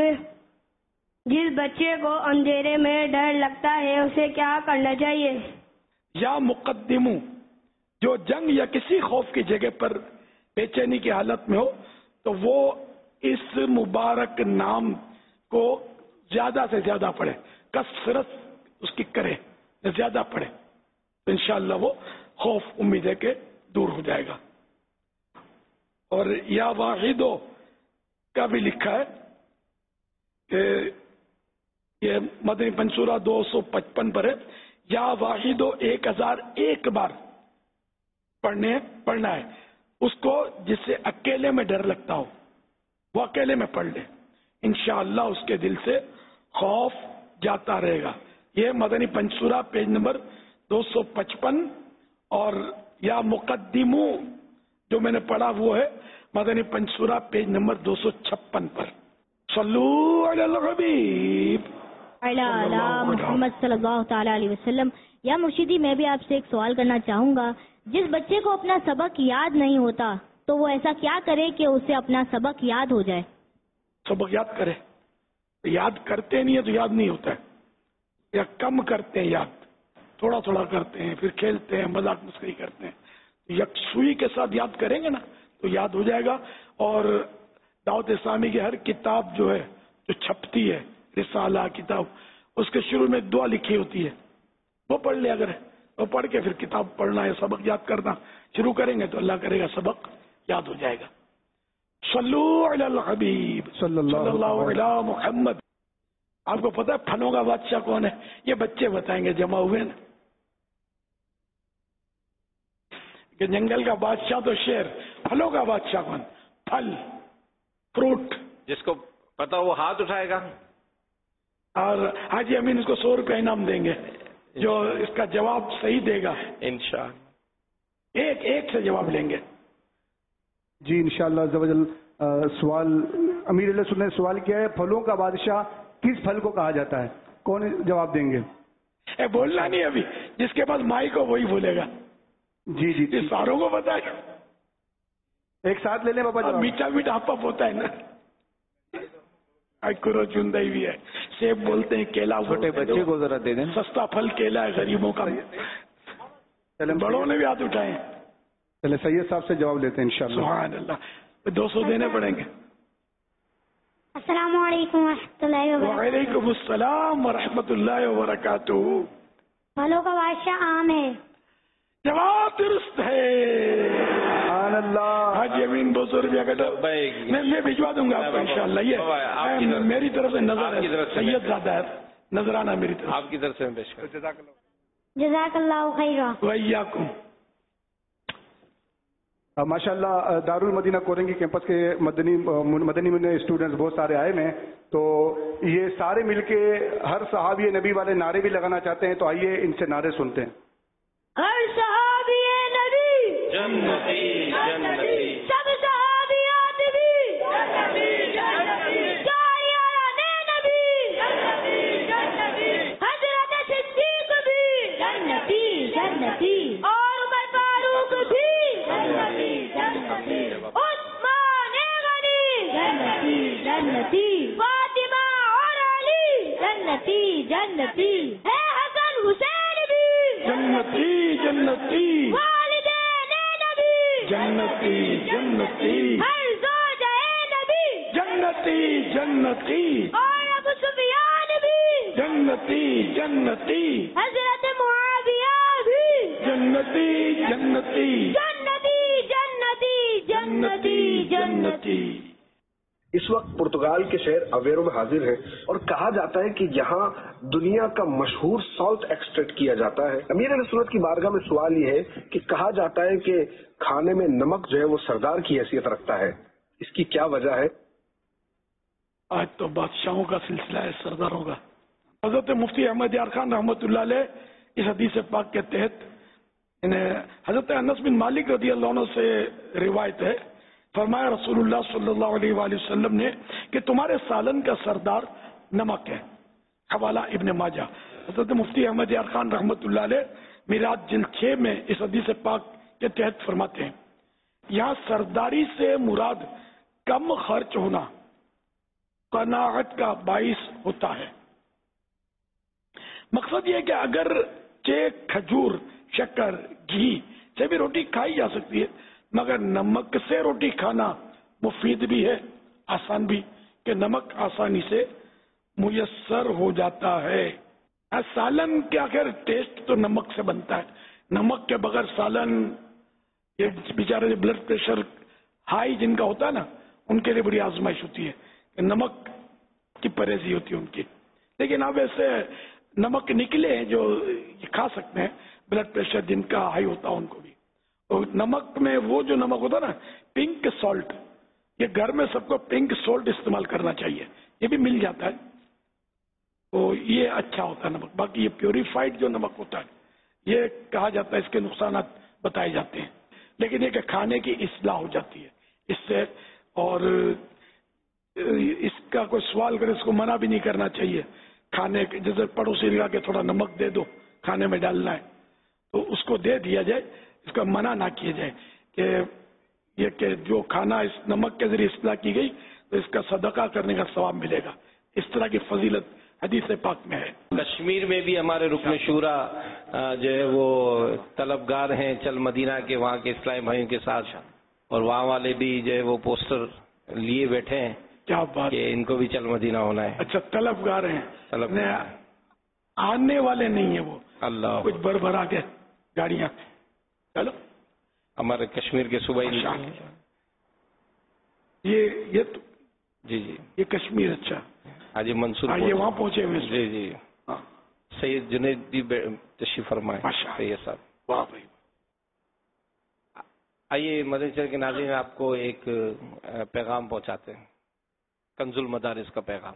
جس بچے کو اندھیرے میں ڈر لگتا ہے اسے کیا کرنا چاہیے؟ یا مقدموں جو جنگ یا کسی خوف کی جگہ پر بے چینی کی حالت میں ہو تو وہ اس مبارک نام کو زیادہ سے زیادہ پڑھے, کثرت اس کی کرے, زیادہ پڑھے تو انشاءاللہ وہ خوف امید ہے کہ دور ہو جائے گا. اور یا واحدو کا بھی لکھا ہے کہ یہ مدنی پنسورہ 255 پر ہے. یا واحدو 1001 بار پڑھنا ہے. اس کو جس سے اکیلے میں ڈر لگتا ہو وہ اکیلے میں پڑھ لے, انشاءاللہ اس کے دل سے خوف جاتا رہے گا. یہ مدنی پنسورہ پیج نمبر 255 اور یا مقدموں جو میں نے پڑھا وہ ہے مدنی پنسورہ پیج نمبر 256 پر. صلو علی الحبیب علی محمد صلی اللہ تعالی علیہ وسلم. یا مرشدی, میں بھی آپ سے ایک سوال کرنا چاہوں گا. جس بچے کو اپنا سبق یاد نہیں ہوتا تو وہ ایسا کیا کرے کہ اسے اپنا سبق یاد ہو جائے؟ سبق یاد کرے. یاد کرتے نہیں ہے تو یاد نہیں ہوتا ہے, یا کم کرتے ہیں یاد, تھوڑا تھوڑا کرتے ہیں, پھر کھیلتے ہیں, مذاق مسکری کرتے ہیں. یکسوئی کے ساتھ یاد کریں گے نا تو یاد ہو جائے گا. اور دعوت اسلامی کی ہر کتاب جو ہے جو چھپتی ہے, رسالہ کتاب, اس کے شروع میں دعا لکھی ہوتی ہے, وہ پڑھ لے. اگر وہ پڑھ کے پھر کتاب پڑھنا ہے, سبق یاد کرنا شروع کریں گے تو اللہ کرے گا سبق یاد ہو جائے گا. صلو علی الحبیب صلی اللہ علی محمد. آپ کو پتا ہے پھلوں کا بادشاہ کون ہے؟ یہ بچے بتائیں گے جمع ہوئے نا, کہ جنگل کا بادشاہ تو شیر, پھلوں کا بادشاہ کون؟ پھل, فروٹ. جس کو پتا وہ ہاتھ اٹھائے گا. اور حاجی امین اس کو 100 روپے انعام دیں گے جو اس کا جواب صحیح دے گا. انشاءاللہ ایک سے جواب لیں گے. جی انشاءاللہ عز و جل. سوال امیر علیہ سنت نے سوال کیا ہے, پھلوں کا بادشاہ کس پھل کو کہا جاتا ہے؟ کون جواب دیں گے؟ بولنا نہیں ابھی, جس کے پاس مائک ہو وہی بولے گا. جی جی یہ ساروں کو پتا ہے. ایک ساتھ لے لیں بابا جواب. میٹھا میٹھا ہپ ہوتا ہے نا, کرو چندائی بھی ہے, سیب بولتے ہیں, کیلا, چھوٹے بچے کو ذرا دے دیں. سستا پھل کیلا ہے غریبوں کا. بڑوں نے بھی ہاتھ اٹھائے. چلے سید صاحب سے جواب لیتے ہیں انشاءاللہ. سبحان اللہ. 200 دینے پڑیں گے. السلام علیکم ورحمۃ اللہ وبرکاتہ. وعلیکم السلام ورحمۃ اللہ وبرکاتہ. پھلوں کا بادشاہ آم ہے. جواب درست ہے. سبحان اللہ. حاجی امین 200 روپیہ کا میں بھجوا دوں گا آپ کو انشاءاللہ. یہ میری طرف سے نظر ہے, سید زیادہ ہے نظرانہ میری طرف, آپ کی طرف سے پیش کر. جزاک اللہ خیرا. وإیاکم. ماشاء اللہ دارالمدینہ کورنگی کیمپس کے مدنی اسٹوڈنٹس بہت سارے آئے ہیں, تو یہ سارے مل کے ہر صحابی نبی والے نعرے بھی لگانا چاہتے ہیں, تو آئیے ان سے نعرے سنتے ہیں. ہر صحابی نبی جنتی جنتی, سب صحابیات بھی جنتی جنتی, شاعران نبی جنتی جنتی, حضرت صدیق بھی جنتی جنتی, اور عمر فاروق بھی جنتی جنتی, عثمان غنی جنتی جنتی, فاطمہ اور علی جنتی جنتی, ہے حسن حسین بھی جنتی جنتی, والدین نبی جنتی جنتی, ہر زوجہ نبی جنتی جنتی, اور ابو سفیان بھی جنتی جنتی, حضرت معاویہ بھی جنتی جنتی, جنتی جنتی جنتی جنتی. اس وقت پرتگال کے شہر اویرو میں حاضر ہیں اور کہا جاتا ہے کہ یہاں دنیا کا مشہور سالٹ ایکسٹریکٹ کیا جاتا ہے. امیر اہل سنت کی بارگاہ میں سوال یہ ہے کہ کہا جاتا ہے کہ کھانے میں نمک جو ہے وہ سردار کی حیثیت رکھتا ہے، اس کی کیا وجہ ہے؟ آج تو بادشاہوں کا سلسلہ ہے، سرداروں کا. حضرت مفتی احمد یار خان رحمۃ اللہ علیہ اس حدیث پاک کے تحت حضرت انس بن مالک رضی اللہ عنہ سے روایت ہے، فرمایا رسول اللہ صلی اللہ علیہ وآلہ وسلم نے کہ تمہارے سالن کا سردار نمک ہے. حوالہ ابن ماجہ. حضرت مفتی احمد یار خان رحمۃ اللہ علیہ میراث جلد 6 میں اس حدیث پاک کے تحت فرماتے ہیں یہاں سرداری سے مراد کم خرچ ہونا قناعت کا باعث ہوتا ہے. مقصد یہ ہے کہ اگر کھجور، شکر، گھی سے بھی روٹی کھائی جا سکتی ہے، مگر نمک سے روٹی کھانا مفید بھی ہے، آسان بھی، کہ نمک آسانی سے میسر ہو جاتا ہے. سالن کے آخر ٹیسٹ تو نمک سے بنتا ہے. نمک کے بغیر سالن، یہ بیچارے بلڈ پریشر ہائی جن کا ہوتا ہے نا، ان کے لیے بڑی آزمائش ہوتی ہے کہ نمک کی پرہیزی ہوتی ہے ان کی. لیکن اب ایسے نمک نکلے ہیں جو کھا سکتے ہیں، بلڈ پریشر جن کا ہائی ہوتا ہے ان کو بھی. تو نمک میں وہ جو نمک ہوتا ہے نا، پنک سالٹ، یہ گھر میں سب کو پنک سالٹ استعمال کرنا چاہیے، یہ بھی مل جاتا ہے، تو یہ اچھا ہوتا ہے نمک. باقی یہ پیوریفائڈ جو نمک ہوتا ہے، یہ کہا جاتا ہے اس کے نقصانات بتائے جاتے ہیں، لیکن یہ کہ کھانے کی اصلاح ہو جاتی ہے اس سے. اور اس کا کوئی سوال کرے اس کو منع بھی نہیں کرنا چاہیے کھانے کے. جیسے پڑوسی لگا کے تھوڑا نمک دے دو، کھانے میں ڈالنا ہے تو اس کو دے دیا جائے، اس کا منع نہ کیا جائے کہ یہ کہ جو کھانا اس نمک کے ذریعے اصلاح کی گئی تو اس کا صدقہ کرنے کا ثواب ملے گا. اس طرح کی فضیلت حدیث پاک میں ہے. کشمیر میں بھی ہمارے رکن شورا جو ہے وہ طلبگار ہیں چل مدینہ کے، وہاں کے اسلامی بھائیوں کے ساتھ، اور وہاں والے بھی جو ہے وہ پوسٹر لیے بیٹھے ہیں. کیا بات کہ ان کو بھی چل مدینہ ہونا ہے. اچھا، طلبگار ہیں، آنے والے نہیں ہیں وہ، اللہ کچھ بھرا کے گاڑیاں. چلو، ہمارے کشمیر کے صوبائی یہ تو جی یہ کشمیر. اچھا، حاجی منصور یہ وہاں پہنچے ہوئے. جی سید جنید بھی تشریف فرمائے. سید صاحب، واہ بھائی. آئیے مدنی چینل کے ناظرین، آپ کو ایک پیغام پہنچاتے ہیں، کنز المدارس کا پیغام.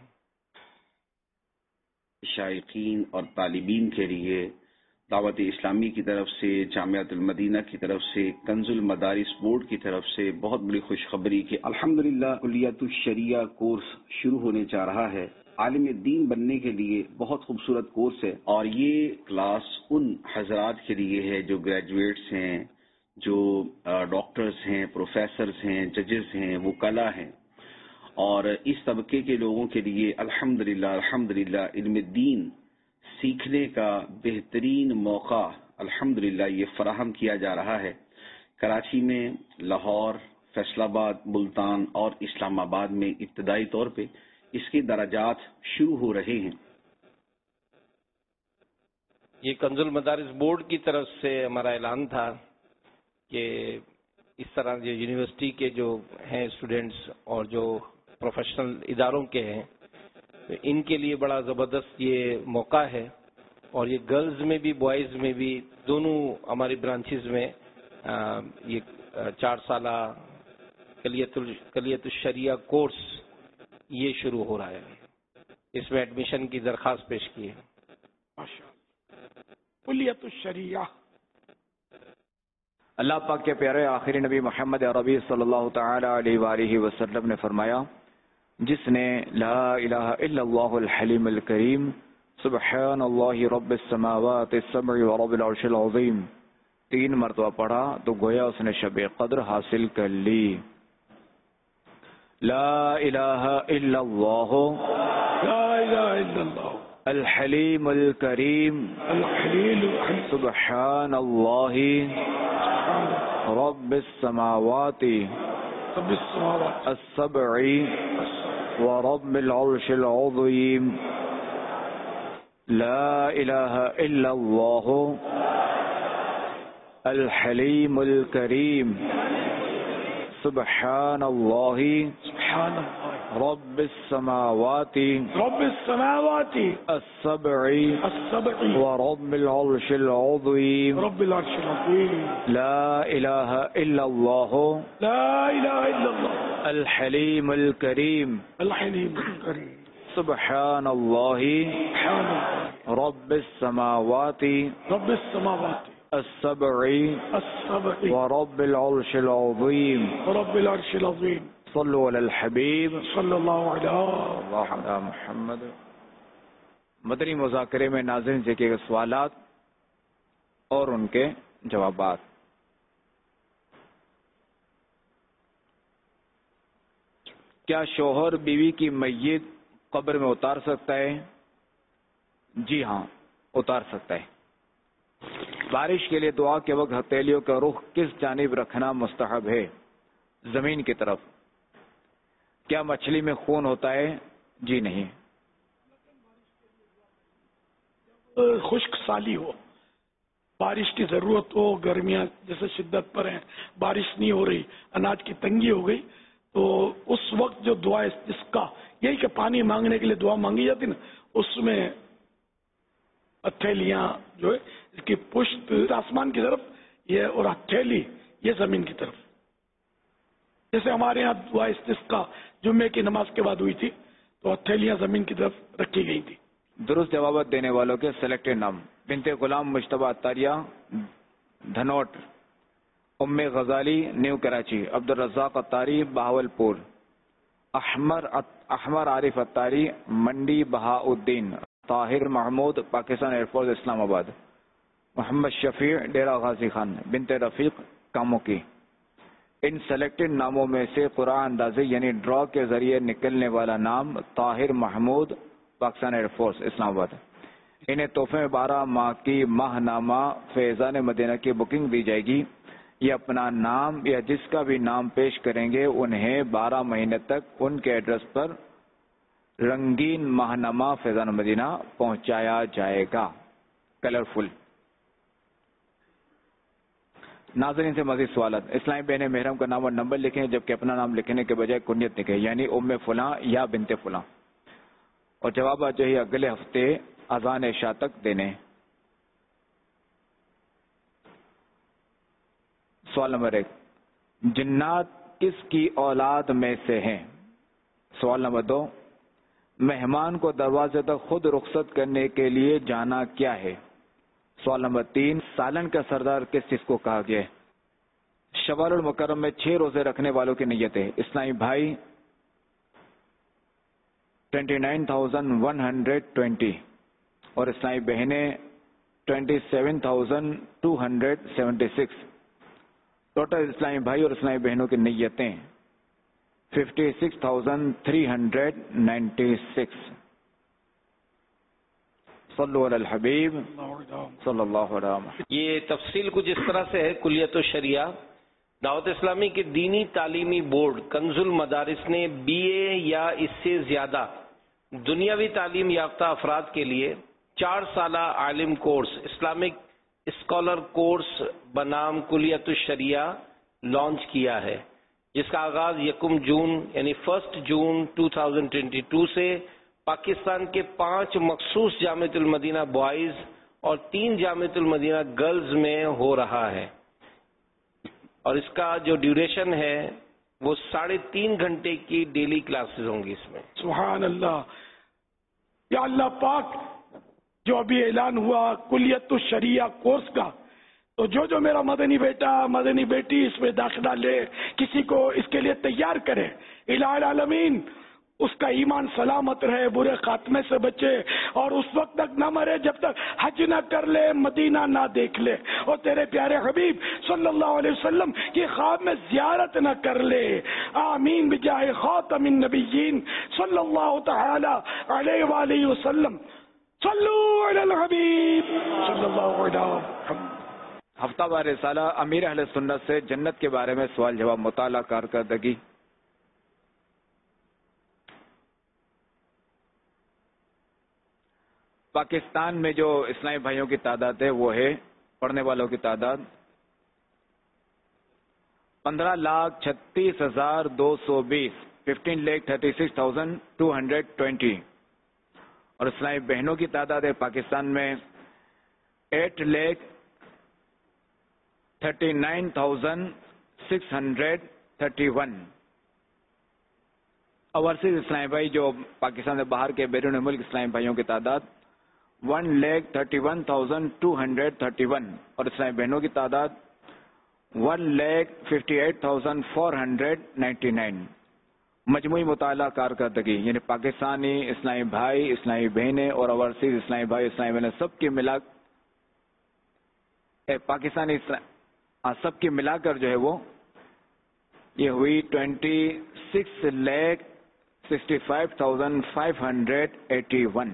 شائقین اور طالبین کے لیے دعوت اسلامی کی طرف سے، جامعۃ المدینہ کی طرف سے، کنز المدارس بورڈ کی طرف سے بہت بڑی خوشخبری کہ الحمدللہ کلیت الشریعہ کورس شروع ہونے جا رہا ہے. عالم دین بننے کے لیے بہت خوبصورت کورس ہے، اور یہ کلاس ان حضرات کے لیے ہے جو گریجویٹس ہیں، جو ڈاکٹرز ہیں، پروفیسرز ہیں، ججز ہیں، وکلاء ہیں، اور اس طبقے کے لوگوں کے لیے الحمدللہ علم دین سیکھنے کا بہترین موقع الحمدللہ یہ فراہم کیا جا رہا ہے. کراچی میں، لاہور، فیصل آباد، ملتان اور اسلام آباد میں ابتدائی طور پہ اس کے درجات شروع ہو رہے ہیں. یہ کنز المدارس بورڈ کی طرف سے ہمارا اعلان تھا کہ اس طرح جو یونیورسٹی کے جو ہیں اسٹوڈینٹس اور جو پروفیشنل اداروں کے ہیں، ان کے لیے بڑا زبردست یہ موقع ہے. اور یہ گرلز میں بھی، بوائز میں بھی، دونوں ہماری برانچز میں یہ 4 سالہ کلیت الشریعہ کورس یہ شروع ہو رہا ہے. اس میں ایڈمیشن کی درخواست پیش کی ہے. کلیت الشریعہ. اللہ پاک کے پیارے آخری نبی محمد عربی صلی اللہ تعالی علیہ وآلہ وسلم نے فرمایا، جس نے لا الہ الا اللہ الحلیم الکریم سبحان اللہ رب السماوات السبع ورب العرش العظیم 3 مرتبہ پڑھا تو گویا اس نے شب قدر حاصل کر لی. لا الہ الا اللہ الحلیم الکریم سبحان اللہ رب السماوات السبع ورب العرش العظیم. لا الہ الا اللہ الحلیم الکریم سبحان اللہ رب السماوات السبع ورب العرش العظيم لا إله إلا الله الحليم الكريم سبحان الله رب السماوات السبع ورب العرش العظيم صلوا علی الحبیب صلی اللہ علیہ محمد. مدنی مذاکرے میں ناظرین سے کیے گئے سوالات اور ان کے جوابات. کیا شوہر بیوی کی میت قبر میں اتار سکتا ہے؟ جی ہاں، اتار سکتا ہے. بارش کے لیے دعا کے وقت ہتھیلیوں کا رخ کس جانب رکھنا مستحب ہے؟ زمین کی طرف. کیا مچھلی میں خون ہوتا ہے؟ جی نہیں. خشک سالی ہو، بارش کی ضرورت ہو، گرمیاں جیسے شدت پر ہیں، بارش نہیں ہو رہی، اناج کی تنگی ہو گئی، تو اس وقت جو دعا اس کا یہی کہ پانی مانگنے کے لیے دعا مانگی جاتی نا، اس میں ہتھیلیاں جو ہے اس کی پشت آسمان کی طرف یہ اور ہتھیلی یہ زمین کی طرف. جیسے ہمارے یہاں دعا استسقا جمعے کی نماز کے بعد ہوئی تھی تو ہتھیلیاں زمین کی طرف رکھی گئی تھی. درست جوابات دینے والوں کے سلیکٹڈ نام: بنت غلام مشتبہ اتاریہ دھنوٹ، ام غزالی نیو کراچی، عبد الرزاق اتاری بہاولپور، احمر عارف اتاری Mandi Bahauddin, Tahir Mahmood Pakistan air force Islamabad, Muhammad شفیع ڈیرہ غازی خان، بنت رفیق کاموکی. ان سلیکٹڈ ناموں میں سے قرآن اندازی یعنی ڈرا کے ذریعے نکلنے والا نام Tahir Mahmood Pakistan air force Islamabad. انہیں تحفے میں 12 ماہ کی ماہ نامہ فیضان مدینہ کی بکنگ دی جائے گی. یہ اپنا نام یا جس کا بھی نام پیش کریں گے انہیں 12 مہینے تک ان کے ایڈریس پر رنگین ماہ نامہ فیضان مدینہ پہنچایا جائے گا. کلرفل. ناظرین سے مزید سوالات. اسلامی بہن محرم کا نام اور نمبر لکھیں جبکہ اپنا نام لکھنے کے بجائے کنیت لکھیں، یعنی ام فلاں یا بنت فلاں. اور جوابات جو ہے اگلے ہفتے اذان عشاء تک دینے. سوال نمبر 1، جنات کس کی اولاد میں سے ہیں؟ سوال نمبر 2، مہمان کو دروازے تک خود رخصت کرنے کے لیے جانا کیا ہے؟ سوال نمبر 3، سالن کا سردار کس چیز کو کہا گیا ہے؟ شوال المکرم میں 6 روزے رکھنے والوں کی نیت ہے. اسلامی بھائی 29,120 اور اسلامی بہنیں 27,276. ٹوٹل اسلامی بھائی اور اسلامی بہنوں کی نیتیں 56,396. صلو علی الحبیب صلی اللہ علیہ وسلم. یہ تفصیل کچھ اس طرح سے ہے. کلیت الشریعہ دعوت اسلامی کے دینی تعلیمی بورڈ کنز المدارس نے BA یا اس سے زیادہ دنیاوی تعلیم یافتہ افراد کے لیے 4 سالہ عالم کورس اسلامک اسکالر کورس بنام کلیت الشریعہ لانچ کیا ہے، جس کا آغاز 1 جون یعنی 1 جون 2022 سے پاکستان کے 5 مخصوص جامعۃ المدینہ بوائز اور 3 جامعۃ المدینہ گرلز میں ہو رہا ہے. اور اس کا جو ڈیوریشن ہے وہ 3.5 گھنٹے کی ڈیلی کلاسز ہوں گی اس میں. سبحان اللہ. یا اللہ پاک، جو ابھی اعلان ہوا کلیت الشریعہ کورس کا، تو جو میرا مدنی بیٹا مدنی بیٹی اس میں داخلہ لے، کسی کو اس کے لیے تیار کرے، الہ العالمین اس کا ایمان سلامت رہے، برے خاتمے سے بچے اور اس وقت تک نہ مرے جب تک حج نہ کر لے، مدینہ نہ دیکھ لے اور تیرے پیارے حبیب صلی اللہ علیہ وسلم کی خواب میں زیارت نہ کر لے. آمین بجاہ خاتم النبیین صلی اللہ تعالی علیہ وآلہ وسلم. صلو علی الحبیب صلی اللہ علیہ وسلم. ہفتہ وار رسالہ امیر اہل سنت سے جنت کے بارے میں سوال جواب مطالعہ کارکردگی. پاکستان میں جو اسلامی بھائیوں کی تعداد ہے وہ ہے پڑھنے والوں کی تعداد 15,36,220. 15,36,220 اور اسلامی بہنوں کی تعداد ہے پاکستان میں 8,39,631. اوورسیز اسلامی بھائی جو پاکستان سے باہر کے بیرون ملک اسلامی بھائیوں کی تعداد 1,31,231 اور اسلامی بہنوں کی تعداد 1,58,499. مجموعی مطالعہ کارکردگی یعنی پاکستانی اسلامی بھائی اسلامی بہنیں اور اوورسیز اسلامی بھائی اسلامی بہنیں سب کی ملا کر جو ہے وہ یہ ہوئی 26,65,581.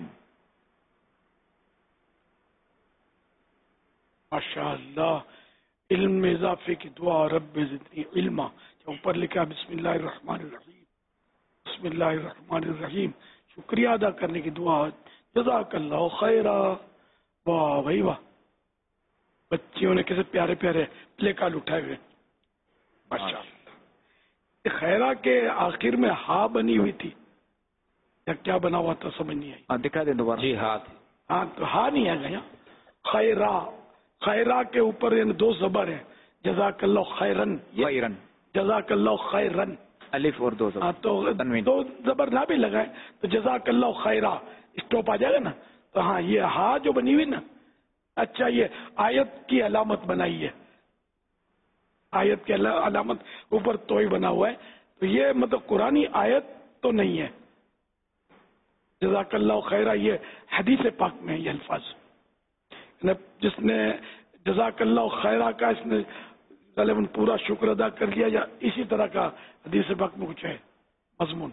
ماشاء اللہ. علم میں اضافے کی دعا رب زدنی علما. اوپر لکھا بسم اللہ الرحمن الرحیم. بسم اللہ الرحمن الرحیم. شکریہ ادا کرنے کی دعا. جزاک اللہ خیرہ. واہ بھائی واہ. بچیوں نے کیسے پیارے پیارے پلے کارڈ اٹھائے ہوئے. ماشاء اللہ. خیرہ کے آخر میں ہا بنی ہوئی تھی یا کیا بنا ہوا تھا سمجھ نہیں آئی. دکھا دیں دوبارہ. جی ہاں تو ہا نہیں آ گیا. خیرہ خیرہ کے اوپر یعنی دو زبر ہیں. جزاک اللہ خیرن. خیرن. جزاک اللہ خیرن. الف اور دو زبر. تو دو زبر نہ بھی لگائے تو جزاک اللہ خیرہ اسٹاپ آ جائے گا نا. تو ہاں یہ ہا جو بنی ہوئی نا اچھا یہ آیت کی علامت بنائی ہے. آیت کی علامت اوپر توئی بنا ہوا ہے. تو یہ مطلب قرآنی آیت تو نہیں ہے. جزاک اللہ خیرہ یہ حدیث پاک میں یہ الفاظ. جس نے جزاک اللہ خیرہ کا اس نے غالباً پورا شکر ادا کر لیا یا اسی طرح کا حدیث پاک میں کچھ ہے مضمون.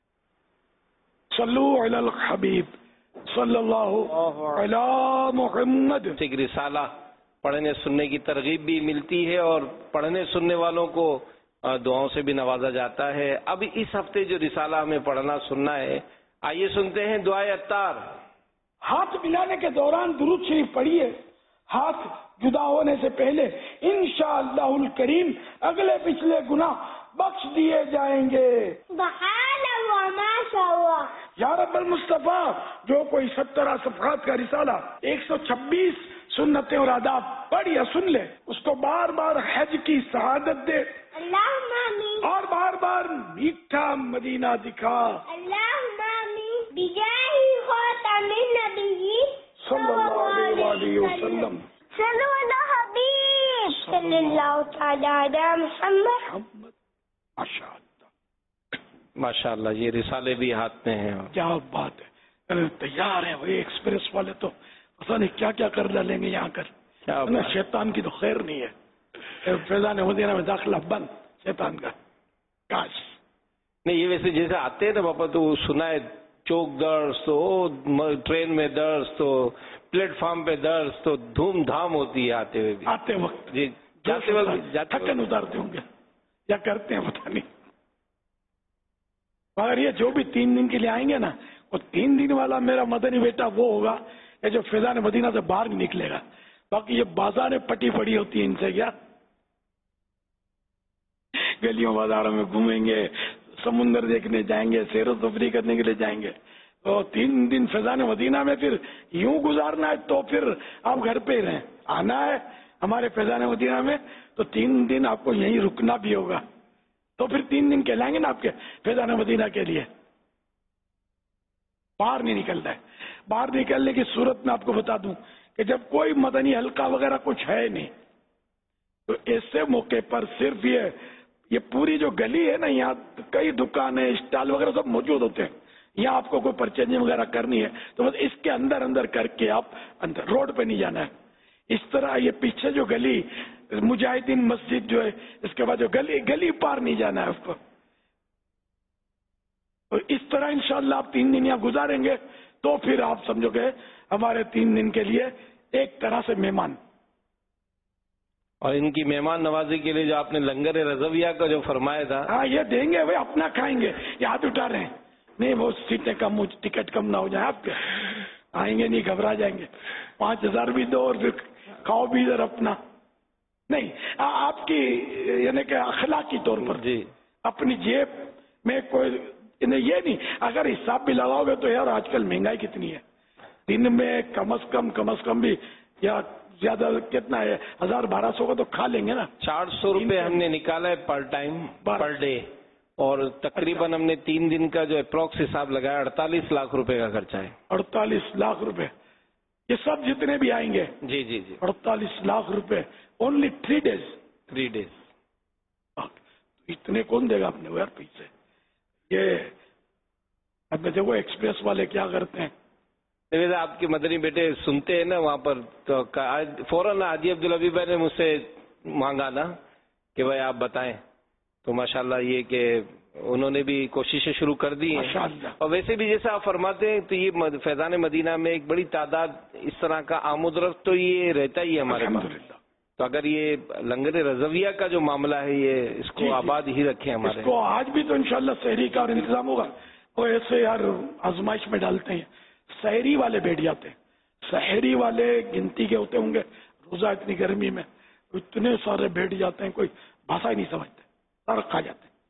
صلو علی الحبیب صلی اللہ علی محمد. ایک رسالہ پڑھنے سننے کی ترغیب بھی ملتی ہے اور پڑھنے سننے والوں کو دعاؤں سے بھی نوازا جاتا ہے. اب اس ہفتے جو رسالہ ہمیں پڑھنا سننا ہے آئیے سنتے ہیں دعائے عطار. ہاتھ ملانے کے دوران درود شریف پڑھیے. ہاتھ جدا ہونے سے پہلے انشاءاللہ الکریم اگلے پچھلے گناہ بخش دیے جائیں گے. سبحان اللہ ماشاء اللہ. یا رب المصطفیٰ جو کوئی 17 صفحات کا رسالہ 126 سنتیں اور آداب پڑھ یا سن لے اس کو بار بار حج کی سعادت دے. اللہم آمین. اور بار بار میٹھا مدینہ دکھا. اللہم آمین. بجاہ خاتم النبیین صلی اللہ علیہ وسلم. صلو علی حبیب صلی اللہ تعالی علی محمد. ماشاء اللہ یہ رسالے بھی ہاتھ میں ہیں. کیا بات ہے. تیار ہے وہی ایکسپریس والے تو پتہ نہیں کیا کیا کر ڈالیں گے یہاں کر. شیطان کی تو خیر نہیں ہے. فیضان مدینہ میں داخلہ بند شیطان کا. کاش نہیں یہ ویسے جیسے آتے ہیں نا پاپا تو سنا ہے چوک درس تو ٹرین میں درس تو پلیٹ فارم پہ درس تو دھوم دھام ہوتی ہے آتے ہوئے بھی. آتے وقت جی جاتے وقت تھکن اتارتے ہوں گے یا کرتے ہیں پتہ نہیں. مگر یہ جو بھی 3 دن کے لیے آئیں گے نا وہ 3 دن والا میرا مدنی بیٹا وہ ہوگا یہ جو فیضان مدینہ سے باہر نہیں نکلے گا. باقی یہ بازاریں پٹی پڑی ہوتی ہیں ان سے کیا گلیوں بازاروں میں گھومیں گے سمندر دیکھنے جائیں گے سیر و تفریح کرنے کے لیے جائیں گے. تو 3 دن فیضان مدینہ میں پھر یوں گزارنا ہے تو پھر آپ گھر پہ ہی رہیں. آنا ہے ہمارے فیضان مدینہ میں تو 3 دن آپ کو یہیں رکنا بھی ہوگا. تو پھر 3 دن کہلائیں گے نا آپ کے فیضان مدینہ کے لیے. باہر نہیں نکلتا ہے. باہر نکلنے کی صورت میں آپ کو بتا دوں کہ جب کوئی مدنی حلقہ وغیرہ کچھ ہے نہیں تو ایسے موقع پر صرف یہ پوری جو گلی ہے نا یہاں کئی دکانیں اسٹال وغیرہ سب موجود ہوتے ہیں. یہاں آپ کو کوئی پرچیزنگ وغیرہ کرنی ہے تو بس اس کے اندر کر کے آپ اندر روڈ پہ نہیں جانا ہے. اس طرح یہ پیچھے جو گلی مجاہدین مسجد جو ہے اس کے بعد جو گلی پار نہیں جانا ہے آپ کو. تو اس طرح انشاءاللہ آپ 3 دن یہاں گزاریں گے تو پھر آپ سمجھو گے ہمارے 3 دن کے لیے ایک طرح سے مہمان. اور ان کی مہمان نوازی کے لیے جو آپ نے لنگر رضویہ کا جو فرمایا تھا ہاں یہ دیں گے وہ اپنا کھائیں گے. یہ ہاتھ اٹھا رہے ہیں نہیں وہ سیٹیں کم ٹکٹ کم نہ ہو جائیں آپ کے. آئیں گے نہیں گھبرا جائیں گے. 5000 بھی دو اور پھر کھاؤ بھی ادھر اپنا نہیں. آپ کی یعنی کہ اخلاقی طور پر جی اپنی جیب میں کوئی یہ نہیں, اگر حساب بھی لگاؤ گے تو یار آج کل مہنگائی کتنی ہے, دن میں کم از کم بھی یا زیادہ کتنا ہے 1000-1200 کو تو کھا لیں گے نا. 400 روپے ہم نے نکالا ہے پر ٹائم پر ڈے, اور تقریباً ہم نے 3 دن کا جو اپروکس حساب لگایا 48 لاکھ روپے کا خرچہ ہے. 48 لاکھ روپے, یہ سب جتنے بھی آئیں گے. جی جی جی 48 لاکھ روپے اونلی 3 days. اتنے کون دے گا اپنے یار پیسے. یہ اب دیکھو ایکسپریس والے کیا کرتے ہیں. آپ کے مدنی بیٹے سنتے ہیں نا وہاں پر, تو فوراً حاجی عبدالحبیب بھائی نے مجھ سے مانگا نا کہ بھائی آپ بتائیں, تو ماشاءاللہ یہ کہ انہوں نے بھی کوششیں شروع کر دی ہیں. اور ویسے بھی جیسا آپ فرماتے ہیں تو یہ فیضان مدینہ میں ایک بڑی تعداد اس طرح کا آمد و رفت تو یہ رہتا ہی ہے ہمارے پاس. تو اگر یہ لنگر رضویہ کا جو معاملہ ہے یہ اس کو آباد ہی رکھیں ہمارے. اس کو آج بھی تو انشاءاللہ سحری کا اور انتظام ہوگا. وہ ایسے یار آزمائش میں ڈالتے ہیں, سحری والے بیٹھ جاتے ہیں. سحری والے گنتی کے ہوتے ہوں گے, روزہ اتنی گرمی میں اتنے سارے بیٹھ جاتے ہیں, کوئی بھاشا ہی نہیں سمجھتے, سارا کھا جاتے ہیں.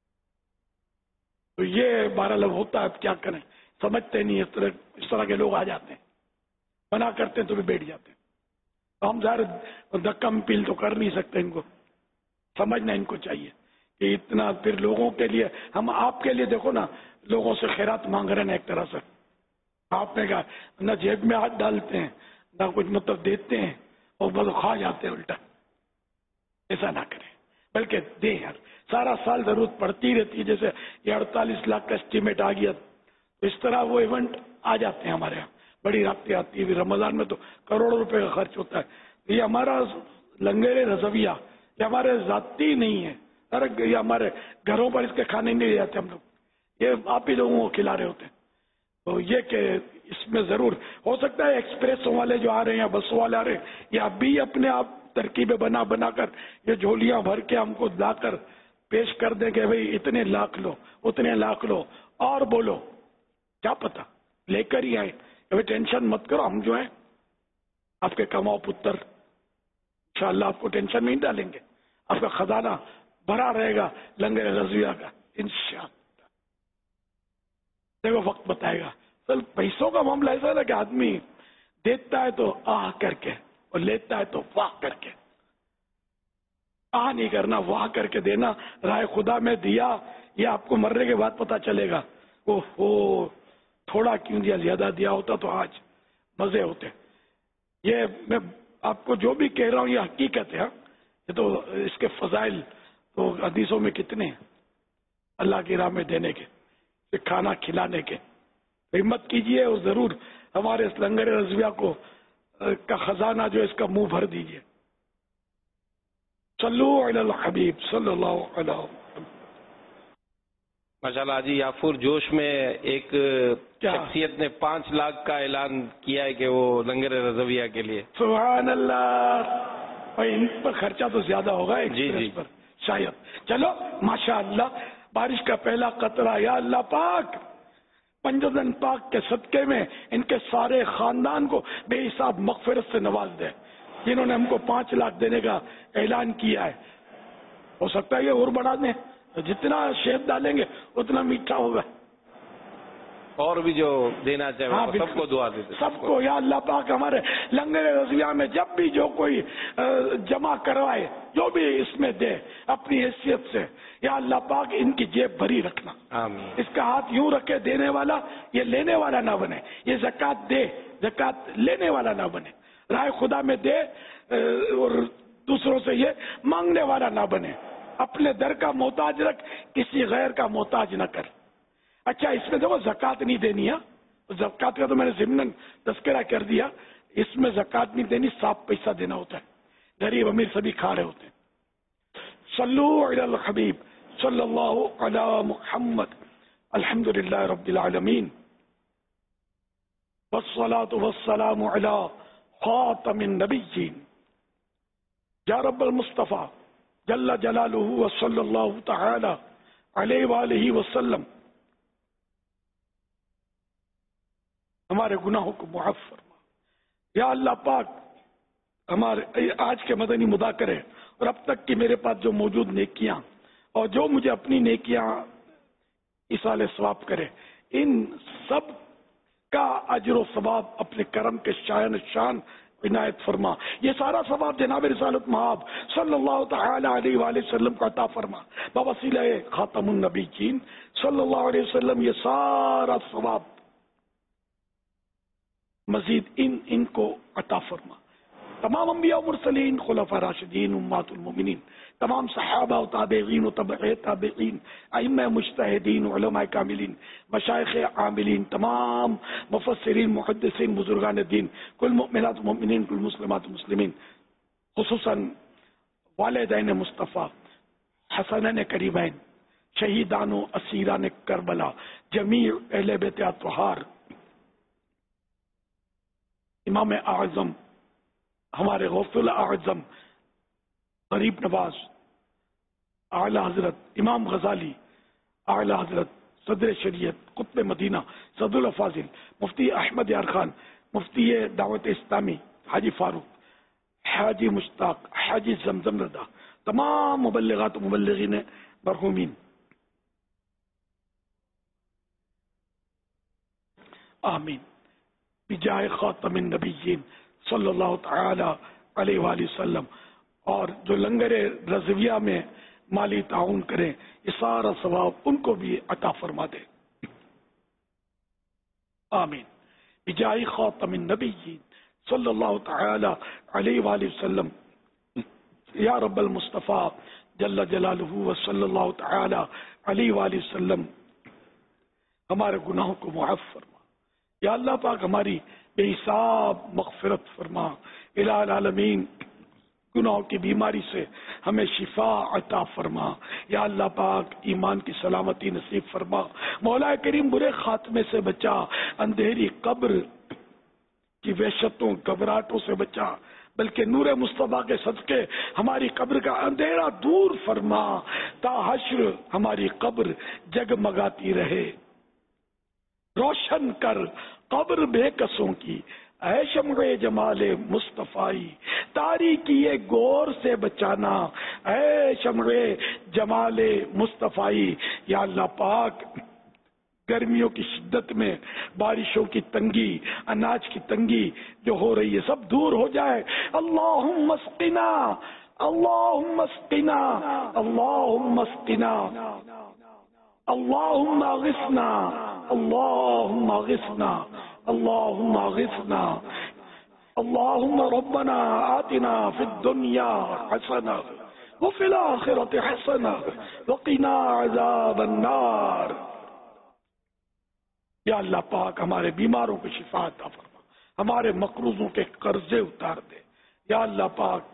تو یہ 12 لفظ ہوتا ہے, اب کیا کریں, سمجھتے نہیں. اس طرح کے لوگ آ جاتے ہیں, منع کرتے ہیں تو بھی بیٹھ جاتے ہیں. ہم ظاہر دکم پیل تو کر نہیں سکتے. ان کو سمجھنا ان کو چاہیے کہ اتنا پھر لوگوں کے لیے, ہم آپ کے لیے دیکھو نا لوگوں سے خیرات مانگ رہے ہیں ایک طرح سے. آپ نے کہا نہ جیب میں ہاتھ ڈالتے ہیں نہ کچھ مطلب دیتے ہیں اور بس کھا جاتے ہیں الٹا. ایسا نہ کریں, بلکہ دیں یار. سارا سال ضرورت پڑتی رہتی ہے. جیسے یہ 48 لاکھ کا اسٹیمیٹ آ گیا, تو اس طرح وہ ایونٹ آ جاتے ہیں ہمارے یہاں. بڑی رابطے آتی ہے. رمضان میں تو کروڑوں روپے کا خرچ ہوتا ہے. یہ ہمارا لنگر رضویہ یہ ہمارے ذاتی نہیں ہے. یہ ہمارے گھروں پر اس کے کھانے نہیں لے جاتے ہم لوگ, یہ آپ ہی لوگوں کو کھلا رہے ہوتے ہیں. تو یہ کہ اس میں ضرور ہو سکتا ہے ایکسپریس والے جو آ رہے ہیں یا بسوں والے آ رہے ہیں, یہ اب بھی اپنے آپ ترکیبیں بنا کر یہ جھولیاں بھر کے ہم کو لا کر پیش کر دیں کہ بھئی اتنے لاکھ لو اتنے لاکھ لو اور بولو. کیا پتا لے کر ہی آئے. ٹینشن مت کرو, ہم جو ہیں آپ کے کماؤ پتر انشاءاللہ آپ کو ٹینشن نہیں ڈالیں گے. آپ کا خزانہ بھرا رہے گا لنگر رضویہ کا انشاءاللہ. دیکھو وقت بتائے گا. پیسوں کا معاملہ ایسا ہے کہ آدمی دیتا ہے تو آہ کر کے اور لیتا ہے تو واہ کر کے. آہ نہیں کرنا, واہ کر کے دینا. رائے خدا میں دیا, یہ آپ کو مرنے کے بعد پتا چلے گا. اوہ تھوڑا کیوں دیا, زیادہ دیا ہوتا تو آج مزے ہوتے. یہ میں آپ کو جو بھی کہہ رہا ہوں یہ حقیقت ہے. یہ تو اس کے فضائل تو حدیثوں میں کتنے ہیں اللہ کی راہ میں دینے کے, کھانا کھلانے کے. ہمت کیجئے اور ضرور ہمارے اس لنگر رضویہ کو کا خزانہ جو اس کا منہ بھر دیجئے. صلو علی الحبیب صلی اللہ علیہ وسلم. ماشاءاللہ جی یافور جوش میں ایک شخصیت نے 5 لاکھ کا اعلان کیا ہے کہ وہ لنگر رضویہ کے لیے. سبحان اللہ. ان پر خرچہ تو زیادہ ہوگا جی پر شاید. چلو ماشاءاللہ بارش کا پہلا قطرہ یا اللہ پاک پنجدن پاک کے صدقے میں ان کے سارے خاندان کو بے حساب مغفرت سے نواز دے. جنہوں نے ہم کو 5 لاکھ دینے کا اعلان کیا ہے, ہو سکتا ہے یہ اور بڑھا دیں. جتنا شہد ڈالیں گے اتنا میٹھا ہوگا. اور بھی جو دینا چاہے سب کو دعا دیتے سب کو. یا اللہ پاک ہمارے لنگر رضویہ میں جب بھی جو کوئی جمع کروائے جو بھی اس میں دے اپنی حیثیت سے, یا اللہ پاک ان کی جیب بھری رکھنا. آمین. اس کا ہاتھ یوں رکھے دینے والا, یہ لینے والا نہ بنے. یہ زکات دے زکات لینے والا نہ بنے. رائے خدا میں دے اور دوسروں سے یہ مانگنے والا نہ بنے. اپنے در کا محتاج رکھ, کسی غیر کا محتاج نہ کر. اچھا اس میں دیکھو زکات نہیں دینی ہے. زکات کا تو میں نے ضمن تذکرہ کر دیا. اس میں زکات نہیں دینی, صاف پیسہ دینا ہوتا ہے. غریب امیر سبھی کھا رہے ہوتے ہیں. صلو علی الحبیب صلی اللہ علی محمد. الحمدللہ رب العالمین والصلاة والسلام علی خاتم النبیین یا رب المصطفیٰ جل جلالہ وصلی اللہ تعالی علیہ وآلہ وسلم. ہمارے گناہوں کو معاف فرما. یا اللہ پاک ہمارے آج کے مدنی مذاکرے اور اب تک کی میرے پاس جو موجود نیکیاں اور جو مجھے اپنی نیکیاں इसाले सवाब करे। इन सब का अजर व सवाब अपने करम के शान इनायत फरमा। ये सारा सवाब जनाब रिसालत महब सल्लल्लाहु तआला अलैहि वसल्लम को अता फरमा। बवसीला खातमुन नबीयीन सल्लल्लाहु अलैहि वसल्लम ये सारा सवाब मजीद इनको अता फरमा। तमाम अंबिया मुरसलीन, खुलफा राशिदीन, उम्मतुल मोमिनीन, तमाम सहाबा व ताबईन व तबई ताबईन, अइम्मा मुज्तहिदीन, उलमा कामिलीन, मशाइख आमिलीन, तमाम मुफस्सिरीन, मुहद्दिसीन, बुजुर्गान दीन, कुल मुमिनात मुमिनीन, कुल मुस्लिमात मुस्लिमीन, खुसूसन वालिदैन मुस्तफ़ा, हसनैन करीमैन, शहीदान व असीरान करबला, जमी अहले बैत अत्वहार, इमाम आज़म हमारे गौसुल आज़म गरीब नवाज आला हजरत इमाम गजाली, आला हजरत सदर शरीयत कुतुब मदीना सदुल फाजिल, मुफ्ती अहमद यार खान, मुफ्ती दावत इस्लामी हाजी फारूक, हाजी मुश्ताक, हाजी जमजम रदा, तमाम मुबल्लिगात मुबल्लिगीन मरहूमीन, आमीन बिजाए खातमिन नबिय्यीन सल्लल्लाहु तआला अलैहि वसल्लम। और जो लंगर रज़विया में माली ताउन करें, ये सारा सवाब उनको भी अता फरमा दे, आमीन बिजाए खातमिन नबिय्यीन सल्लल्लाहु तआला अलैहि वसल्लम। या रब्बल मुस्तफ़ा जल्ल जलालुहु व सल्लल्लाहु तआला अलैहि वसल्लम हमारे गुनाहों को मुआफ़ फरमा। या अल्लाह पाक हमारी बेहिसाब मग़फ़िरत फरमा। इलाहुल आलमीन गुनाहों की बीमारी से हमें शिफा अता फरमा। या अल्लाह पाक ईमान की सलामती नसीब फरमा। मौला करीम बुरे खात्मे से बचा, अंधेरी कब्र की वहशतों घबराहटों से बचा, बल्कि नूर मुस्तफा के सदके हमारी कब्र का अंधेरा दूर फरमा, ता हश्र हमारी कब्र जगमगाती रहे। रोशन कर कब्र बेकसों की, ऐ शम्ए जमाले मुस्तफाई, तारीकी ये गौर से बचाना, ऐ शम्ए जमाले मुस्तफाई। या अल्लाह पाक गर्मियों की शिद्दत में बारिशों की तंगी, अनाज की तंगी जो हो रही है सब दूर हो जाए। अल्लाहुम्मा अस्क़िना, अल्लाहुम्मा अस्क़िना, अल्लाहुम्मा अस्क़िना, अल्लाहुम्मा अग़िस्ना, अल्लाहुम्मा अग़िस्ना, अल्लाहुम्मा अग़िस्ना, अल्लाहुम्मा रब्बना आतिना फिद दुनिया हसना व फिल आखिरति हसना व क़िना अज़ाबन नार। या अल्लाह पाक हमारे बीमारों को शिफा अता फरमा, हमारे मकरूजों के कर्जे उतार दे। या अल्लाह पाक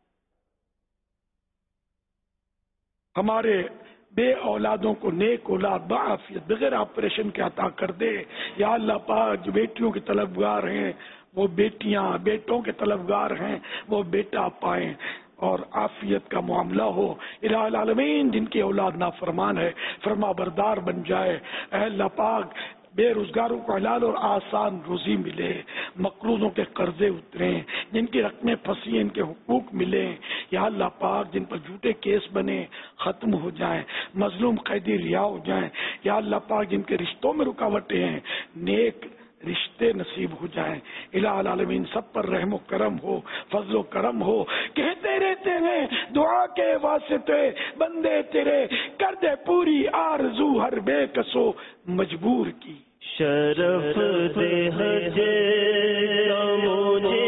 हमारे बे औलादों को नेक औलाद बाआफियत बगैर ऑपरेशन के अता कर दे। या अल्लाह पाक जो बेटियों के तलबगार हैं वो बेटियां, बेटों के तलबगार हैं वो बेटा पाएं और आफियत का मामला हो। इलाहुल आलमीन जिनकी औलाद नाफरमान है फरमा बरदार बन जाए। अल्लाह पाक बेरोजगारों को हलाल और आसान रोजी मिले, मकरूजों के कर्जे उतरें, जिनकी रकमें फंसी हैं इनके हुकूक मिले। या अल्लाह पाक जिन पर झूठे केस बने खत्म हो जाएं, मजलूम कैदी रिहा हो जाएं। या अल्लाह पाक जिनके रिश्तों में रुकावटें हैं नेक रिश्ते नसीब हो जाएं। इलाहुल आलमीन सब पर रहमो करम हो, फजलो करम हो। कहते रहते हैं दुआ के वास्ते बंदे तेरे, कर दे पूरी आरज़ू हर बेकसो मजबूर की। शरफ दे हजे मुझे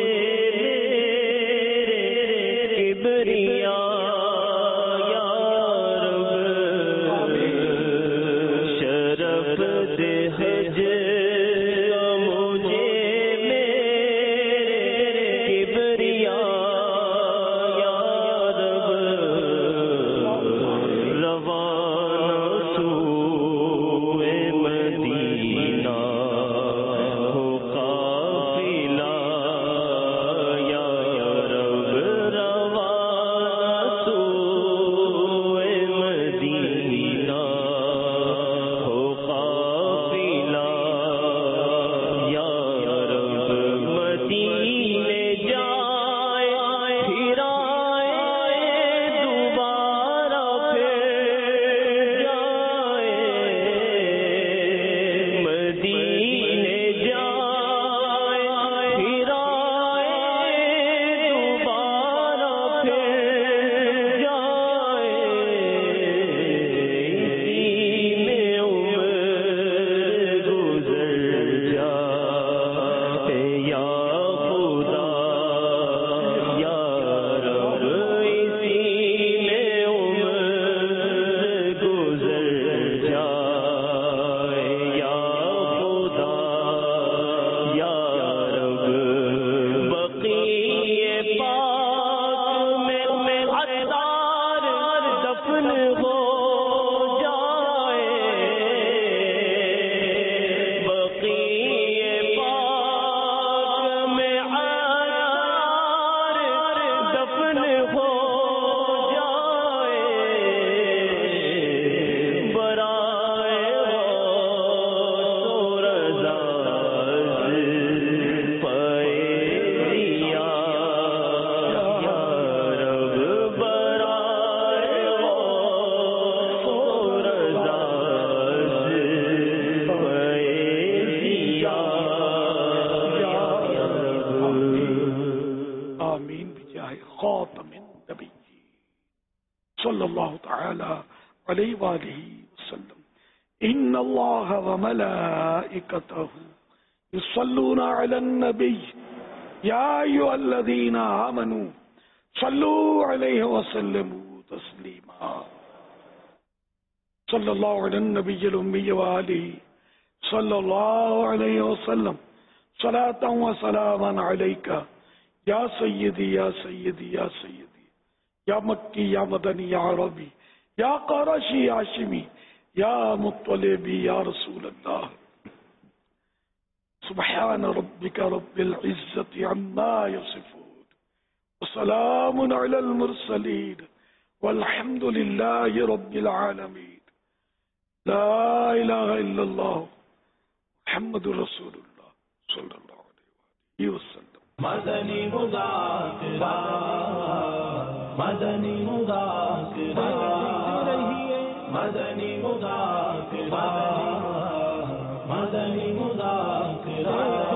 किबरिया या रब, शरफ दे हजे मुझे मेरे किबरिया या रब, रवाना सूए मदीना हो काफिला صلی اللہ تعالی علیہ وآلہ وسلم. ان اللہ وملائکتہ یصلون علی النبی یا ایھا الذین آمنوا صلوا علیہ وسلموا تسلیما. صلی اللہ علی النبی الامی وآلہ صلی اللہ علیہ وسلم صلاۃ و سلاما علیک یا سیدی یا سیدی یا سیدی یا مکی یا مدنی یا عربی یا قرشی یا ہاشمی یا مطلبی یا رسول اللہ. سبحان ربک رب العزت عما یصفون وسلام علی المرسلین والحمد للہ رب العالمین. لا الہ الا اللہ محمد رسول اللہ صلی اللہ علیہ وسلم. مدنی مذاکرہ مدنی مذاکرہ مدنی مذاکرہ مدنی مذاکرہ